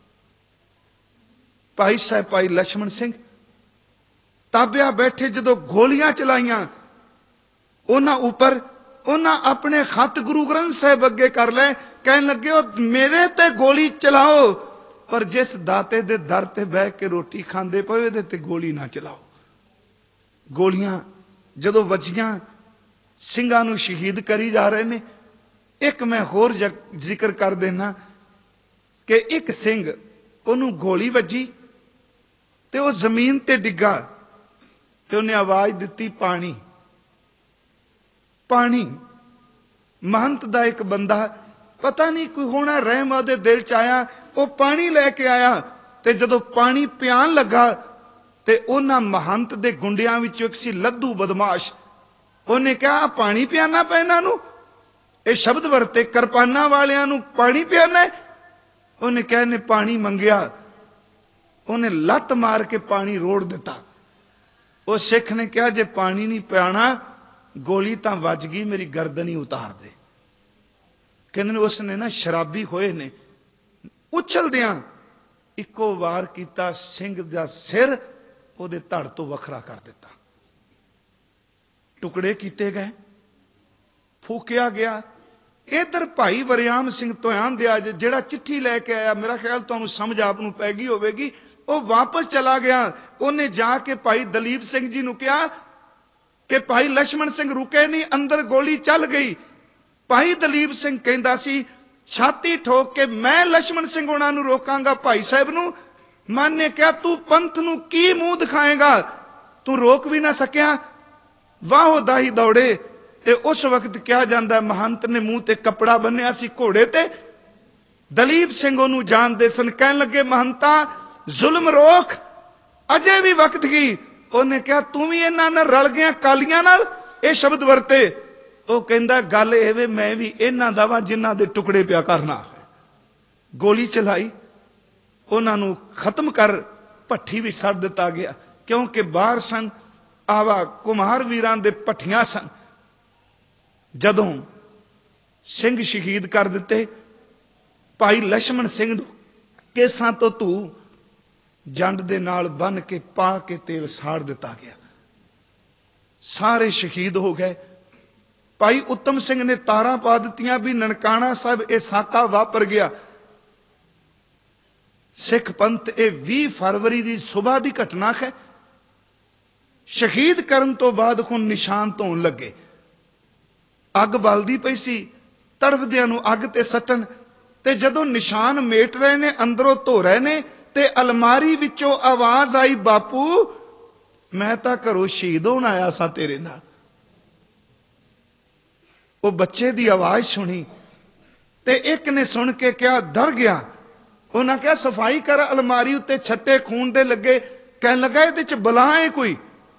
ਭਾਈ ਸਾਹਿਬ ਭਾਈ ਲਛਮਣ ਸਿੰਘ ਤਾਬਿਆ ਬੈਠੇ, ਜਦੋਂ ਗੋਲੀਆਂ ਚਲਾਈਆਂ ਉਹਨਾਂ ਉੱਪਰ, ਉਹਨਾਂ ਆਪਣੇ ਖੱਤ ਗੁਰੂ ਗ੍ਰੰਥ ਸਾਹਿਬ ਅੱਗੇ ਕਰ ਲਏ। ਕਹਿਣ ਲੱਗੇ ਉਹ ਮੇਰੇ ਤੇ ਗੋਲੀ ਚਲਾਓ, ਪਰ ਜਿਸ ਦਾਤੇ ਦੇ ਦਰ ਤੇ ਬਹਿ ਕੇ ਰੋਟੀ ਖਾਂਦੇ ਪਏ ਉਹਦੇ ਤੇ ਗੋਲੀ ਨਾ ਚਲਾਓ। ਗੋਲੀਆਂ ਜਦੋਂ ਵੱਜੀਆਂ, ਸਿੰਘਾਂ ਨੂੰ ਸ਼ਹੀਦ ਕਰੀ ਜਾ ਰਹੇ ਨੇ। ਇੱਕ ਮੈਂ ਹੋਰ ਜ਼ਿਕਰ ਕਰ ਦੇਣਾ ਕਿ ਇੱਕ ਸਿੰਘ, ਉਹਨੂੰ ਗੋਲੀ ਵੱਜੀ ਤੇ ਉਹ ਜ਼ਮੀਨ ਤੇ ਡਿੱਗਾ ਤੇ ਉਹਨੇ ਆਵਾਜ਼ ਦਿੱਤੀ ਪਾਣੀ ਪਾਣੀ। ਮਹੰਤ ਦਾ ਇੱਕ ਬੰਦਾ, ਪਤਾ ਨਹੀਂ ਕੋਈ ਹੋਣਾ ਰਹਿਮ ਉਹਦੇ ਦਿਲ 'ਚ ਆਇਆ, ਉਹ ਪਾਣੀ ਲੈ ਕੇ ਆਇਆ ਤੇ ਜਦੋਂ ਪਾਣੀ ਪਿਆਣ ਲੱਗਾ ਤੇ ਉਹਨਾਂ ਮਹੰਤ ਦੇ ਗੁੰਡਿਆਂ ਵਿੱਚੋਂ ਇੱਕ ਸੀ ਲੱਧੂ ਬਦਮਾਸ਼। ਉਹਨੇ ਕਿਹਾ ਪਾਣੀ ਪਿਆਣਾ ਪੈ ਇਹਨਾਂ ਨੂੰ, ਇਹ ਸ਼ਬਦ ਵਰਤੇ ਕਿਰਪਾਨਾਂ ਵਾਲਿਆਂ ਨੂੰ ਪਾਣੀ ਪਿਆਣਾ। ਉਹਨੇ ਕਿਹਾ ਨੇ ਪਾਣੀ ਮੰਗਿਆ, ਉਹਨੇ ਲੱਤ ਮਾਰ ਕੇ ਪਾਣੀ ਰੋੜ ਦਿੱਤਾ। ਉਹ ਸਿੱਖ ਨੇ ਕਿਹਾ ਜੇ ਪਾਣੀ ਨਹੀਂ ਪਿਆਣਾ, ਗੋਲੀ ਤਾਂ ਵੱਜ ਗਈ, ਮੇਰੀ ਗਰਦਨ ਹੀ ਉਤਾਰ ਦੇ। ਕਹਿੰਦੇ ਨੇ ਉਸਨੇ ਨਾ ਸ਼ਰਾਬੀ ਹੋਏ ਨੇ, ਉਛਲਦਿਆਂ ਇੱਕੋ ਵਾਰ ਕੀਤਾ, ਸਿੰਘ ਦਾ ਸਿਰ ਉਹਦੇ ਧੜ ਤੋਂ ਵੱਖਰਾ ਕਰ ਦਿੱਤਾ। ਟੁਕੜੇ ਕੀਤੇ ਗਏ, ਫੂਕਿਆ ਗਿਆ। ਇਧਰ ਭਾਈ ਵਰਿਆਮ ਸਿੰਘ ਧਿਆਨ ਦਿਆ, ਜਿਹੜਾ ਚਿੱਠੀ ਲੈ ਕੇ ਆਇਆ, ਮੇਰਾ ਖਿਆਲ ਤੁਹਾਨੂੰ ਸਮਝ ਆਪ ਨੂੰ ਪੈ ਗਈ ਹੋਵੇਗੀ, ਉਹ ਵਾਪਸ ਚਲਾ ਗਿਆ। ਉਹਨੇ ਜਾ ਕੇ ਭਾਈ ਦਲੀਪ ਸਿੰਘ ਜੀ ਨੂੰ ਕਿਹਾ ਕਿ ਭਾਈ ਲਛਮਣ ਸਿੰਘ ਰੁਕੇ ਨਹੀਂ, ਅੰਦਰ ਗੋਲੀ ਚੱਲ ਗਈ। ਭਾਈ ਦਲੀਪ ਸਿੰਘ ਕਹਿੰਦਾ ਸੀ ਛਾਤੀ ਠੋਕ ਕੇ, ਮੈਂ ਲਛਮਣ ਸਿੰਘ ਉਹਨਾਂ ਨੂੰ ਰੋਕਾਂਗਾ, ਭਾਈ ਸਾਹਿਬ ਨੂੰ। ਮਨ ਨੇ ਕਿਹਾ ਤੂੰ ਪੰਥ ਨੂੰ ਕੀ ਮੂੰਹ ਦਿਖਾਏਗਾ, ਤੂੰ ਰੋਕ ਵੀ ਨਾ ਸਕਿਆ। ਵਾਹੋ ਦਾਹੀ ਦੌੜੇ ਤੇ ਉਸ ਵਕਤ ਕਿਹਾ ਜਾਂਦਾ ਮਹੰਤ ਨੇ ਮੂੰਹ ਤੇ ਕੱਪੜਾ ਬੰਨਿਆ ਸੀ ਘੋੜੇ ਤੇ। ਦਲੀਪ ਸਿੰਘ ਉਹਨੂੰ ਜਾਣਦੇ ਸਨ। ਕਹਿਣ ਲੱਗੇ ਮਹੰਤਾ ਜ਼ੁਲਮ ਰੋਕ, ਅਜੇ ਵੀ ਵਕਤ ਗਈ। ਉਹਨੇ ਕਿਹਾ ਤੂੰ ਵੀ ਇਹਨਾਂ ਨਾਲ ਰਲ ਗਿਆ ਕਾਲੀਆਂ ਨਾਲ, ਇਹ ਸ਼ਬਦ ਵਰਤੇ। ਉਹ ਕਹਿੰਦਾ ਗੱਲ ਇਹ ਵੇ ਮੈਂ ਵੀ ਇਹਨਾਂ ਦਾ ਵਾਂ ਜਿਨ੍ਹਾਂ ਦੇ ਟੁਕੜੇ ਪਿਆ ਕਰਨਾ। ਗੋਲੀ ਚਲਾਈ, ਉਹਨਾਂ ਨੂੰ ਖਤਮ ਕਰ, ਭੱਠੀ ਵੀ ਸੜ ਦਿੱਤਾ ਗਿਆ, ਕਿਉਂਕਿ ਬਾਹਰ ਸਨ ਆਵਾ ਕੁਮਾਰ ਵੀਰਾਂ ਦੇ ਭੱਠੀਆਂ ਸਨ। ਜਦੋਂ ਸਿੰਘ ਸ਼ਹੀਦ ਕਰ ਦਿੱਤੇ, ਭਾਈ ਲਛਮਣ ਸਿੰਘ ਨੂੰ ਕੇਸਾਂ ਤੋਂ ਧੂ ਜੰਡ ਦੇ ਨਾਲ ਬੰਨ ਕੇ ਪਾ ਕੇ ਤੇਲ ਸਾੜ ਦਿੱਤਾ ਗਿਆ। ਸਾਰੇ ਸ਼ਹੀਦ ਹੋ ਗਏ। ਭਾਈ ਉੱਤਮ ਸਿੰਘ ਨੇ ਤਾਰਾਂ ਪਾ ਦਿੱਤੀਆਂ ਵੀ ਨਨਕਾਣਾ ਸਾਹਿਬ ਇਹ ਸਾਕਾ ਵਾਪਰ ਗਿਆ। ਸਿੱਖ ਪੰਥ, ਇਹ ਵੀਹ ਫਰਵਰੀ ਦੀ ਸੁਬਾਹ ਦੀ ਘਟਨਾ ਹੈ। ਸ਼ਹੀਦ ਕਰਨ ਤੋਂ ਬਾਅਦ ਹੁਣ ਨਿਸ਼ਾਨ ਧੋਣ ਲੱਗੇ। ਅੱਗ ਬਲਦੀ ਪਈ ਸੀ, ਤੜਫਦਿਆਂ ਨੂੰ ਅੱਗ ਤੇ ਸੱਟਣ, ਤੇ ਜਦੋਂ ਨਿਸ਼ਾਨ ਮੇਟ ਰਹੇ ਨੇ, ਅੰਦਰੋਂ ਧੋ ਰਹੇ ਨੇ, ਤੇ ਅਲਮਾਰੀ ਵਿੱਚੋਂ ਆਵਾਜ਼ ਆਈ ਬਾਪੂ ਮੈਂ ਤਾਂ ਘਰੋਂ ਸ਼ਹੀਦ ਹੋਣ ਆਇਆ ਸਾਂ ਤੇਰੇ ਨਾਲ। ਉਹ ਬੱਚੇ ਦੀ ਆਵਾਜ਼ ਸੁਣੀ, ਤੇ ਇੱਕ ਨੇ ਸੁਣ ਕੇ ਕਿਹਾ, ਡਰ ਗਿਆ। ਉਹਨਾਂ ਕਿਹਾ ਸਫਾਈ ਕਰ ਅਲਮਾਰੀ ਉੱਤੇ, ਛੱਟੇ ਖੂਨ ਦੇ ਲੱਗੇ। ਕਹਿਣ ਲੱਗਾ ਇਹਦੇ ਚ ਬਲਾ ਹੈ ਕੋਈ।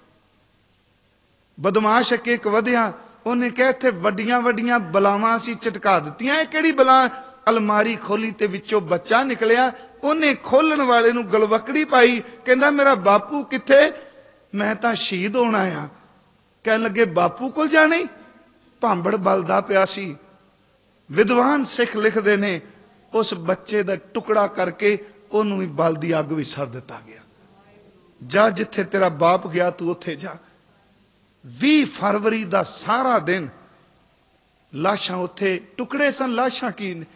ਬਦਮਾਸ਼ ਅੱਗੇ ਇੱਕ ਵਧਿਆ, ਉਹਨੇ ਕਿਹਾ ਇੱਥੇ ਵੱਡੀਆਂ ਵੱਡੀਆਂ ਬਲਾਵਾਂ ਅਸੀਂ ਝਟਕਾ ਦਿੱਤੀਆਂ, ਇਹ ਕਿਹੜੀ ਬਲਾ। ਅਲਮਾਰੀ ਖੋਲੀ ਤੇ ਵਿੱਚੋਂ ਬੱਚਾ ਨਿਕਲਿਆ। ਉਹਨੇ ਖੋਲਣ ਵਾਲੇ ਨੂੰ ਗਲਵਕੜੀ ਪਾਈ, ਕਹਿੰਦਾ ਮੇਰਾ ਬਾਪੂ ਕਿੱਥੇ? ਮੈਂ ਤਾਂ ਸ਼ਹੀਦ ਹੋਣਾ ਆ। ਕਹਿਣ ਲੱਗੇ ਬਾਪੂ ਕੋਲ ਜਾਣਾ ਹੀ? ਭਾਂਬੜ ਬਲਦਾ ਪਿਆ ਸੀ। ਵਿਦਵਾਨ ਸਿੱਖ ਲਿਖਦੇ ਨੇ ਉਸ ਬੱਚੇ ਦਾ ਟੁਕੜਾ ਕਰਕੇ ਉਹਨੂੰ ਵੀ ਬਲ ਦੀ ਅੱਗ ਵਿੱਚ ਸੜ ਦਿੱਤਾ ਗਿਆ। ਜਾ ਜਿੱਥੇ ਤੇਰਾ ਬਾਪ ਗਿਆ ਤੂੰ ਉੱਥੇ ਜਾ। ਵੀਹ ਫਰਵਰੀ ਦਾ ਸਾਰਾ ਦਿਨ ਲਾਸ਼ਾਂ ਉੱਥੇ, ਟੁਕੜੇ ਸਨ, ਲਾਸ਼ਾਂ ਕੀ ਨੇ।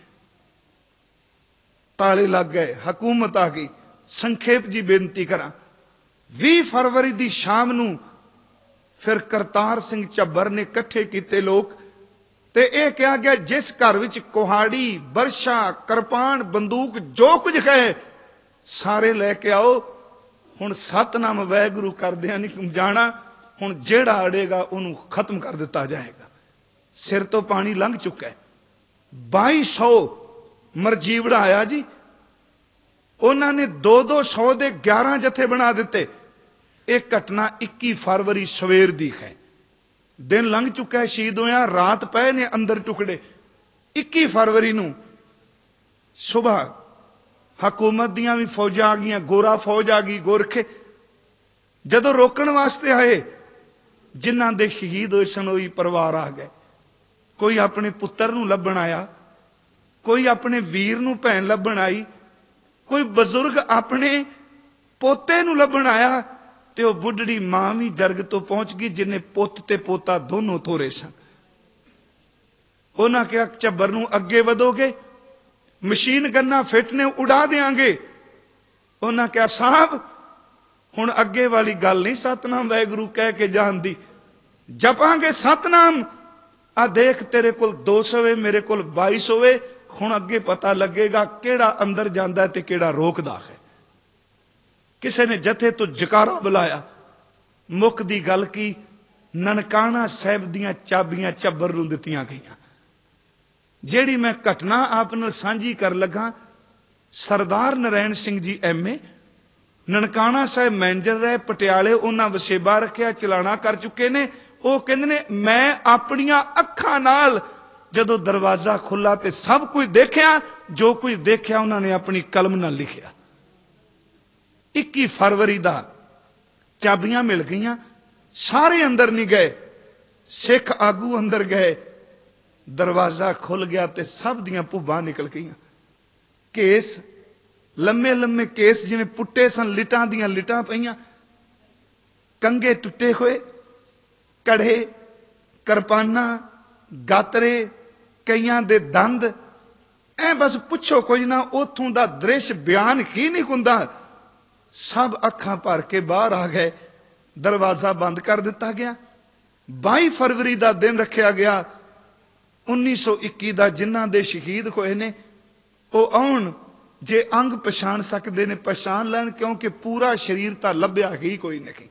ਤਾਲੇ ਲੱਗ ਗਏ, ਹਕੂਮਤ ਆ ਗਈ। ਸੰਖੇਪ ਜੀ ਬੇਨਤੀ ਕਰਾਂ, ਵੀਹ ਫਰਵਰੀ ਦੀ ਸ਼ਾਮ ਨੂੰ ਫਿਰ ਕਰਤਾਰ ਸਿੰਘ ਝੱਬਰ ਨੇ ਇਕੱਠੇ ਕੀਤੇ ਲੋਕ, ਤੇ ਇਹ ਕਿਹਾ ਗਿਆ ਜਿਸ ਘਰ ਵਿੱਚ ਕੁਹਾੜੀ, ਬਰਸ਼ਾ, ਕਿਰਪਾਨ, ਬੰਦੂਕ ਜੋ ਕੁਝ ਹੈ ਸਾਰੇ ਲੈ ਕੇ ਆਓ। ਹੁਣ ਸਤਨਾਮ ਵਾਹਿਗੁਰੂ ਕਰਦਿਆਂ ਨਹੀਂ ਜਾਣਾ, ਹੁਣ ਜਿਹੜਾ ਅੜੇਗਾ ਉਹਨੂੰ ਖਤਮ ਕਰ ਦਿੱਤਾ ਜਾਏਗਾ। ਸਿਰ ਤੋਂ ਪਾਣੀ ਲੰਘ ਚੁੱਕਾ ਹੈ। ਬਾਈ ਸੌ ਮਰਜੀਵੜਾ ਆਇਆ ਜੀ। ਉਹਨਾਂ ਨੇ ਦੋ ਦੋ ਸੌ ਦੇ ਗਿਆਰਾਂ ਜਥੇ ਬਣਾ ਦਿੱਤੇ। ਇਹ ਘਟਨਾ ਇੱਕੀ ਫਰਵਰੀ ਸਵੇਰ ਦੀ ਹੈ। ਦਿਨ ਲੰਘ ਚੁੱਕਾ ਹੈ, ਸ਼ਹੀਦ ਹੋਇਆ, ਰਾਤ ਪਏ ਨੇ ਅੰਦਰ ਟੁਕੜੇ। ਇੱਕੀ ਫਰਵਰੀ ਨੂੰ ਸੁਬਾਹ ਹਕੂਮਤ ਦੀਆਂ ਵੀ ਫੌਜਾਂ ਆ ਗਈਆਂ, ਗੋਰਾ ਫੌਜ ਆ ਗਈ, ਗੋਰਖੇ। ਜਦੋਂ ਰੋਕਣ ਵਾਸਤੇ ਆਏ, ਜਿਨ੍ਹਾਂ ਦੇ ਸ਼ਹੀਦ ਹੋਏ ਸਨ ਉਹੀ ਪਰਿਵਾਰ ਆ ਗਏ। ਕੋਈ ਆਪਣੇ ਪੁੱਤਰ ਨੂੰ ਲੱਭਣ ਆਇਆ, ਕੋਈ ਆਪਣੇ ਵੀਰ ਨੂੰ ਭੈਣ ਲੱਭਣ ਆਈ, ਕੋਈ ਬਜ਼ੁਰਗ ਆਪਣੇ ਪੋਤੇ ਨੂੰ ਲੱਭਣ ਆਇਆ। ਤੇ ਉਹ ਬੁੱਢੜੀ ਮਾਂ ਵੀ ਜਰਗ ਤੋਂ ਪਹੁੰਚ ਗਈ, ਜਿਹਨੇ ਪੁੱਤ ਤੇ ਪੋਤਾ ਦੋਨੋਂ ਤੋਰੇ ਸਨ। ਉਹਨਾਂ ਕਿਹਾ ਝੱਬਰ ਨੂੰ ਅੱਗੇ ਵਧੋਗੇ, ਮਸ਼ੀਨ ਗੰਨਾਂ ਫਿੱਟ ਨੇ, ਉਡਾ ਦੇਾਂਗੇ। ਉਹਨਾਂ ਕਿਹਾ ਸਾਹਿਬ ਹੁਣ ਅੱਗੇ ਵਾਲੀ ਗੱਲ ਨਹੀਂ ਸਤਨਾਮ ਵਾਹਿਗੁਰੂ ਕਹਿ ਕੇ ਜਾਣ ਦੀ, ਜਪਾਂਗੇ ਸਤਨਾਮ। ਆ ਦੇਖ ਤੇਰੇ ਕੋਲ ਦੋ ਸੌ ਵੇ, ਮੇਰੇ ਕੋਲ ਬਾਈ ਸੌ ਵੇ। ਹੁਣ ਅੱਗੇ ਪਤਾ ਲੱਗੇਗਾ ਕਿਹੜਾ ਅੰਦਰ ਜਾਂਦਾ ਤੇ ਕਿਹੜਾ ਰੋਕਦਾ ਹੈ। ਕਿਸੇ ਨੇ ਜਥੇ ਤੋਂ ਜਕਾਰਾ ਬੁਲਾਇਆ। ਮੁੱਖ ਦੀ ਗੱਲ ਕੀ, ਨਨਕਾਣਾ ਸਾਹਿਬ ਦੀਆਂ ਚਾਬੀਆਂ ਝੱਬਰ ਨੂੰ ਦਿੱਤੀਆਂ ਗਈਆਂ। ਜਿਹੜੀ ਮੈਂ ਘਟਨਾ ਆਪ ਨਾਲ ਸਾਂਝੀ ਕਰ ਲੱਗਾ, ਸਰਦਾਰ Narain Singh ji M A Nankana Sahib manager ਰਹੇ ਪਟਿਆਲੇ, ਉਹਨਾਂ ਵਸੇਬਾ ਰੱਖਿਆ, ਚਲਾਣਾ ਕਰ ਚੁੱਕੇ ਨੇ। ਉਹ ਕਹਿੰਦੇ ਨੇ ਮੈਂ ਆਪਣੀਆਂ ਅੱਖਾਂ ਨਾਲ ਜਦੋਂ ਦਰਵਾਜ਼ਾ ਖੁੱਲਾ ਤੇ ਸਭ ਕੁਝ ਦੇਖਿਆ, ਜੋ ਕੁਝ ਦੇਖਿਆ ਉਹਨਾਂ ਨੇ ਆਪਣੀ ਕਲਮ ਨਾਲ ਲਿਖਿਆ। ਇੱਕੀ ਫਰਵਰੀ ਦਾ ਚਾਬੀਆਂ ਮਿਲ ਗਈਆਂ, ਸਾਰੇ ਅੰਦਰ ਨਹੀਂ ਗਏ, ਸਿੱਖ ਆਗੂ ਅੰਦਰ ਗਏ, ਦਰਵਾਜ਼ਾ ਖੁੱਲ ਗਿਆ ਤੇ ਸਭ ਦੀਆਂ ਭੁੱਬਾਂ ਨਿਕਲ ਗਈਆਂ। ਕੇਸ ਲੰਮੇ ਲੰਮੇ ਕੇਸ ਜਿਵੇਂ ਪੁੱਟੇ ਸਨ, ਲਿਟਾਂ ਦੀਆਂ ਲਿਟਾਂ ਪਈਆਂ, ਕੰਗੇ ਟੁੱਟੇ ਹੋਏ, ਕੜੇ, ਕਿਰਪਾਨਾਂ, ਗਾਤਰੇ, ਕਈਆਂ ਦੇ ਦੰਦ, ਐ ਬਸ ਪੁੱਛੋ ਕੁਝ ਨਾ। ਉਥੋਂ ਦਾ ਦ੍ਰਿਸ਼ ਬਿਆਨ ਹੀ ਨਹੀਂ ਹੁੰਦਾ। ਸਭ ਅੱਖਾਂ ਭਰ ਕੇ ਬਾਹਰ ਆ ਗਏ। ਦਰਵਾਜ਼ਾ ਬੰਦ ਕਰ ਦਿੱਤਾ ਗਿਆ। ਬਾਈ ਫਰਵਰੀ ਦਾ ਦਿਨ ਰੱਖਿਆ ਗਿਆ ਉੱਨੀ ਸੌ ਇੱਕੀ ਦਾ। ਜਿਨ੍ਹਾਂ ਦੇ ਸ਼ਹੀਦ ਹੋਏ ਨੇ ਉਹ ਆਉਣ, ਜੇ ਅੰਗ ਪਛਾਣ ਸਕਦੇ ਨੇ ਪਛਾਣ ਲੈਣ, ਕਿਉਂਕਿ ਪੂਰਾ ਸਰੀਰ ਤਾਂ ਲੱਭਿਆ ਹੀ ਕੋਈ ਨਹੀਂ।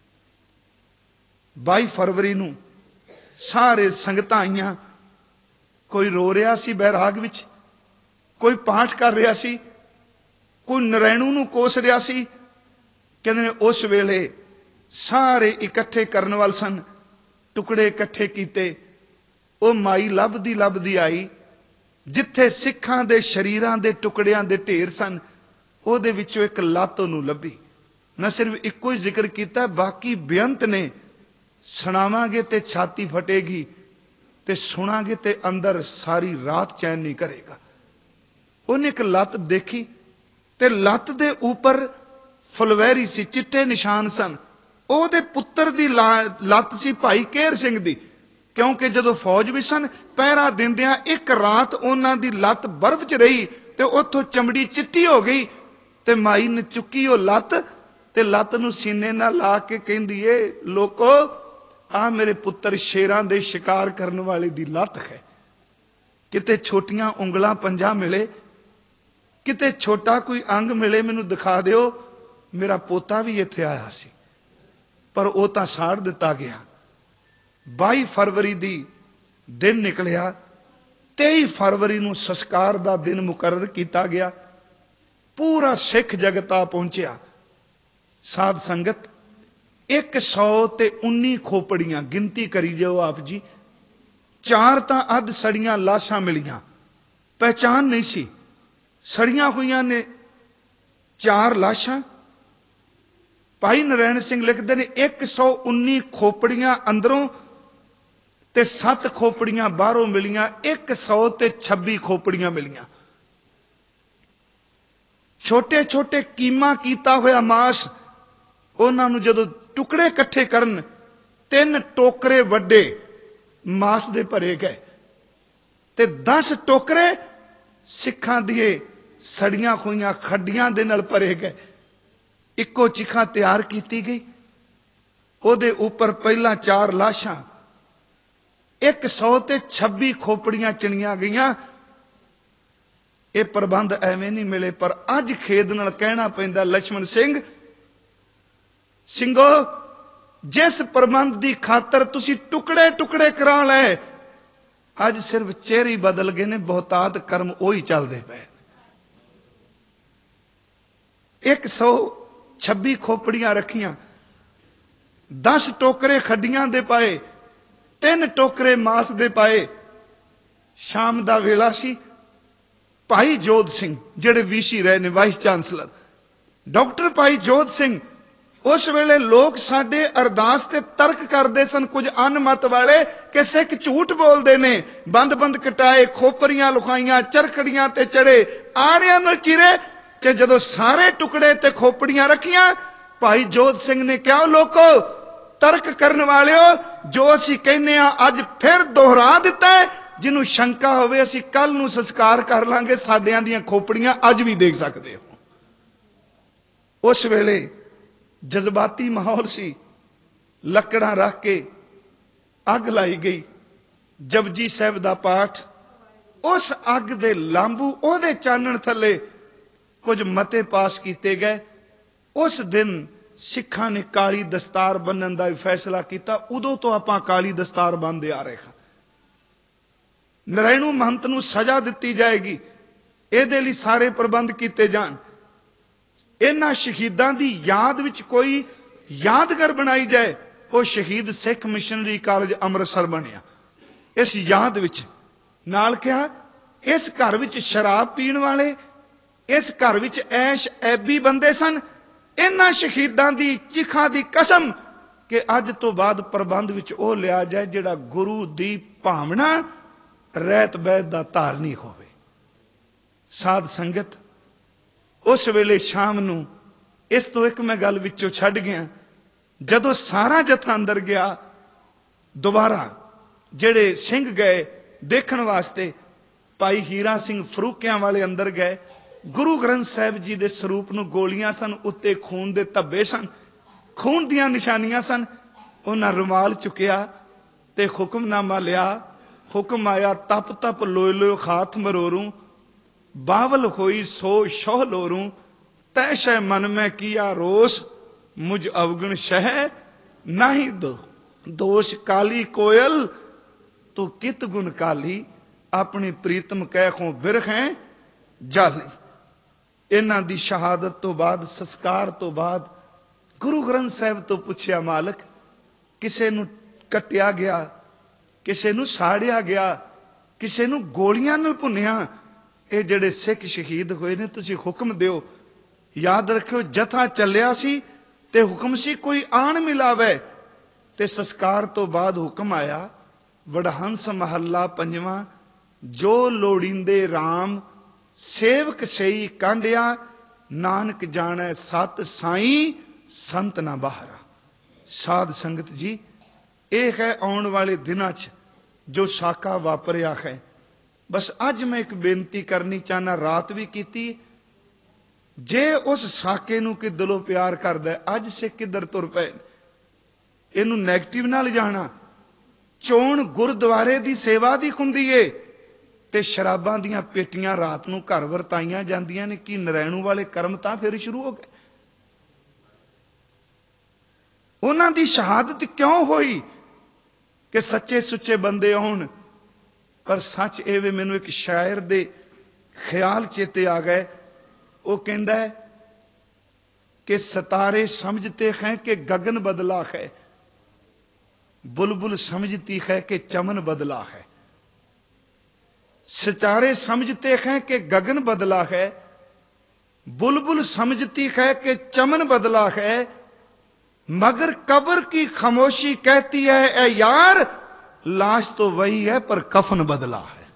ਬਾਈ ਫਰਵਰੀ ਨੂੰ ਸਾਰੇ ਸੰਗਤਾਂ ਆਈਆਂ। ਕੋਈ ਰੋ ਰਿਹਾ ਸੀ ਬੈਰਾਗ ਵਿੱਚ, ਕੋਈ ਪਾਠ ਕਰ ਰਿਹਾ ਸੀ, ਕੋਈ ਨਰੈਣੂ ਨੂੰ ਕੋਸ ਰਿਹਾ ਸੀ। ਕਹਿੰਦੇ ਨੇ ਉਸ ਵੇਲੇ ਸਾਰੇ ਇਕੱਠੇ ਕਰਨ ਵਾਲ ਸਨ, ਟੁਕੜੇ ਇਕੱਠੇ ਕੀਤੇ। ਉਹ ਮਾਈ ਲੱਭਦੀ ਲੱਭਦੀ ਆਈ, ਜਿੱਥੇ ਸਿੱਖਾਂ ਦੇ ਸ਼ਰੀਰਾਂ ਦੇ ਟੁਕੜਿਆਂ ਦੇ ਢੇਰ ਸਨ, ਉਹਦੇ ਵਿੱਚੋਂ ਇੱਕ ਲੱਤ ਉਹਨੂੰ ਲੱਭੀ। ਨਾ ਸਿਰਫ ਇੱਕੋ ਹੀ ਜ਼ਿਕਰ ਕੀਤਾ, ਬਾਕੀ ਬੇਅੰਤ ਨੇ। ਸੁਣਾਵਾਂਗੇ ਤੇ ਛਾਤੀ ਫਟੇਗੀ, ਤੇ ਸੁਣਾਂਗੇ ਤੇ ਅੰਦਰ ਸਾਰੀ ਰਾਤ ਚੈਨ ਨਹੀਂ ਕਰੇਗਾ। ਉਹਨੇ ਇੱਕ ਲੱਤ ਦੇਖੀ ਤੇ ਲੱਤ ਦੇ ਉੱਪਰ ਫੁਲਵੈਰੀ ਸੀ, ਚਿੱਟੇ ਨਿਸ਼ਾਨ ਸਨ। ਉਹਦੇ ਪੁੱਤਰ ਦੀ ਲੱਤ ਸੀ, ਭਾਈ ਕੇਰ ਸਿੰਘ ਦੀ। ਕਿਉਂਕਿ ਜਦੋਂ ਫੌਜ ਵਿੱਚ ਸਨ, ਪਹਿਰਾ ਦਿੰਦਿਆਂ ਇੱਕ ਰਾਤ ਉਹਨਾਂ ਦੀ ਲੱਤ ਬਰਫ਼ 'ਚ ਰਹੀ ਤੇ ਉੱਥੋਂ ਚਮੜੀ ਚਿੱਟੀ ਹੋ ਗਈ। ਤੇ ਮਾਈ ਨੇ ਚੁੱਕੀ ਉਹ ਲੱਤ ਤੇ ਲੱਤ ਨੂੰ ਸੀਨੇ ਨਾਲ ਲਾ ਕੇ ਕਹਿੰਦੀ ਏ ਲੋਕੋ, ਆ ਮੇਰੇ ਪੁੱਤਰ ਸ਼ੇਰਾਂ ਦੇ ਸ਼ਿਕਾਰ ਕਰਨ ਵਾਲੇ ਦੀ ਲੱਤ ਹੈ। ਕਿਤੇ ਛੋਟੀਆਂ ਉਂਗਲਾਂ ਪੰਜਾ ਮਿਲੇ, ਕਿਤੇ ਛੋਟਾ ਕੋਈ ਅੰਗ ਮਿਲੇ, ਮੈਨੂੰ ਦਿਖਾ ਦਿਓ। ਮੇਰਾ ਪੋਤਾ ਵੀ ਇੱਥੇ ਆਇਆ ਸੀ, ਪਰ ਉਹ ਤਾਂ ਸਾੜ ਦਿੱਤਾ ਗਿਆ। ਬਾਈ ਫਰਵਰੀ ਦੀ ਦਿਨ ਨਿਕਲਿਆ। तेई फरवरी ਨੂੰ ਸੰਸਕਾਰ ਦਾ ਦਿਨ ਮੁਕਰਰ ਕੀਤਾ ਗਿਆ। पूरा सिख जगत आ पहुंचया। साध संगत एक सौ ते उन्नी खोपड़ियां गिनती करी जाओ आप जी। चार तां अध सड़ियां लाशां मिलियां, पहचान नहीं सी, सड़ियां हुई ने चार लाशां। भाई नारायण सिंह लिखते ने एक सौ उन्नी खोपड़ियां अंदरों ते सत्त खोपड़ियां बाहरों मिलियां, एक सौ ते छब्बी खोपड़ियां मिलियां। छोटे छोटे कीमा कीता होया मांस, उन्होंने जदों टुकड़े इकट्ठे करन तीन टोकरे वड्डे मांस दे भरे गए ते दस टोकरे सिखां दिए सड़ियां हुई खड्डियां दे नाल भरे गए। इक्को चिखा तैयार की गई, उहदे उपर पहला चार लाशां, एक सौ ते छब्बी खोपड़ियां चुनियां गईयां। ये प्रबंध एवें नहीं मिले, पर अज खेद नाल कहना पैंदा लक्ष्मण सिंह ਸਿੰਘੋ जिस प्रबंध की खातर तुसी टुकड़े टुकड़े करा ले, अज सिर्फ चेहरे ही बदल गए ने, बहुतात कर्म उही चलते पे। एक सौ छब्बी खोपड़ियां रखियां, दस टोकरे खड्डियां दे पाए, तीन टोकरे मांस दे पाए। शाम का वेला सी। भाई जोध सिंह जेड़े वीसी रहे ने वाइस चांसलर, डॉक्टर भाई जोध सिंह, उस वेले लोग साडे अरदास ते तर्क करते सन कुछ अनमत वाले कि सिख झूठ बोलते ने। बंद बंद कटाए, खोपरियां लुकाइयां, चरखड़ियां ते चढ़े, आड़ियां नाल चिरे कि जदों सारे टुकड़े ते खोपड़ियां रखियां, भाई जोध सिंह ने कहा लोको तर्क करने वालिओ, जो असीं कहने आ अज फिर दोहरा दिता है। जिन्हों शंका होवे असीं कल नूं संस्कार कर लांगे, साडियां दियां खोपड़ियां अज भी देख सकते हो। उस वेले जज्बाती माहौल सी। लकड़ां रख के अग लाई गई, जपजी साहिब दा पाठ, उस अग दे लांबू ओहदे चानण थले कुछ मते पास किए गए। उस दिन सिखां ने काली दस्तार बन्नण दा फैसला किया। उदों तो आपां काली दस्तार बन्नदे आ रहे हैं। नारायणू महंत नूं सजा दिती जाएगी, इहदे लई सारे प्रबंध किए जाण। इन्हां शहीदां दी याद विच कोई यादगार बनाई जाए। वो शहीद सिख मिशनरी कॉलेज अमृतसर बनिया। इस याद विच नाल कहा, इस घर विच शराब पीण वाले, इस घर विच ऐश ऐबी बंदे सन। इन्हां शहीदां दी चिखां दी कसम कि अज तो बाद प्रबंध विच ओह लिया जाए जिहड़ा गुरु दी भावना रहत बैत दा धारनी होवे। साध संगत उस वेले शाम नूं इस तो एक मैं गल विचों छड्ड गया। जदों सारा जत्था अंदर गया, दोबारा जेड़े सिंह गए देखण वास्ते, भाई हीरा सिंह फरूकियां वाले अंदर गए। गुरु ग्रंथ साहिब जी दे स्वरूप नूं गोलियां सन, उत्ते खून दे धब्बे सन, खून दियां निशानियां सन। उन्हां रुमाल चुकिया ते हुक्मनामा लिया। हुक्म आया, तप तप लोय लोय खात मरोरूं, बावल होई सो शोह लोरूं, तय शह मन में किया रोष, मुझ अवगुण शह नाही दो दोष। काली कोयल तू कित गुण काली, अपनी प्रीतम कहखों बिरखें जाली। इन्हां दी शहादत तो बाद, संस्कार तो बाद गुरु ग्रंथ साहिब तो पूछया, मालक किसे नूं कट्टिया गया, किसे नूं साड़िया गया, किसे नूं गोलियां नाल भुन्निया, ये जिहड़े सिख शहीद होए ने तुसीं हुक्म दिओ। याद रखियो जथा चलिया सी ते हुक्म सी कोई आण मिलावे। ते संस्कार तो बाद हुक्म आया, वडहंस महला पंजवां, जो लोड़ींदे राम सेवक सही कांडिया, नानक जाने सत साईं संत ना बाहरा। साध संगत जी, यह है आने वाले दिनों च जो साका वापरिया है। बस अज मैं एक बेनती करनी चाहना, रात भी की, जे उस साके नूं कि दिलों प्यार करदा, अज से किधर तुर पे, इनू नैगेटिव ना ले जाना। चोण गुरुद्वारे की सेवा की हुंदी है ते शराबां दीयां पेटियां रात नूं घर वरताईयां जांदियां ने। कि नारायणू वाले कर्म तां फिर शुरू हो गए। उन्हां दी शहादत क्यों होई कि सच्चे सुच्चे बंदे आउण, पर सच ਇਹ ਵੇ ਮੈਨੂੰ ਇੱਕ ਸ਼ਾਇਰ ਦੇ ਖਿਆਲ ਚੇਤੇ ਆ ਗਏ। ਉਹ ਕਹਿੰਦਾ ਹੈ कि सितारे समझते हैं कि गगन बदला है, बुलबुल समझती है कि चमन बदला है। सितारे समझते हैं कि गगन बदला है, बुलबुल समझती है कि चमन बदला है, मगर कब्र की खामोशी कहती है ए यार लाश तो वही है पर कफन बदला है।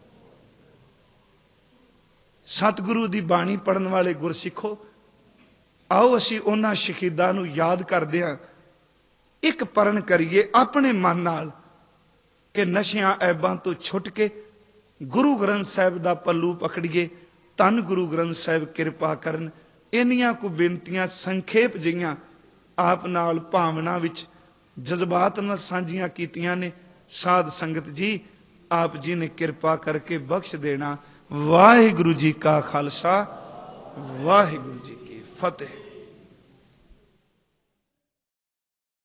सतगुरु की बाणी पढ़न वाले गुरसिखो, आओ असी उन्हां शहीदां नूं याद करदे हां, एक परण करिए अपने मन नाल कि नशियां ऐबां तो छुट के गुरु ग्रंथ साहिब दा पल्लू पकड़िए। धन गुरु ग्रंथ साहिब किरपा करन। इन्नियां को बेनतियां संखेप जिहियां आप नाल भावना विच जज्बात नाल सांझियां कीतियां ने। साध संगत जी आप जी ने किरपा करके बख्श देना। वाहिगुरु जी का खालसा, वाहिगुरु जी की फतेह।